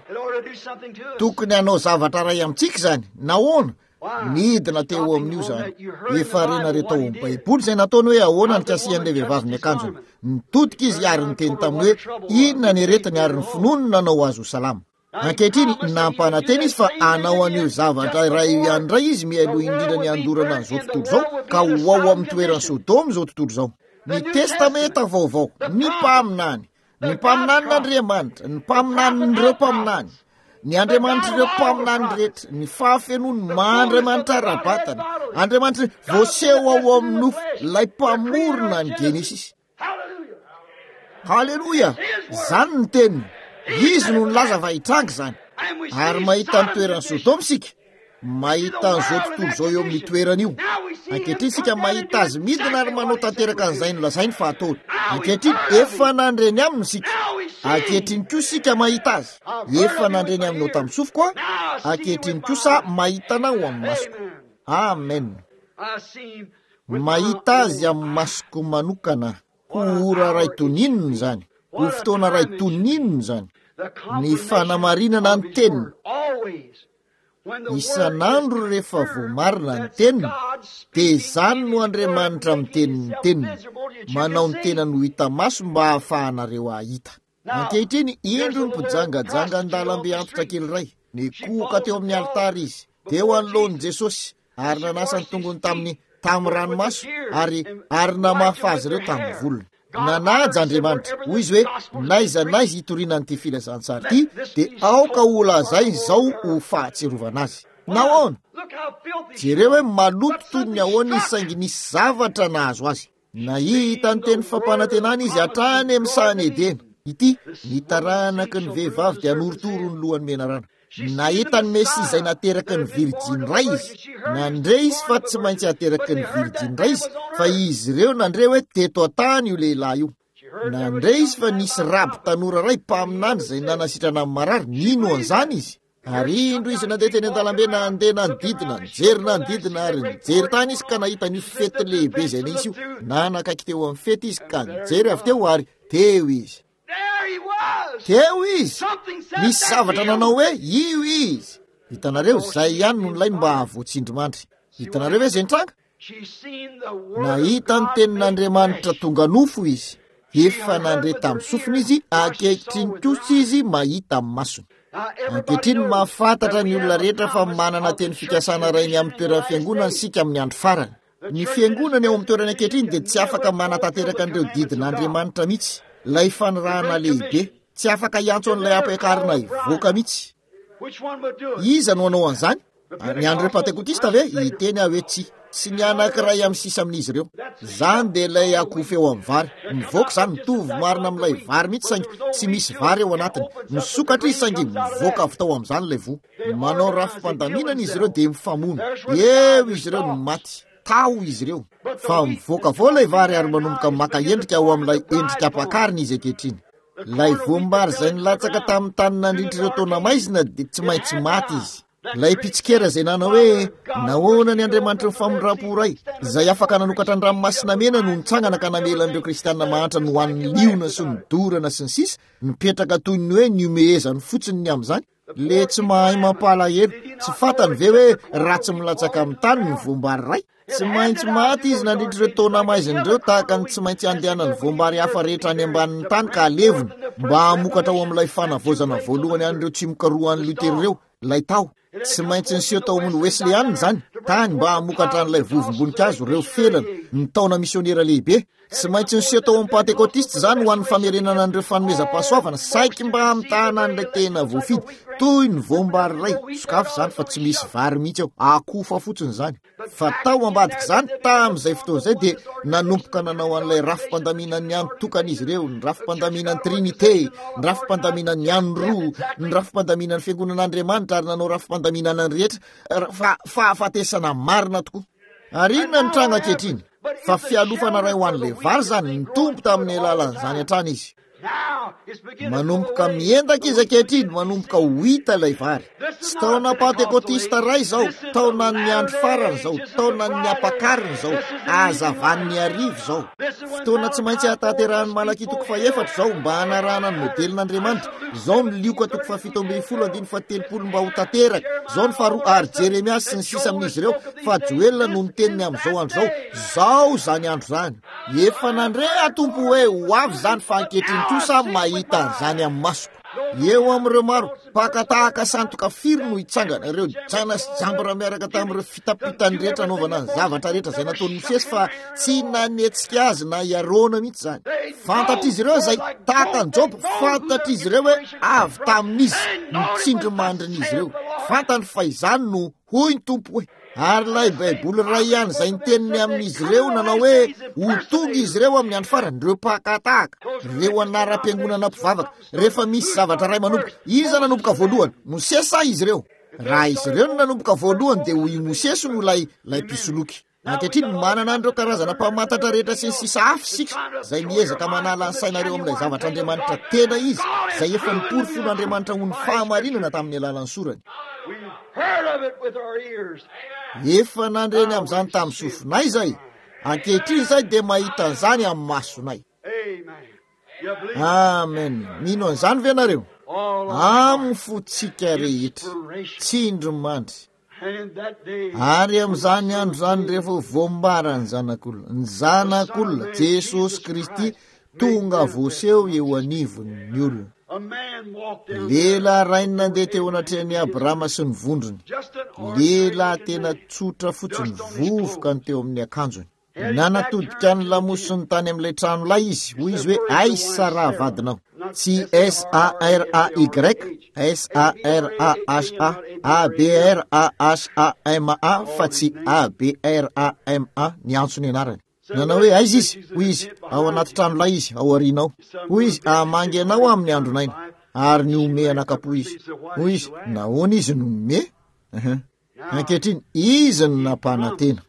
Speaker 1: tokony hanao zavatra ray amintsika zany nahoana nidina teo amin'io zany efa renare tao amin'ny baiboly zay nataony hoe ahoana ny kasian'ilay vehivavy miakanjony nitodika izy ary ny teny taminy hoe inona ny aretiny ary ny finono nanao azo salama ankehitriny nampanantena izy fa anao an'io zavatra iray andray izy mialoha indrindra ny andorana zao tontolo zao ka hoao amin'ny toerany Sodoma zao tontolo zao. Ny testamenta vaovao, ny mpaminany n'Andriamanitra, ny mpaminan'ireo mpaminany, ny Andriamanitra ireo mpaminany rehetra, ny fahafenony Andriamanitra rabatana, Andriamanitra voaseho ao amin'ny nofo lay mpamorona ny Genesis. Haleluya! Zany ny teniny. Izy no nilaza vahitranga zany. Ary mahita ny toerany Sodoma sika, mahita an'izao tontolo zao eo amin'ny toerany io. Ankehitriny sika mahita azy midina ary manao tanteraka an'izay no lazainy fa ataony. Ankehitriny efa nandreny aminy sika. Ankehitriny koa sika mahita azy. Efa nandreny aminao tamin'ny sofo koa. Ankehitriny kosa mahitanao amin'ny masoko. Amen. Mahita azy amin'ny masoko manokana. Ho ora ray tonininy zany. Ho fotoana ray tonininy zany. Ny fanamarinana ny teniny. Isan'andro rehefa voamarina ny teniny, dia zany no Andriamanitra amin'ny teniny manao ny tenany ho hita maso mba hahafahanareo ahita. Ankehitriny indro ny mpijangajanga an-dalambe antitra kely ray, nikohoka teo amin'ny alitara izy, teo anoloan'i Jesosy, ary nanasa ny tongony tamin'ny ranomaso ary namafa azy ireo tamin'ny volony. Nanaja Andriamanitra hoy izy hoe naiza hitoriana an'ity filazantsara ity dia aoka ho lazay izao ho fahatsiarovana azy. Nahoana? Jereo hoe maloto toy ny ahoana izy saingy nisy zavatra nahazo azy. Nahita ny teny fampanantenana izy hatrany amin'ny sahany Edena. Ity nitaranaka ny vehivavy dia norotoro ny lohany menarana. Nahita ny Mesia izay nateraka ny Virgin ray izy. Nandre izy fa tsy maintsy hateraka ny Virgin ray izy, fa izy ireo nandre hoe teto atany io lehilahy io. Nandre izy fa nisy raby tanora ray mpaminany izay nanasitrana amin'ny marary, nino an'izany izy. Ary indro izy nandeha teny an-dalambe nandeha nanodidina, nijery nanodidina ary nijery tany izy ka nahita ny fety lehibe izay nisy io. Nanakaiky teo amin'ny fety izy ka nijery avy teo ary teo izy. Teo izy. Nisy zavatra nanao hoe io izy. Hitanareo zay ihany no nilay mba havoatsindrimandry. Hitanareo hoe zentranga? Nahita ny tenin'Andriamanitra tonga nofo izy. Efa nandre tamin'ny sofiny izy, ankehitriny kosa izy mahita amin'ny masony. Ankehitriny mahafantatra ny olona rehetra fa manana teny fikasana rainy amin'ny toeran'ny fiangonana sika amin'ny andro farany. Ny fiangonana eo amin'ny toerany ankehitriny dia tsy afaka manatateraka an'ireo didin'Andriamanitra mihitsy. Lay fanirahana lehibe, tsy afaka hiantso an'ilay ampiakarina hivoaka mihitsy. Iza no anao an'izany? Ny andro Pentekotista ve? Hiteny hoe tsy ny anankiray amin'ny sisa amin'izy ireo. Zany dia ilay akofo eo amin'ny vary. Mivoaka zany mitovy marina amin'ilay vary mihitsy saingy tsy misy vary eo anatiny. Misokatra izy saingy mivoaka avy tao amin'izany ilay vo. Manao rafi-pandaminana izy ireo dia mifamono. Eo izy ireo no maty. Tao izy ireo. Fa mivoaka avao ilay vary ary manomboka maka endrika ao amin'ilay endrika pakariny izy ankehitriny. Lay voambary izay nilatsaka tamin'ny tany nandritra ireo taona maizina dia tsy maintsy maty izy. Lay pitsikera izay nanao hoe nahoana ny Andriamanitra ny famonram-po ray izay afaka nanokatra ny ranomasina mena no nitsangana ka namela an'ireo kristianina mahantra no hoan'ny liona sy ny dorana sy ny sisa, nipetraka toy ny hoe niomehezany fotsiny ny amin'izany. Le tsy mahay mampalahelo, tsy fantany ve hoe ratsy milatsaka amin'ny tany ny voambary ray. Tsy maintsy maty izy nandritra ireo taona maizindreo tahaka ny tsy maintsy andehanany voambary hafa rehetra any ambanin'ny tany ka alevony mba hamokatra ao amin'ilay fanavozana voalohany an'ireo tsimoka roa an'ny Lutera ireo, lay tao. Tsy maintsy niseho tao amin'ny Wesleyana zany, tany mba hamokatra an'ilay vovom-boninkazo ireo felana, ny taona misionera lehibe. Tsy maintsy niseho tao amin'ny Pentekotista zany ho an'ny famerenana an'ireo fanomezam-pahasoavana, saiky mba hamitana an'ilay tena voafidy toy ny voambary ray. Sokafy zany fa tsy misy vary mihitsy ao, akofa fotsiny zany. Fa tao ambadika zany tamin'izay fotoana izay dia nanomboka nanao an'ilay rafi-pandaminan'ny antokan'izy ireo, ny rafi-pandaminan'ny Trinité, ny rafi-pandaminan'ny andro, ny rafi-pandaminan'ny fiangonan'Andriamanitra ary nanao rafi-pandaminana ny rehetra fahafatesana marina tokoa. Ary inona ny tranga ankehitriny? Fa fialofana ray ho an'ilay vary zany ny tompo tamin'ny alalan'izany hatrany izy. Manomboka miendaka izy ankehitriny, manomboka ho hita ilay vary. Tsy taona Pentekotista ray zao, taona ny andro farany zao, taona ny ampakariny zao, azavan'ny arivo zao. Fotoana tsy maintsy hataterahany Malaki toko 4 zao mba hanarahana ny modelin'Andriamanitra. Zao ny lioka toko 7:7 mba ho tateraka. Zao ny faharoa ary Jeremias sy ny sisa amin'izy ireo, fa Joel no ny teniny amin'izao andro zao. Zao zany andro zany. Efa nandre atompo hoe ho avy zany fa ankehitriny kosa mahita an'izany amin'ny masoko. eo am'ireo maro pakatahaka santoka firy no hitsangana ireo jana sy jambora miaraka tamin'ireo fitapitany rehetra anaovana zavatra rehetra zay nataony Mosesy fa tsy nanetsika azy na iarona mihitsy zany. Fantatra izy ireo zay tahaka ny Job, fantatra izy ireo hoe avy tamin'izy mitsindry mandrin'izy ireo, fantany fa izany no hoy ny Tompo hoe ary lay baiboly ray ihany zay niteniny amin'izy ireo nanao hoe ho tonga izy ireo amin'ny andro farany ireo pakatahaka, ireo anaram-piangonana mpivavaka rehefa misy zavatra ray manomboka. Iza nanomboka voalohany? Mosesy sa izy ireo? Raha izy ireo no nanomboka voalohany dia hoy Mosesy no lay pisoloky. Ankehitriny manana andreo karazana mpamantatra rehetra sy ny sisa hafa sika zay miezaka manala ny sainareo amin'ilay zavatra Andriamanitra tena izy zay efa nipory fon'Andriamanitra ho ny fahamarinana tamin'ny alalan'ny sorany. Efa nandreny amin'izany tamin'ny sofinay zay, ankehitriny zay dia mahita an'izany amin'ny masonay. Amen. Mino an'izany ve nareo? Amin'ny fotsika rehetra tsindry mandry. Ary amin'izany andro zany rehefa voambara ny zanak'olona Jesosy Kristy tonga voaseho eo anivon'ny olona. Lehilahy rainy nandeha teo anatrehany Abrahama sy ny vondrony, lehilahy tena tsotra fotsiny, vovoka ny teo amin'ny akanjony. Nanatodika ny lamosiny tany amin'ilay tranolay izy, hoy izy hoe ai Sara vadinao, tsy SARAY, SARAHA, ABRAHAMA fa tsy ABRAMA ny antsony anarany. Nanao hoe aiza izy? Hoy izy ao anaty tranolay izy ao arinao. Hoy izy amangy anao amin'ny andronaina ary ny ome anakapo izy. Hoy izy nahoana izy no ome? Ankehitriny izy ny nampanantena.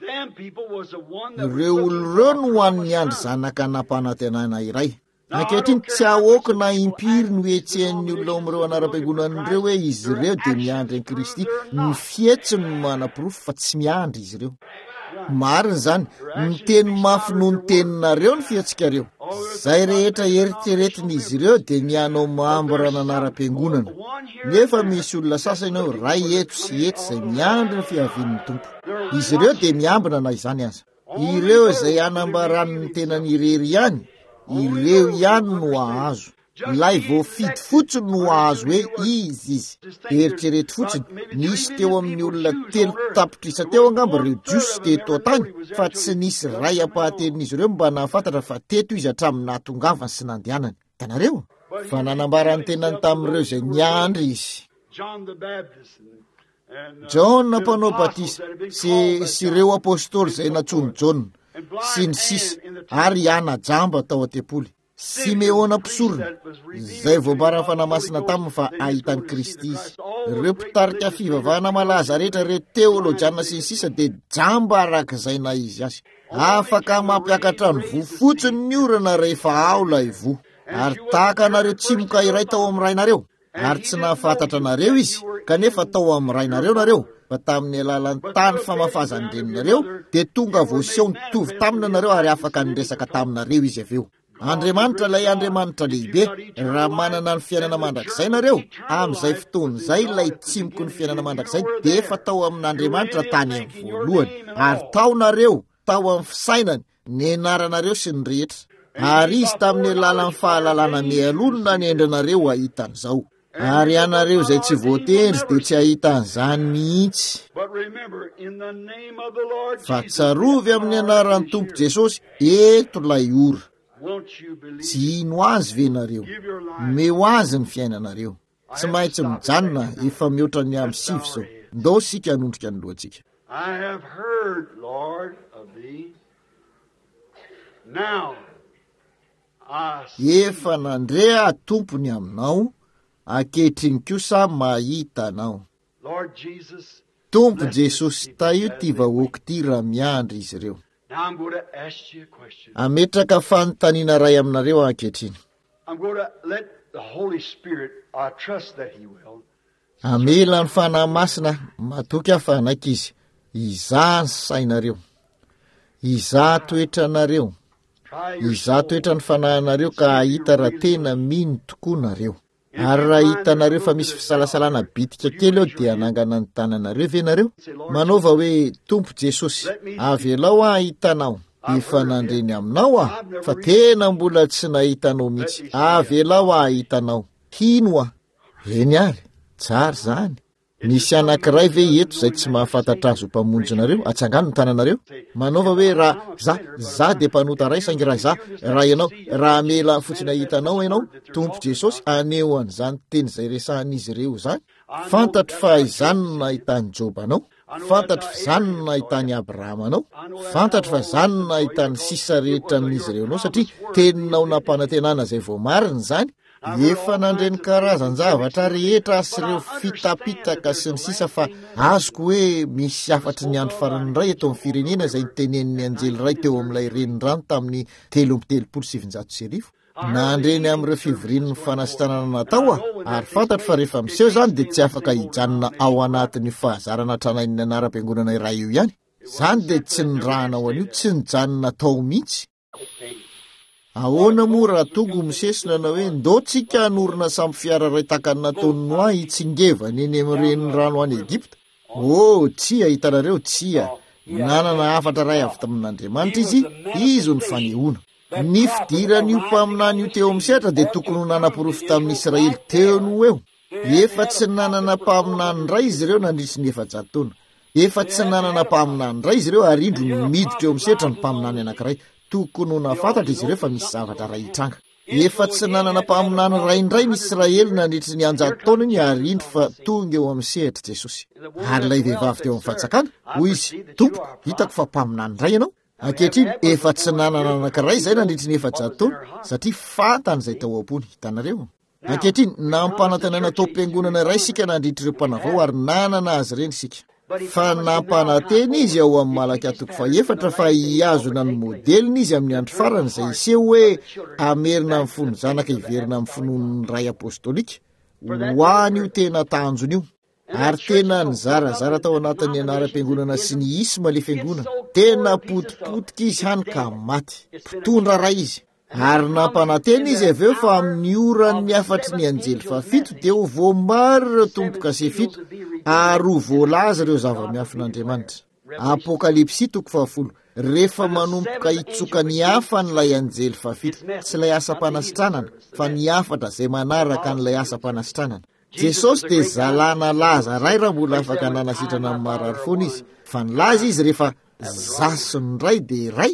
Speaker 1: Ireo oloreo no hoan'ny andry zanaka nampanantenana iray. Ankehitriny tsy ahoaka na impiry no etsehan'ny olona amin'ireo anaram-piangonan'ireo hoe izy ireo dia miandry an'i Kristy. Ny fihetsiny no manam-porofo fa tsy miandry izy ireo. Marina zany, ny teny mafy noho ny teninareo ny fihetsikareo. Zay rehetra eritreretin'izy ireo dia mianao mamborana anaram-piangonana. Nefa misy olona sasany ao ray eto sy eto zay miandry ny fiavian'ny Tompo. Izy ireo dia miambina na izany aza. Ireo zay anambaran'ny tenany irery ihany, ireo ihany no ahazo. Ilay voafidy fotsiny no ahazo hoe izy. Eritrerety fotsiny, nisy teo amin'ny olona 3 tapitrisa teo angamba ireo jiosy teto tany, fa tsy nisy ray ampahatelin'izy ireo mba nahafantatra fa teto izy hatramin'ny nahatongavany sy nandehanany. Tanareo? Fa nanambarany tenany tamin'ireo zay niandry izy. John mpanao batisa sy ireo apôstôly zay natsony John sy ny sisa ary Ana jamba tao an-tempoly. Simeona mpisorona zay voabarany fanamasina taminy fa ahitany Kristy izy. Ireo mpitarika fivavahana malaza rehetra ireo teolojiana sy ny sisa dia jamba arak'izay na izy azy. Afaka mampiakatra ny vo fotsiny ny orana rehefa ao lay vo. Ary tahaka anareo tsimoka iray tao amin'ny rainareo, ary tsy nahafantatra nareo izy, kanefa tao amin'ny rainareo nareo, fa tamin'ny alalan'ny tany famafazany reninareo dia tonga voaseho nitovy tamina nareo ary afaka niresaka taminareo izy aveo. Andriamanitra lay Andriamanitra lehibe, raha manana ny fiainana mandrakizay nareo, amin'izay fotoana izay ilay tsimoko ny fiainana mandrakizay dia efa tao amin'Andriamanitra tany amin'ny voalohany, ary tao nareo tao amin'ny fisainany ny anaranareo sy ny rehetra. Ary izy tamin'ny alalan'ny fahalalana mialonina ny endranareo ahitan'izao. Ary anareo zay tsy voatendry dia tsy ahitan'izany mihitsy. Fa tsarovy amin'ny anaran'ny Tompo Jesosy eto lay ora. Tsy ino azy ve nareo? Meo azy ny fiainanareo. Tsy maintsy mijanona efa mihoatra ny amin'ny 7 zao. Ndao sika hanondrika ny lohantsika. Efa nandrea tompony aminao, ankehitriny kosa mahita anao. Tompo Jesosy taio ty vahoaka ty raha miandry izy ireo. Ametraka fanontaniana ray aminareo ankehitriny. Amela ny fanahy masina matoky hafanaiky izy, izah ny sainareo, izah toetranareo, izah toetra ny fanahinareo ka ahita raha tena mino tokoa nareo. Ary raha hitanareo fa misy fisalasalana bitika kely eo dia anangana ny tananareo ve nareo? Manaova hoe Tompo Jesosy, avelao hitanao, efa nandreny aminao fa tena mbola tsy nahitanao mihitsy. Avelao hitanao, hinoa eny ary tsary zany. Misy anankiray ve eto zay tsy mahafantatra azo mpamonjy nareo atsangano ny tananareo manaova hoe raha za de mpanota ray saingy raha ianao raha mela fotsiny ahitanao ianao Tompo Jesosy aneo an'izany teny zay resahan'izy ireo zany. Fantatro fa izany no nahitany Job anao, fantatro fa izany no nahitany Abrahama anao, fantatro fa izany no nahitany sisa rehetra amin'izy ireo anao satria teninao nampanantenana zay vao marina zany. Efa nandreny karazan-javatra rehetra sy ireo fitapitaka sy ny sisa fa azoko hoe misy afatry ny andro farany ray eto amin'ny firenena izay nitenen'ny anjely ray teo amin'ilay renin-drano tamin'ny 3:700 nandreny amin'ireo fivorian'ny fanasitranana natao ary fantatro fa rehefa miseho zany dia tsy afaka hijanona ao anatin'ny fahazarana tranain'ny anaram-piangonana iray io ihany. Zany dia tsy nirahanao an'io, tsy nijanona tao mihitsy. Ahoana moa raha tonga misesina na hoe ndotsika hanorina samy fiara ray takany nataony Noa hitsingevana eny amin'ireny rano any Egipta. Tsia hitanareo, tsia nanana afatra ray avy tamin'Andriamanitra izy ny fanehoana. Ny fidiran'io mpaminany io teo amin'ny sehatra dia tokony ho nanaporofita amin'ny Israely teo no eo. Efa tsy nanana mpaminany ray izy ireo nandritry ny 400 taona. Efa tsy nanana mpaminany ray izy ireo ary indro no miditra eo amin'ny sehatra ny mpaminany anankiray. Tokony ho nafantatra izy ireo fa misy zavatra ray hitranga. Efa tsy nanana mpaminany ray indray ny Israely nandritry ny 100 taona iny ary indro fa tonga eo amin'ny sehatra Jesosy. Ary ilay vehivavy teo amin'ny fatsakana hoy izy, Tompo, hitako fa mpaminany ray ianao. Ankehitriny efa tsy nanana anankiray izay nandritry ny 400 taona satria fantany izay tao am-pony. Hitanareo. Ankehitriny nampanantenana tao am-piangonana iray sika nandritry ireo mpanavao ary nanana azy ireny sika. Fa nampananteny izy ao amin'ny Malaka 4 fa hiazona ny modeliny izy amin'ny andro farany izay iseho hoe amerina amin'ny fony zanaka hiverina amin'ny finoan'ny ray apôstôlika. Ho an'io tena tanjony io. Ary tena nizarazara tao anatin'ny anaram-piangonana sy ny isma le fiangonana. Tena potipotika izy hany ka maty. Mpitondra ray izy. Ary nampananteny izy avy eo fa amin'ny oran'ny afatry ny anjely fa 7 dia ho voamary ireo tomboka se 7 ary ho voalaza ireo zava-miafin'Andriamanitra. Apokalipsy 10. Rehefa manompoka hitsoka ny hafa n'ilay anjely fa 7, tsy ilay asa-panasitranana fa ny hafatra izay manaraka n'ilay asa-panasitranana. Jesosy dia zalana laza ray raha mbola afaka nanasitrana amin'ny marary foana izy. Fa nilaza izy rehefa zasiny ray dia ray.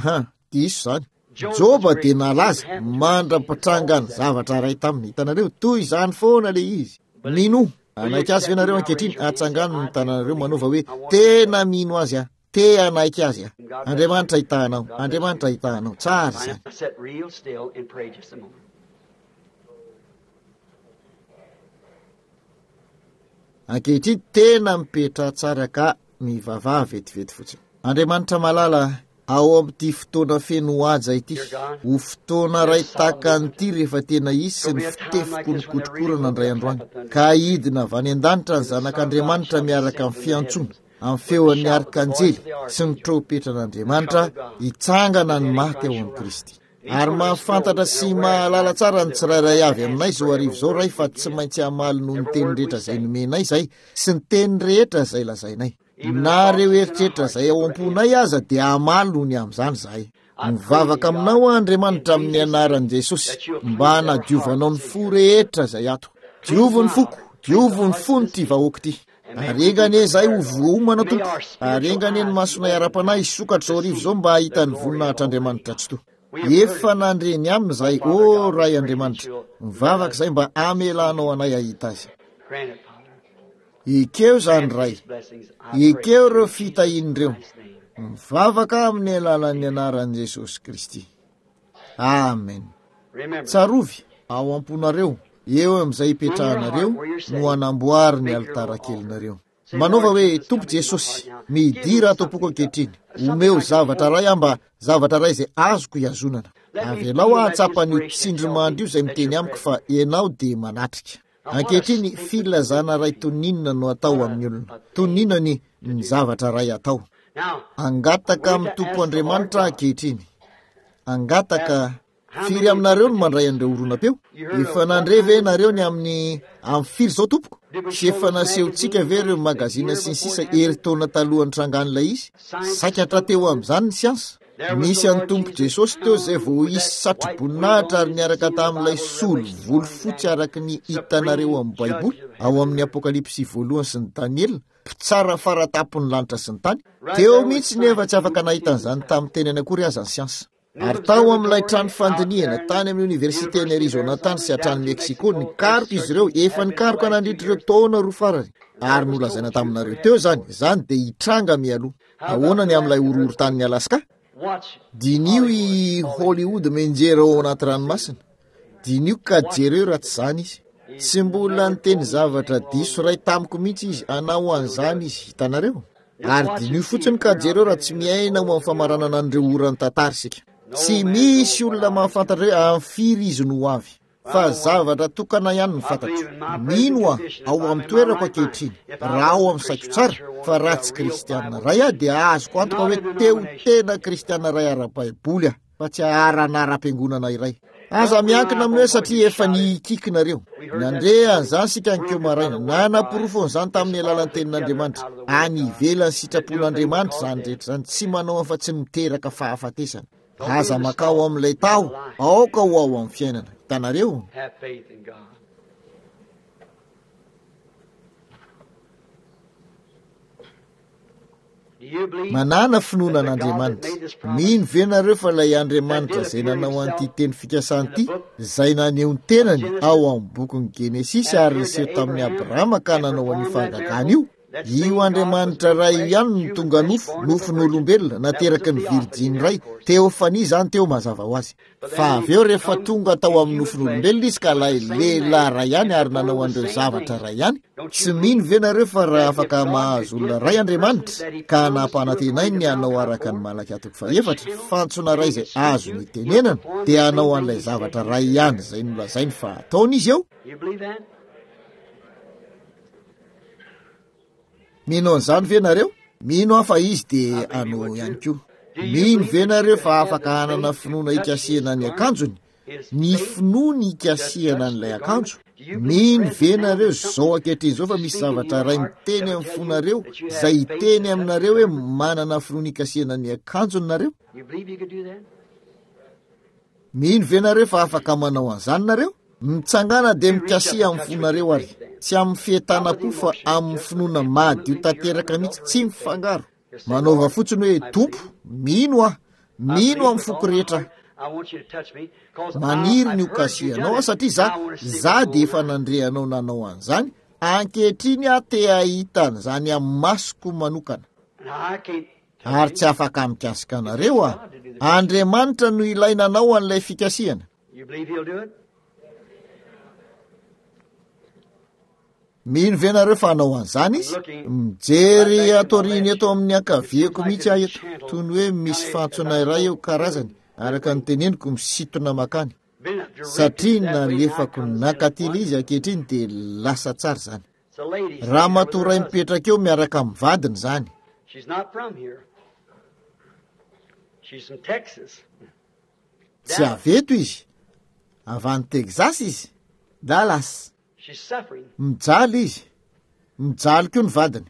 Speaker 1: Diso zany. Joba dia nalaza mandra-pitranga ny zavatra ray taminy. Hitanareo, toy izany foana le izy. Mino, anaiky azy venareo ankehitriny atsangano ny tananareo manova hoe tena mino azy te anaiky azy Andriamanitra hitanao, Andriamanitra hitanao tsara zany. Ankehitriny tena mipetra tsara ka mivavah vetivety fotsiny. Andriamanitra malala ao amin'ity fotoana feno aja ity, ho fotoana ray takan'ity rehefa tena izy sy ny fitefiko ny kotrokorana andray androany. Ka hidina avy any an-danitra ny zanak'Andriamanitra miaraka amin'ny fiantsoana, amin'ny feon'ny arkanjely sy ny trompetran'Andriamanitra hitsangana ny maty ao amin'ny Kristy. Ary mahafantatra sy mahalala tsara ny tsirairay avy aminay zao arivo zao ray fa tsy maintsy hamaly noho ny teny rehetra izay nomenay izay sy ny teny rehetra izay lazainay. Na reo eritreritra izay ao am-ponay aza dia hamaly noho ny amin'izany zahay. Mivavaka aminao Andriamanitra amin'ny anaran'i Jesosy mba hanadiovanao ny fo rehetra izay ato. Diovy ny foko, diovy ny fo ny vahoaka ity. Arengane izay ho voomana Tompo. Arengane ny masonay ara-panahy isokatra zao arivo zao mba hahita ny voninahitr'Andriamanitra tsy to. Efa nandreny aminy zahay, o ray Andriamanitra, mivavaka izay mba amelanao anay ahita azy. Ikeo zany ray, ikeo ireo fitahin'ireo, mivavaka amin'ny alalan'ny anaran'i Jesosy Kristy. Amen. Tsarovy ao amponareo, eo amin'izay hipetrahanareo no hanamboary ny alitara kelinareo. Manova hoe Tompo Jesosy, midira atopoko ankehitriny, omeo zavatra ray amba zavatra ray izay azoko hiazonana. Avelao ahatsapany tsindrimandry io izay miteny amiko fa ianao dia manatrika. Ankehitriny filazana ray toninona no atao amin'ny olona. Toninona ny zavatra ray atao. Angataka amin'ny Tompo Andriamanitra ankehitriny. Angataka firy aminareo no mandray an'ireo oronam-peo. Efa nandre ve nareo ny amin'ny firy zao tompoko? Sy efa nasehontsika ve ireo magazina sy ny sisa eri taona talohan'ny trangan'ilay izy? Sakatra teo amin'izany ny siansa. nisy any tompo Jesosy teo zay vao isy satroboninahitra ary niaraka tamin'ilay solo volo fotsy araky ny hitanareo amin'ny baiboly ao amin'ny apokalipsy 1 sy ny Daniel, mpitsara faratapony lanitra sy ny tany. Teo mihitsy nefa tsy afaka nahitan'izany tamin'ny teny akory aza ny siansa. Ary tao amin'ilay trano fandinihana tany amin'ny oniversiteny Arizona tany sy atrany Meksiko nikaroka izy ireo, efa nikaroka nandritra ireo taona 2 farany. Ary nolazaina taminareo teo zany dia hitranga mialoha. Ahoana ny amin'ilay horohorotan'ny Alaska? Dinio i Hollywood menjera ao anaty ranomasina. Dinio ka jereo raha tsy zany izy. Tsy mbola niteny zavatra diso ray tamiko mihitsy izy anao an'izany izy, hitanareo. Ary dinio fotsiny ka jereo raha tsy miaina ho amin'ny famaranana an'ireo orany tantara sika. Tsy misy olona mahafantatra hoe amfiry izy no avy, fa zavatra tokana ihany ny fantatro. Mino ao amin'ny toerako ankehitriny, raha ao amin'ny saiko tsara, fa raha tsy kristianina ray dia azoko antoka hoe teo tena kristianina ray ara-baiboly fa tsy ara-piangonana iray. Aza miankina amin'ny hoe satria efa nikikinareo. Nandrea an'izany sika ankeo maraina, nanapirofo an'izany tamin'ny alalan'ny tenin'Andriamanitra. Any ivelany sitrapon'Andriamanitra zany rehetra zany, tsy manao afa-tsy miteraka fahafatesana. Aza makao amin'ilay tao, aoka ho ao amin'ny fiainana. Hitanareo? Manana finoanan'Andriamanitra. Mino ve nareo fa ilay Andriamanitra zay nanao an'ity teny fikasany ity, zay naneho ny tenany ao amin'ny bokin'ny Genesisy ary niseho tamin'ny Abrahama ka nanao an'io fahagagana io? Io Andriamanitra ray io ihany ny tonga nofon'olombelona nateraky ny Virjiny ray. Teofania zany teo mazava ho azy. Fa avy eo rehefa tonga tao amin'ny nofon'olombelona izy ka lay lehilahy ray ihany ary nanao an'ireo zavatra ray ihany. Tsy mino ve nareo fa raha afaka mahazo olona ray Andriamanitra ka nampanantenainy ny hanao araka ny Malaki 4:7, fantsona ray zay azo ny tenenana dia hanao an'ilay zavatra ray ihany zay nolazainy fa ataony izy eo. Mino an'izany ve nareo? Mino afa izy dia anao ihany koa. Mino ve nareo fa afaka hanana finoana ikasiana ny akanjony? Ny finoany ikasiana n'ilay akanjo? Mino ve nareo zao ankehitriny zao fa misy zavatra ray miteny amin'ny fonareo zay hiteny aminareo hoe manana finoana ikasiana ny akanjony nareo? Mino ve nareo fa afaka manao an'izany nareo? Mitsangana dia mikasi amin'ny fonareo ary, tsy amin'ny fihetana-po fa amin'ny finoana madio tanteraka mihitsy tsy mifangaro. Manaova fotsiny hoe tompo, mino amin'ny foko rehetra. Maniry ny okasianao satria za dia efa nandrehanao nanao an'izany, ankehitriny te ahita an'izany amin'ny masoko manokana. Ary tsy afaka mikasika anareo Andriamanitra no ilainanao an'ilay fikasiana. Mino ve nareo fa hanao an'izany izy? Mijery atoriny eto amin'ny ankaviako mihitsy eto, toy ny hoe misy fantsona iray eo karazany, araka ny teneniko misitona makany. Satria nalefako nakatila izy ankehitriny dia lasa tsara zany. Raha matoray mipetraka eo miaraka amin'ny vadiny zany. Tsy aveto izy, avy any Texas izy, Dallas. Mijaly izy, mijaly koa ny vadiny.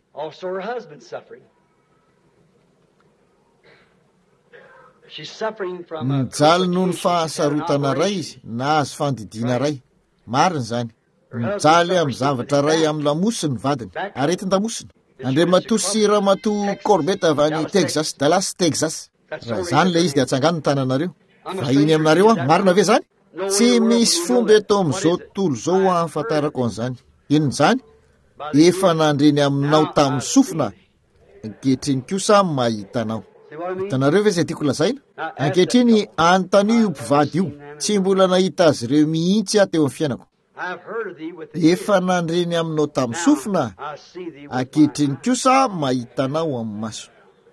Speaker 1: Mijaly noho ny fahasarotana ray izy, na azo fandidina ray. Marina zany. Mijaly amin'ny zavatra ray amin'ny lamosiny vadiny, aretin-damosina. Andriamatoa sy Ramatoa Corbett avy any Texas, Dallas, Texas. Raha zany le izy dia atsangano ny tananareo. Vahiny aminareo marina ve zany? Tsy misy fomba eto amin'izao tontolo zao ahafantarako an'izany. Inona zany? Efa nandreny aminao tamin'ny sofina, ankehitriny kosa mahitanao. Hitanareo ve izay tiako lazaina? Ankehitriny anontany io mpivady io, tsy mbola nahita azy ireo mihitsy teo amin'ny fiainako. Efa nandreny aminao tamin'ny sofina, ankehitriny kosa mahitanao amin'ny maso.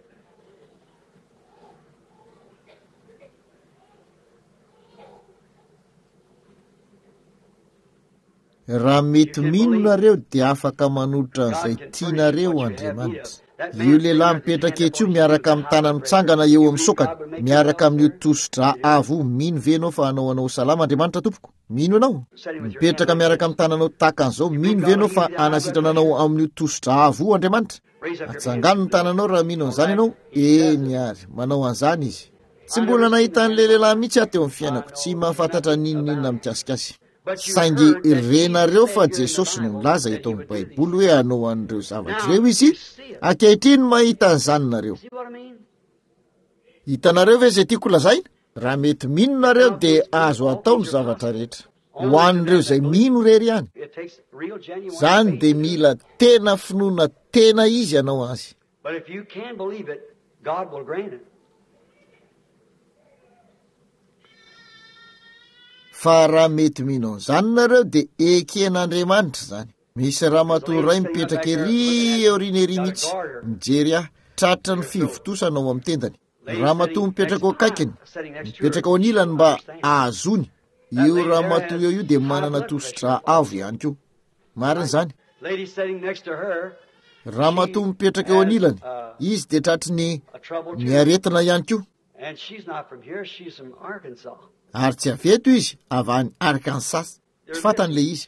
Speaker 1: Raha mety mino nareo dia afaka manotra an'izay tianareo Andriamanitra. Io lehilahy mipetraka eto io miaraka amin'ny tanany mitsangana eo amin'ny sokany, miaraka amin'io tosodra avo, mino ve anao fa anao salama Andriamanitra tompoko? Mino anao? Mipetraka miaraka amin'ny tananao tahaka an'izao, mino ve anao fa anasitrana anao amin'io tosodra avo Andriamanitra? Atsangano ny tananao raha mino an'izany ianao? Eny ary, manao an'izany izy. tsy mbola nahita an'le lehilahy mihitsy aho teo amin'ny fiainako tsy mahafantatra ninonina mikasikasy saingy renareo fa Jesosy no milaza eto amin'ny baiboly hoe hanao an'ireo zavatra ireo izy ankehitriny mahita an'izany nareo. Hitanareo ve izay tiako lazaina? Raha mety mino nareo dia azo atao ny zavatra rehetra ho an'ireo izay mino rery ihany. Zany dia mila tena finoana tena izy ianao azy. Fa raha mety mino an'izany nareo dia eken'Andriamanitra zany. Misy ramatoa ray mipetraka ery aoriana ery mihitsy mijery aho tratra ny fivotosana ao amin'ny tendany. Ramatoa mipetraka ao akaikiny, mipetraka ao anilany mba ahazony. Io ramatoa io dia manana tositra avo ihany koa. Marina zany. Ramatoa mipetraka eo anilany, izy dia tratry ny aretina ihany koa. Ary tsy aveto izy avy any Arkansas. Tsy fantan'le izy.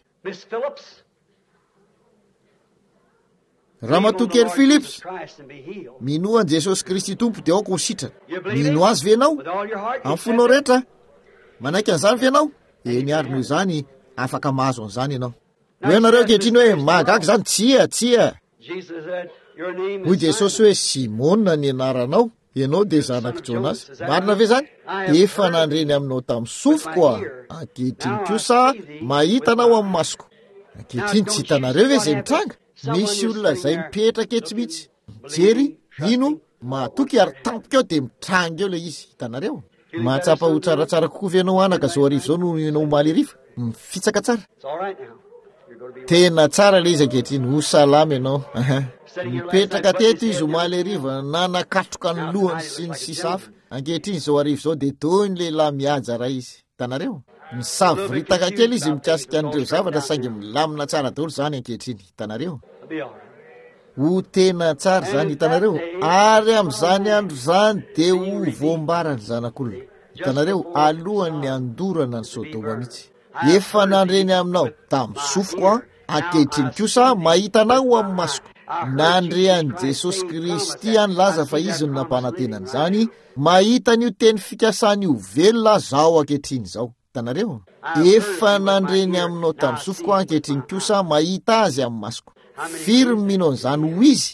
Speaker 1: Ramatoa kely Philips, mino an Jesosy Kristy Tompo dia aoko ho sitrana. Mino azy ve ianao? Amin'ny fonao rehetra? Manaiky an'izany ve ianao? Eny ary noho izany afaka mahazo an'izany ianao. Hoe nareo ankehitriny hoe mahagaga zany tsia. Hoy Jesosy hoe Simona ny anaranao, ianao dia zanak'i Jonas. Marina ve zany? Efa nandreny aminao tamin'ny sofiko aho. Ankehitriny kosa mahita anao amin'ny masoko. Ankehitriny tsy hitanareo ve izay mitranga? Misy olona izay mipetraka etsy mihitsy. Jery, ino? Mahatoky ary tampika eo dia mitranga eo le izy. Hitanareo? Mahatsapa ho tsaratsara kokoa ve ianao anaka zao arivo zao no ianao maly ariva? Mifitsaka tsara. Tena tsara le izy ankehitriny, ho salama ianao. Mipetraka teto izy ho maly ariva, nanakatroka ny lohany sy ny sisa hafa. Ankehitriny zao arivo zao dia toy ny lehilahy mihaja ray izy. Hitanareo? Misaviritaka kely izy mikasika an'ireo zavatra saingy milamina tsara daholo zany ankehitriny. Hitanareo? Ho tena tsara zany hitanareo. Ary amin'izany andro zany dia ho voambarany zanak'olona. Hitanareo? Alohan'ny andorana ny Sodoma mihitsy. Efa nandreny aminao tamin'ny sofiko aho, ankehitriny kosa mahita anao amin'ny masoko. Nandrean'i Jesosy Kristy any laza fa izy no nampanantenany zany. Mahita an'io teny fikasany io velona zao ankehitriny zao. Hitanareo? Efa nandreny aminao tamin'ny sofiko aho, ankehitriny kosa mahita azy amin'ny masoko. Firy mino an'izany ho izy?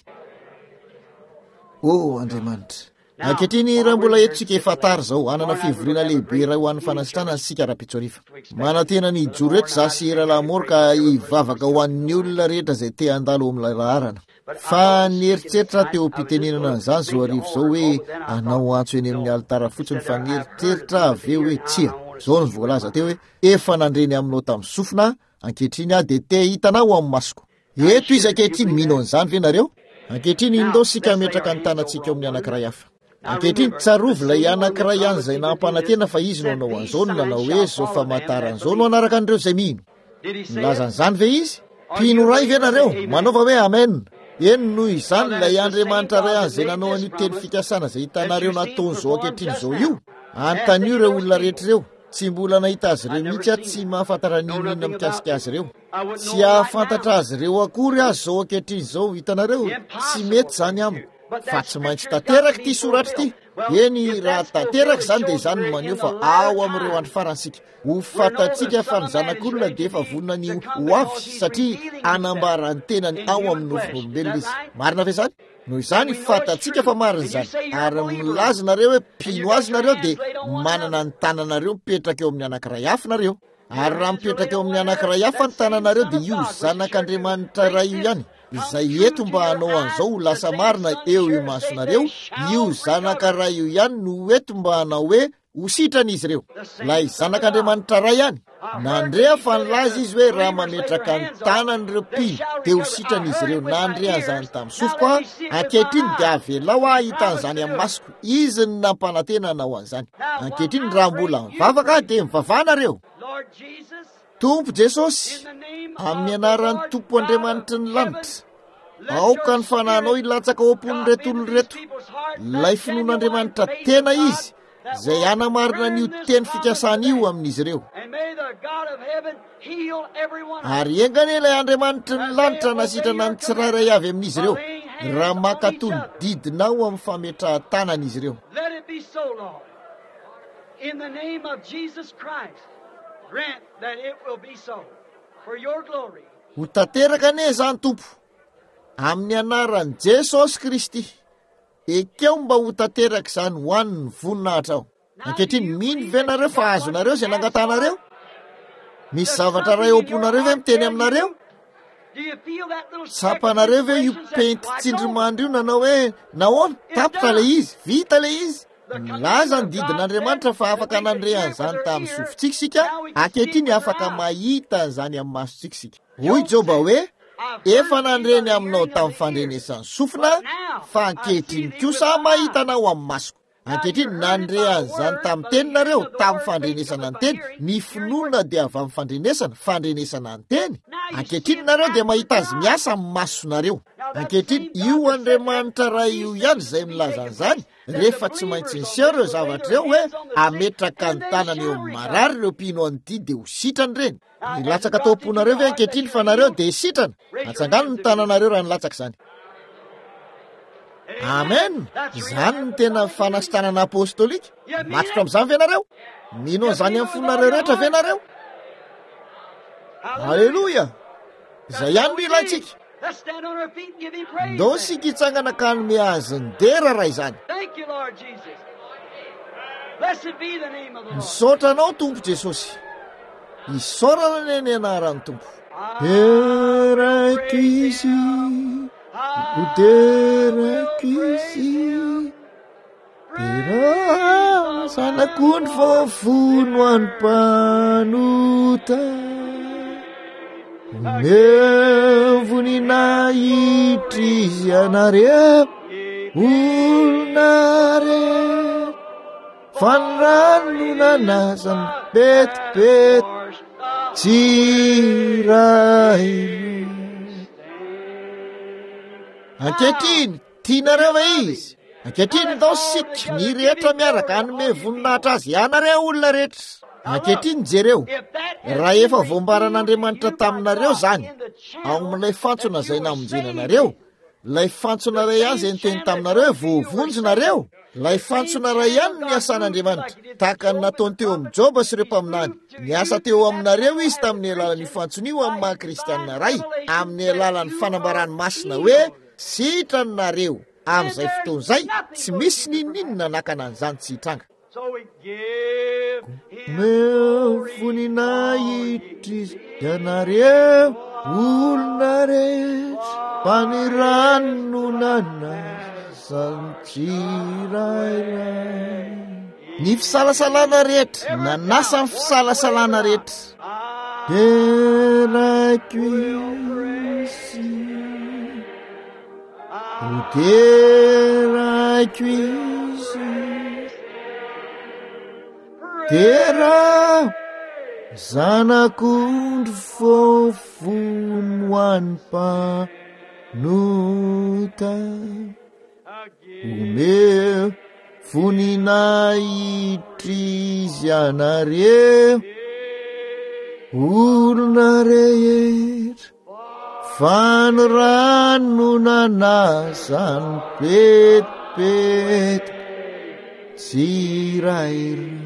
Speaker 1: Oh Andriamanitra, ankehitriny raha mbola etontsika efa tara zao, anana fivoriana lehibe raha ho an'ny fanasitrana ny sika raha-pitsorifa. Manantena ny ijoro reto za sy Ralamoro ka hivavaka ho an'ny olona rehetra izay te handalo amin'ny laharana. Fa nieritreritra teo am-pitenenana an'izany zao arivo zao hoe anao antso eny amin'ny alitara fotsiny, fa nieritreritra aveo hoe tsia. Zao ny voalaza teo hoe efa nandreny aminao tamin'ny sofina, ankehitriny aho dia te hitanao amin'ny masoko. Eto izy ankehitriny mino an'izany ve nareo? Ankehitriny indao sika metraka ny tanantsika amin'ny anankiray hafa. Ankehitriny tsarovy ilay anankiray ihany izay nampanantena fa izy no anao an'izao no nanao hoe zao famantarana an'izao no anaraka an'ireo izay mino. Milaza an'izany ve izy? Mpino ray ve nareo? Manaova hoe amen. Eny noho izany ilay Andriamanitra ray any izay nanao an'io teny fikasana izay hitanareo nataon'izao ankehitriny izao io. Antanio ireo olona rehetra ireo. Tsy mbola nahita azy ireo mihitsy aho, tsy mahafantatra ninona mikasika azy ireo. Tsy ahafantatra azy ireo akory azy zao ankehitriny izao. Hitanareo? Tsy mety zany amiko. Fa tsy maintsy tanteraka ty soratra ty. Eny raha tanteraka zany dia zany no maneho fa ao amin'ireo andro faransika ho fantatsika fa ny zanak'olona dia efa vonona ny ho avy, satria anambarany tenany ao amin'ny nofon'olombelona izy. Marina ve zany? Noho izany fantatsika fa marina zany. Ary milaza nareo hoe mpino azy nareo dia manana ny tananareo mipetraka eo amin'ny anankiray hafa nareo. Ary raha mipetraka eo amin'ny anankiray hafa ny tananareo dia io zanak'Andriamanitra ray io ihany izay eto mba hanao an'izao ho lasa marina eo imasonareo. Io zanaka ray io ihany no eto mba hanao hoe ho sitran'izy ireo. Lay zanak'Andriamanitra ray ihany nandrea fa nilaza izy hoe raha mametraka ny tanan'ireo mpino dia ho sitran'izy ireo. Nandrea an'izany tamin'ny sofiko aho, ankehitriny dia avelao aho hita an'izany amin'ny masoko. Izy ny nampanantena hanao an'izany. Ankehitriny raha mbola mivavaka dia mivavahanareo. Tompo Jesosy, amin'ny anaran'ny Tompo Andriamanitra ny lanitra, aoka ny fanahinao hilatsaka ao am-pon'ireto olona reto. Ilay finoan'Andriamanitra tena izy izay anamarina n'io teny fikasana io amin'izy ireo. Ary engany ilay Andriamanitra ny lanitra nasitrana ny tsirairay avy amin'izy ireo raha makatony didinao amin'ny fametrahan-tanan'izy ireo.
Speaker 2: In the name of Jesus Christ, grant that it will be so. For your glory.
Speaker 1: Ho tanteraka ane zany Tompo, amin'ny anaran'i Jesosy Kristy, ekeo mba ho tanteraka izany ho an'ny voninahitra ao. Ankehitriny mino ve nareo fa azonareo izay nangatanareo? Misy zavatra ray oamponareo ve miteny aminareo? Tsapanareo ve io penty tsindrimandry io nanao hoe nahoana tapitra le izy, vita le izy? Milaza ny didin'Andriamanitra fa afaka nandreany zany tamin'ny sofintsika sika, ankehitriny afaka mahita zany amin'ny masontsika sika. Hoy Joba hoe, efa nandreny aminao tamin'ny fandrenesany sofina, fa ankehitriny kosa mahita anao amin'ny masoko. Ankehitriny nandreany zany tamin'ny teninareo tamin'ny fandrenesana ny teny, ny finoana dia avy amin'ny fandrenesana ny teny. Ankehitriny nareo dia mahita azy miasa amin'ny masonareo. Ankehitriny io Andriamanitra ray io ihany izay milaza an'izany, rehefa tsy maintsy niseho ireo zavatra ireo hoe ametraka ny tanany eo amin'ny marary ireo mpino an'ity dia ho sitrany reny. Nilatsaka tao am-ponareo ve ankehitriny fa nareo dia sitrana? Atsangano ny tananareo raha nilatsaka izany. Amen. Izany ny tena fanasitanana apostolika. Matotra amin'izany ve nareo? Mino an'izany amin'ny fonareo rehetra ve nareo? Halleluja. Izay ihany no ilaitsika.
Speaker 2: Let's stand on our feet and give him praise.
Speaker 1: Ndao sika hitsangana ka hanome azy ny dera raha izany.
Speaker 2: Thank you, Lord Jesus. Blessed be the name of the Lord.
Speaker 1: Misaotra anao Tompo Jesosy. Isaorana ny eny anaran'ny Tompo. Terako izy, ho terako izy, tera zanako ny fafony ho an'ny mpanota. Voninahitra izy anareo, olona rehetra, fanranonana zany betibety tsirairay. Ankehitriny tianareo va izy? Ankehitriny ndao sika ny rehetra miaraka hanome voninahitra azy ianareo olona rehetra. Ankehitriny jereo, raha efa voambaran'Andriamanitra taminareo zany, ao amin'ilay fantsona izay namonjenanareo, ilay fantsona ray ihany izay niteny taminareo hoe voavonjinareo, ilay fantsona ray ihany ny asan'Andriamanitra, tahaka ny nataony teo amin'ny Joba sy ireo mpaminany. Niasa teo aminareo izy tamin'ny alalan'ny fantson'io amin'ny maha kristianina ray, amin'ny alalan'ny fanambarany masina hoe sitranareo. Amin'izay fotoan'izay tsy misy ninninona nakana an'izany tsy hitranga.
Speaker 2: So we give him
Speaker 1: voninahitra izy ianareo olona rehetra, mpaniranonana zany tsirairay. Ny fisalasalana rehetra, nanasa ny fisalasalana rehetra. Terako izy, ho terako izy, tera zanak'ondry fafony ho an'ny mpanota. Omeo voninahitra izy anareo olona rehetra, fanoranonana zany betibety tsirairay.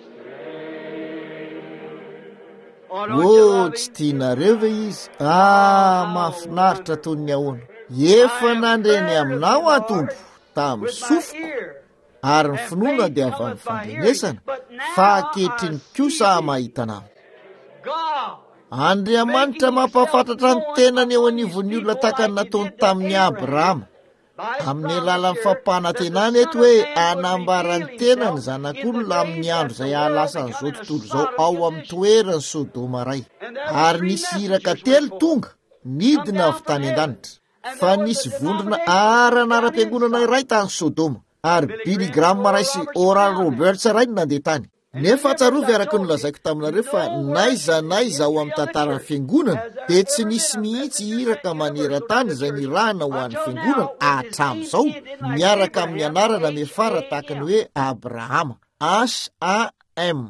Speaker 1: Tsy tianareo ve izy? Mahafinaritra toy ny ahoana. Efa nandreny aminao Tompo tamin'ny sofiko, ary ny finoana dia avy amin'ny fandrenesana, fa ankehitriny kosa mahita anao. Andriamanitra mampahafantatra ny tenany eo anivon'ny olona tahaka ny nataony tamin'ny Abrahama, amin'ny alalan'ny fampanantenana eto hoe anambara ny tenany zanak'olona amin'ny andro izay hahalasa an'izao tontolo izao ao amin'ny toerany Sodoma ray. Ary nisy iraka telo tonga nidina avy tany an-danitra, fa nisy vondrona aran'aram-piangonana iray tany Sodoma, ary Billy Graham ray sy Oral Roberts ray no nandeha tany. Nefa tsarovy araka ny lazaiko taminareo fa naiza ao amin'ny tantaran'ny fiangonana dia tsy nisy mihitsy iraka maneran-tany izay nirahana ho an'ny fiangonana hatramin'izao, miaraka amin'ny anarana mefara tahaka ny hoe Abrahama, HAM,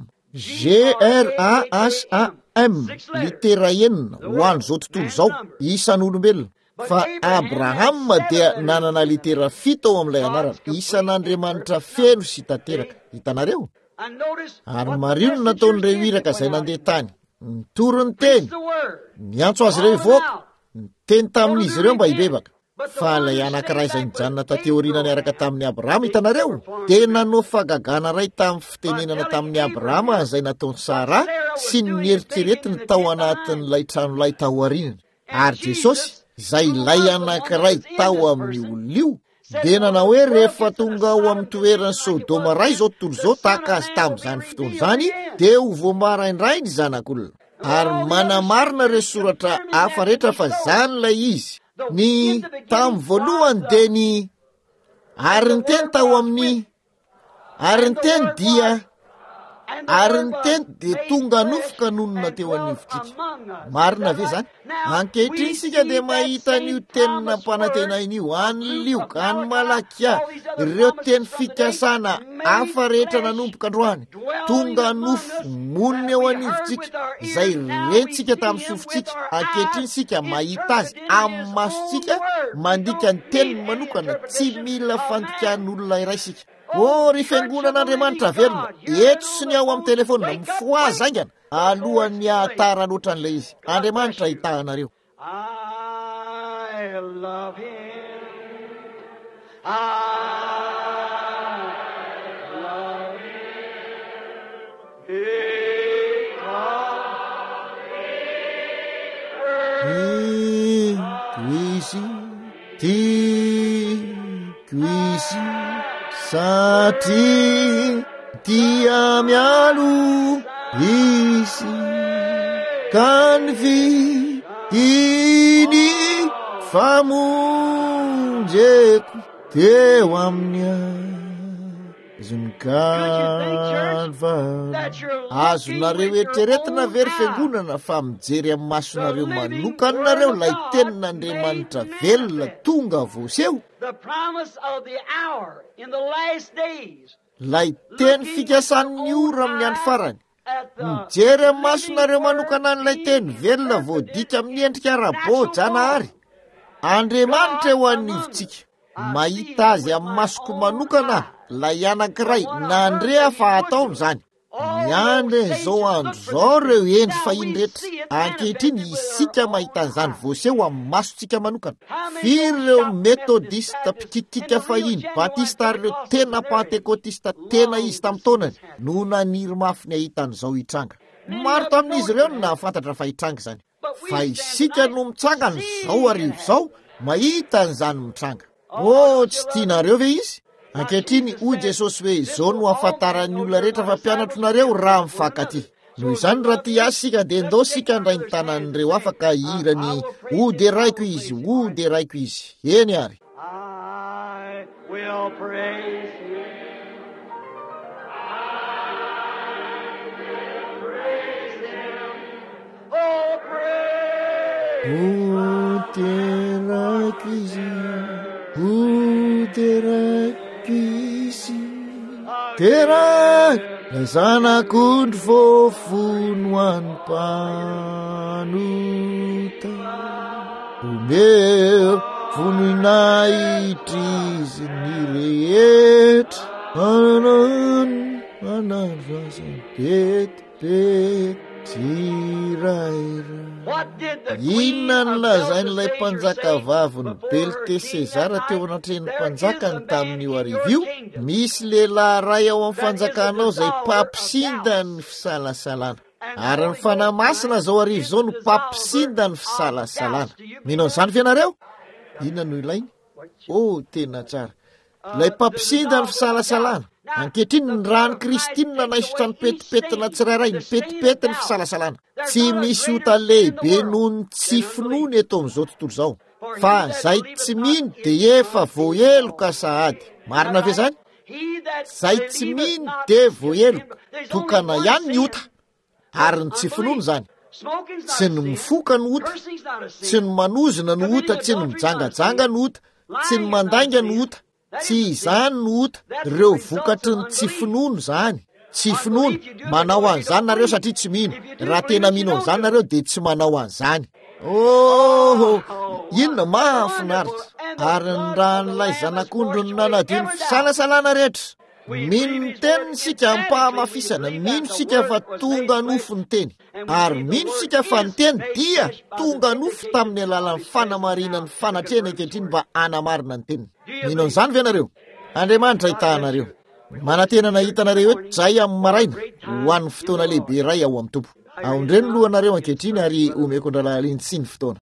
Speaker 1: GRAHAM, litera enina ho an'izao tontolo izao isan'olombelona. Fa Abrahama dia nanana litera 7 ao amin'ilay anarana, isan'Andriamanitra feno sy tanteraka. Hitanareo? Ary marino nataon'ireo iraka izay nandeha tany, nitorony teny, niantso azy ireo ivoaka, niteny tamin'izy ireo mba hibebaka. Fa ilay anankiray izay nijanona tateoriana niaraka tamin'ny Abrahama, hitanareo, tena no fagagana ray tamin'ny fitenenana tamin'ny Abrahama izay nataony Sara sy ny eritreretiny tao anatin'ilay tranolay tao aorianany. Ary Jesosy, izay ilay anankiray tao amin'ny olio, dia nanao hoe rehefa tonga ao amin'ny toerany Sodoma ray izao tontolo izao tahaka azy tamin'izany fotoana izany, dia ho voamaraindray ny zanak'olona. Ary manamarina ireo soratra hafa rehetra fa izany ilay izy. Ny tamin'ny voalohany dia ny ary ny teny tao amin'ny ary ny teny dia ary ny teny dia tonga nofoka nonona teo anivontsika. Marina ve zany? Ankehitriny sika dia mahita an'io tenina mpanantenaina io, any lioka, any malakia, ireo teny fikasana hafa rehetra nanomboka androany, tonga nofo monina eo anivontsika, izay rentsika tamin'ny sofintsika. Ankehitriny sika mahita azy amin'ny masontsika, mandika ny teniny manokana, tsy mila fandikan'olona iray sika. Ry fiangonan'Andriamanitra verina, eto sy ny ao amin'ny telefona, mifoazy aingana, alohan'ny ahatara loatra an'ilay izy. Andriamanitra hitahanareo.
Speaker 2: I love him. I love him.
Speaker 1: Kuisi satria dia mialo izy kanvi ini famonjeko teo amin'ny azonareo eritreretina very fiangonana fa mijery amin'ny masonareo manokanareo lay tenin'Andriamanitra velona tonga voaseho. Lay teny fikasan'ny ora amin'ny andro farany. Mijery amin'ny masonareo manokana an'ilay teny velona voadika amin'ny endrika ara-boajanahary. Andriamanitra eo anivontsika. Mahita azy amin'ny masoko manokana lay anankiray nandrea fa ataony izany. Miandry izao andro izao ireo endry fahiny rehetra. Ankehitriny isika mahita an'izany voaseho amin'ny masontsika manokana. Firy ireo metodista pikikika fahiny, batista ary ireo tena pentekotista tena izy tamin'ny taonany no naniry mafy ny ahitan'izao hitranga. Maro tamin'izy ireo no nahafantatra fa hitranga izany. Fa isika no mitsangana izao arivo izao mahita an'izany mitranga. Tsy tianareo ve izy? Ankehitriny hoy Jesosy hoe izao no ahafantaran'ny olona rehetra fa mpianatronareo raha mifankaty. Noho izany raha ty asika dia ndao sika andray ny tanan'ireo afaka hirany de raiko izy, de raiko izy. Eny ary.
Speaker 2: I will praise you.
Speaker 1: Terak zanak'ondry voafono any mpanuta omeo voninahitra izy ny rehetra ananrazany petipety tsiraira. Inona ny lazain'ilay mpanjaka vaviny Beltesezara teo anatrehan'ny mpanjakany tamin'io arivio? Misy lehilahy ray ao amin'ny fanjakanao izay papsinda ny fisalasalana. Ary ny fanamasina zao arivo izao no papsinda ny fisalasalana. Mino an'izany fianareo? Inona no ilainy? Tena tsara. Ilay papsinda ny fisalasalana. Ankehitriny ny rany Kristina naisotra ny petipetina tsirairay, ny petipety ny fisalasalana. Tsy misy ota lehibe noho ny tsy finoany eto amin'izao tontolo izao. Fa zay tsy mino dia efa voaheloka sahady. Marina ve zany? Zay tsy mino dia voaheloka. Tokana ihany ny ota. Ary ny tsy finoany zany. Tsy ny mifoka ny ota, tsy ny manozina ny ota, tsy ny mijangajanga ny ota, tsy ny mandainga ny ota. Tsy izany no ota, ireo vokatry ny tsy finoano zany. Tsy finoano, manao an'izany nareo satria tsy mino. Raha tena mino an'izany nareo dia tsy manao an'izany. Inona mahafinaritra. Ary ny raha n'ilay zanak'ondry no nanadio ny fisalasalana rehetra. mino ny teniny sika ampahamafisana, mino sika fa tonga nofo ny teny, ary mino sika fa ny teny dia tonga nofo tamin'ny alalan'ny fanamarinany fanatrehana ankehitriny mba anamarina ny teniny. Mino an'izany ve nareo? Andriamanitra hitahanareo. Manantenana hitanareo eto zay amin'ny maraina ho an'ny fotoana lehibe iray ao amin'ny Tompo. Ao indreny lohanareo ankehitriny ary omeko ndralahaliany sy ny fotoana.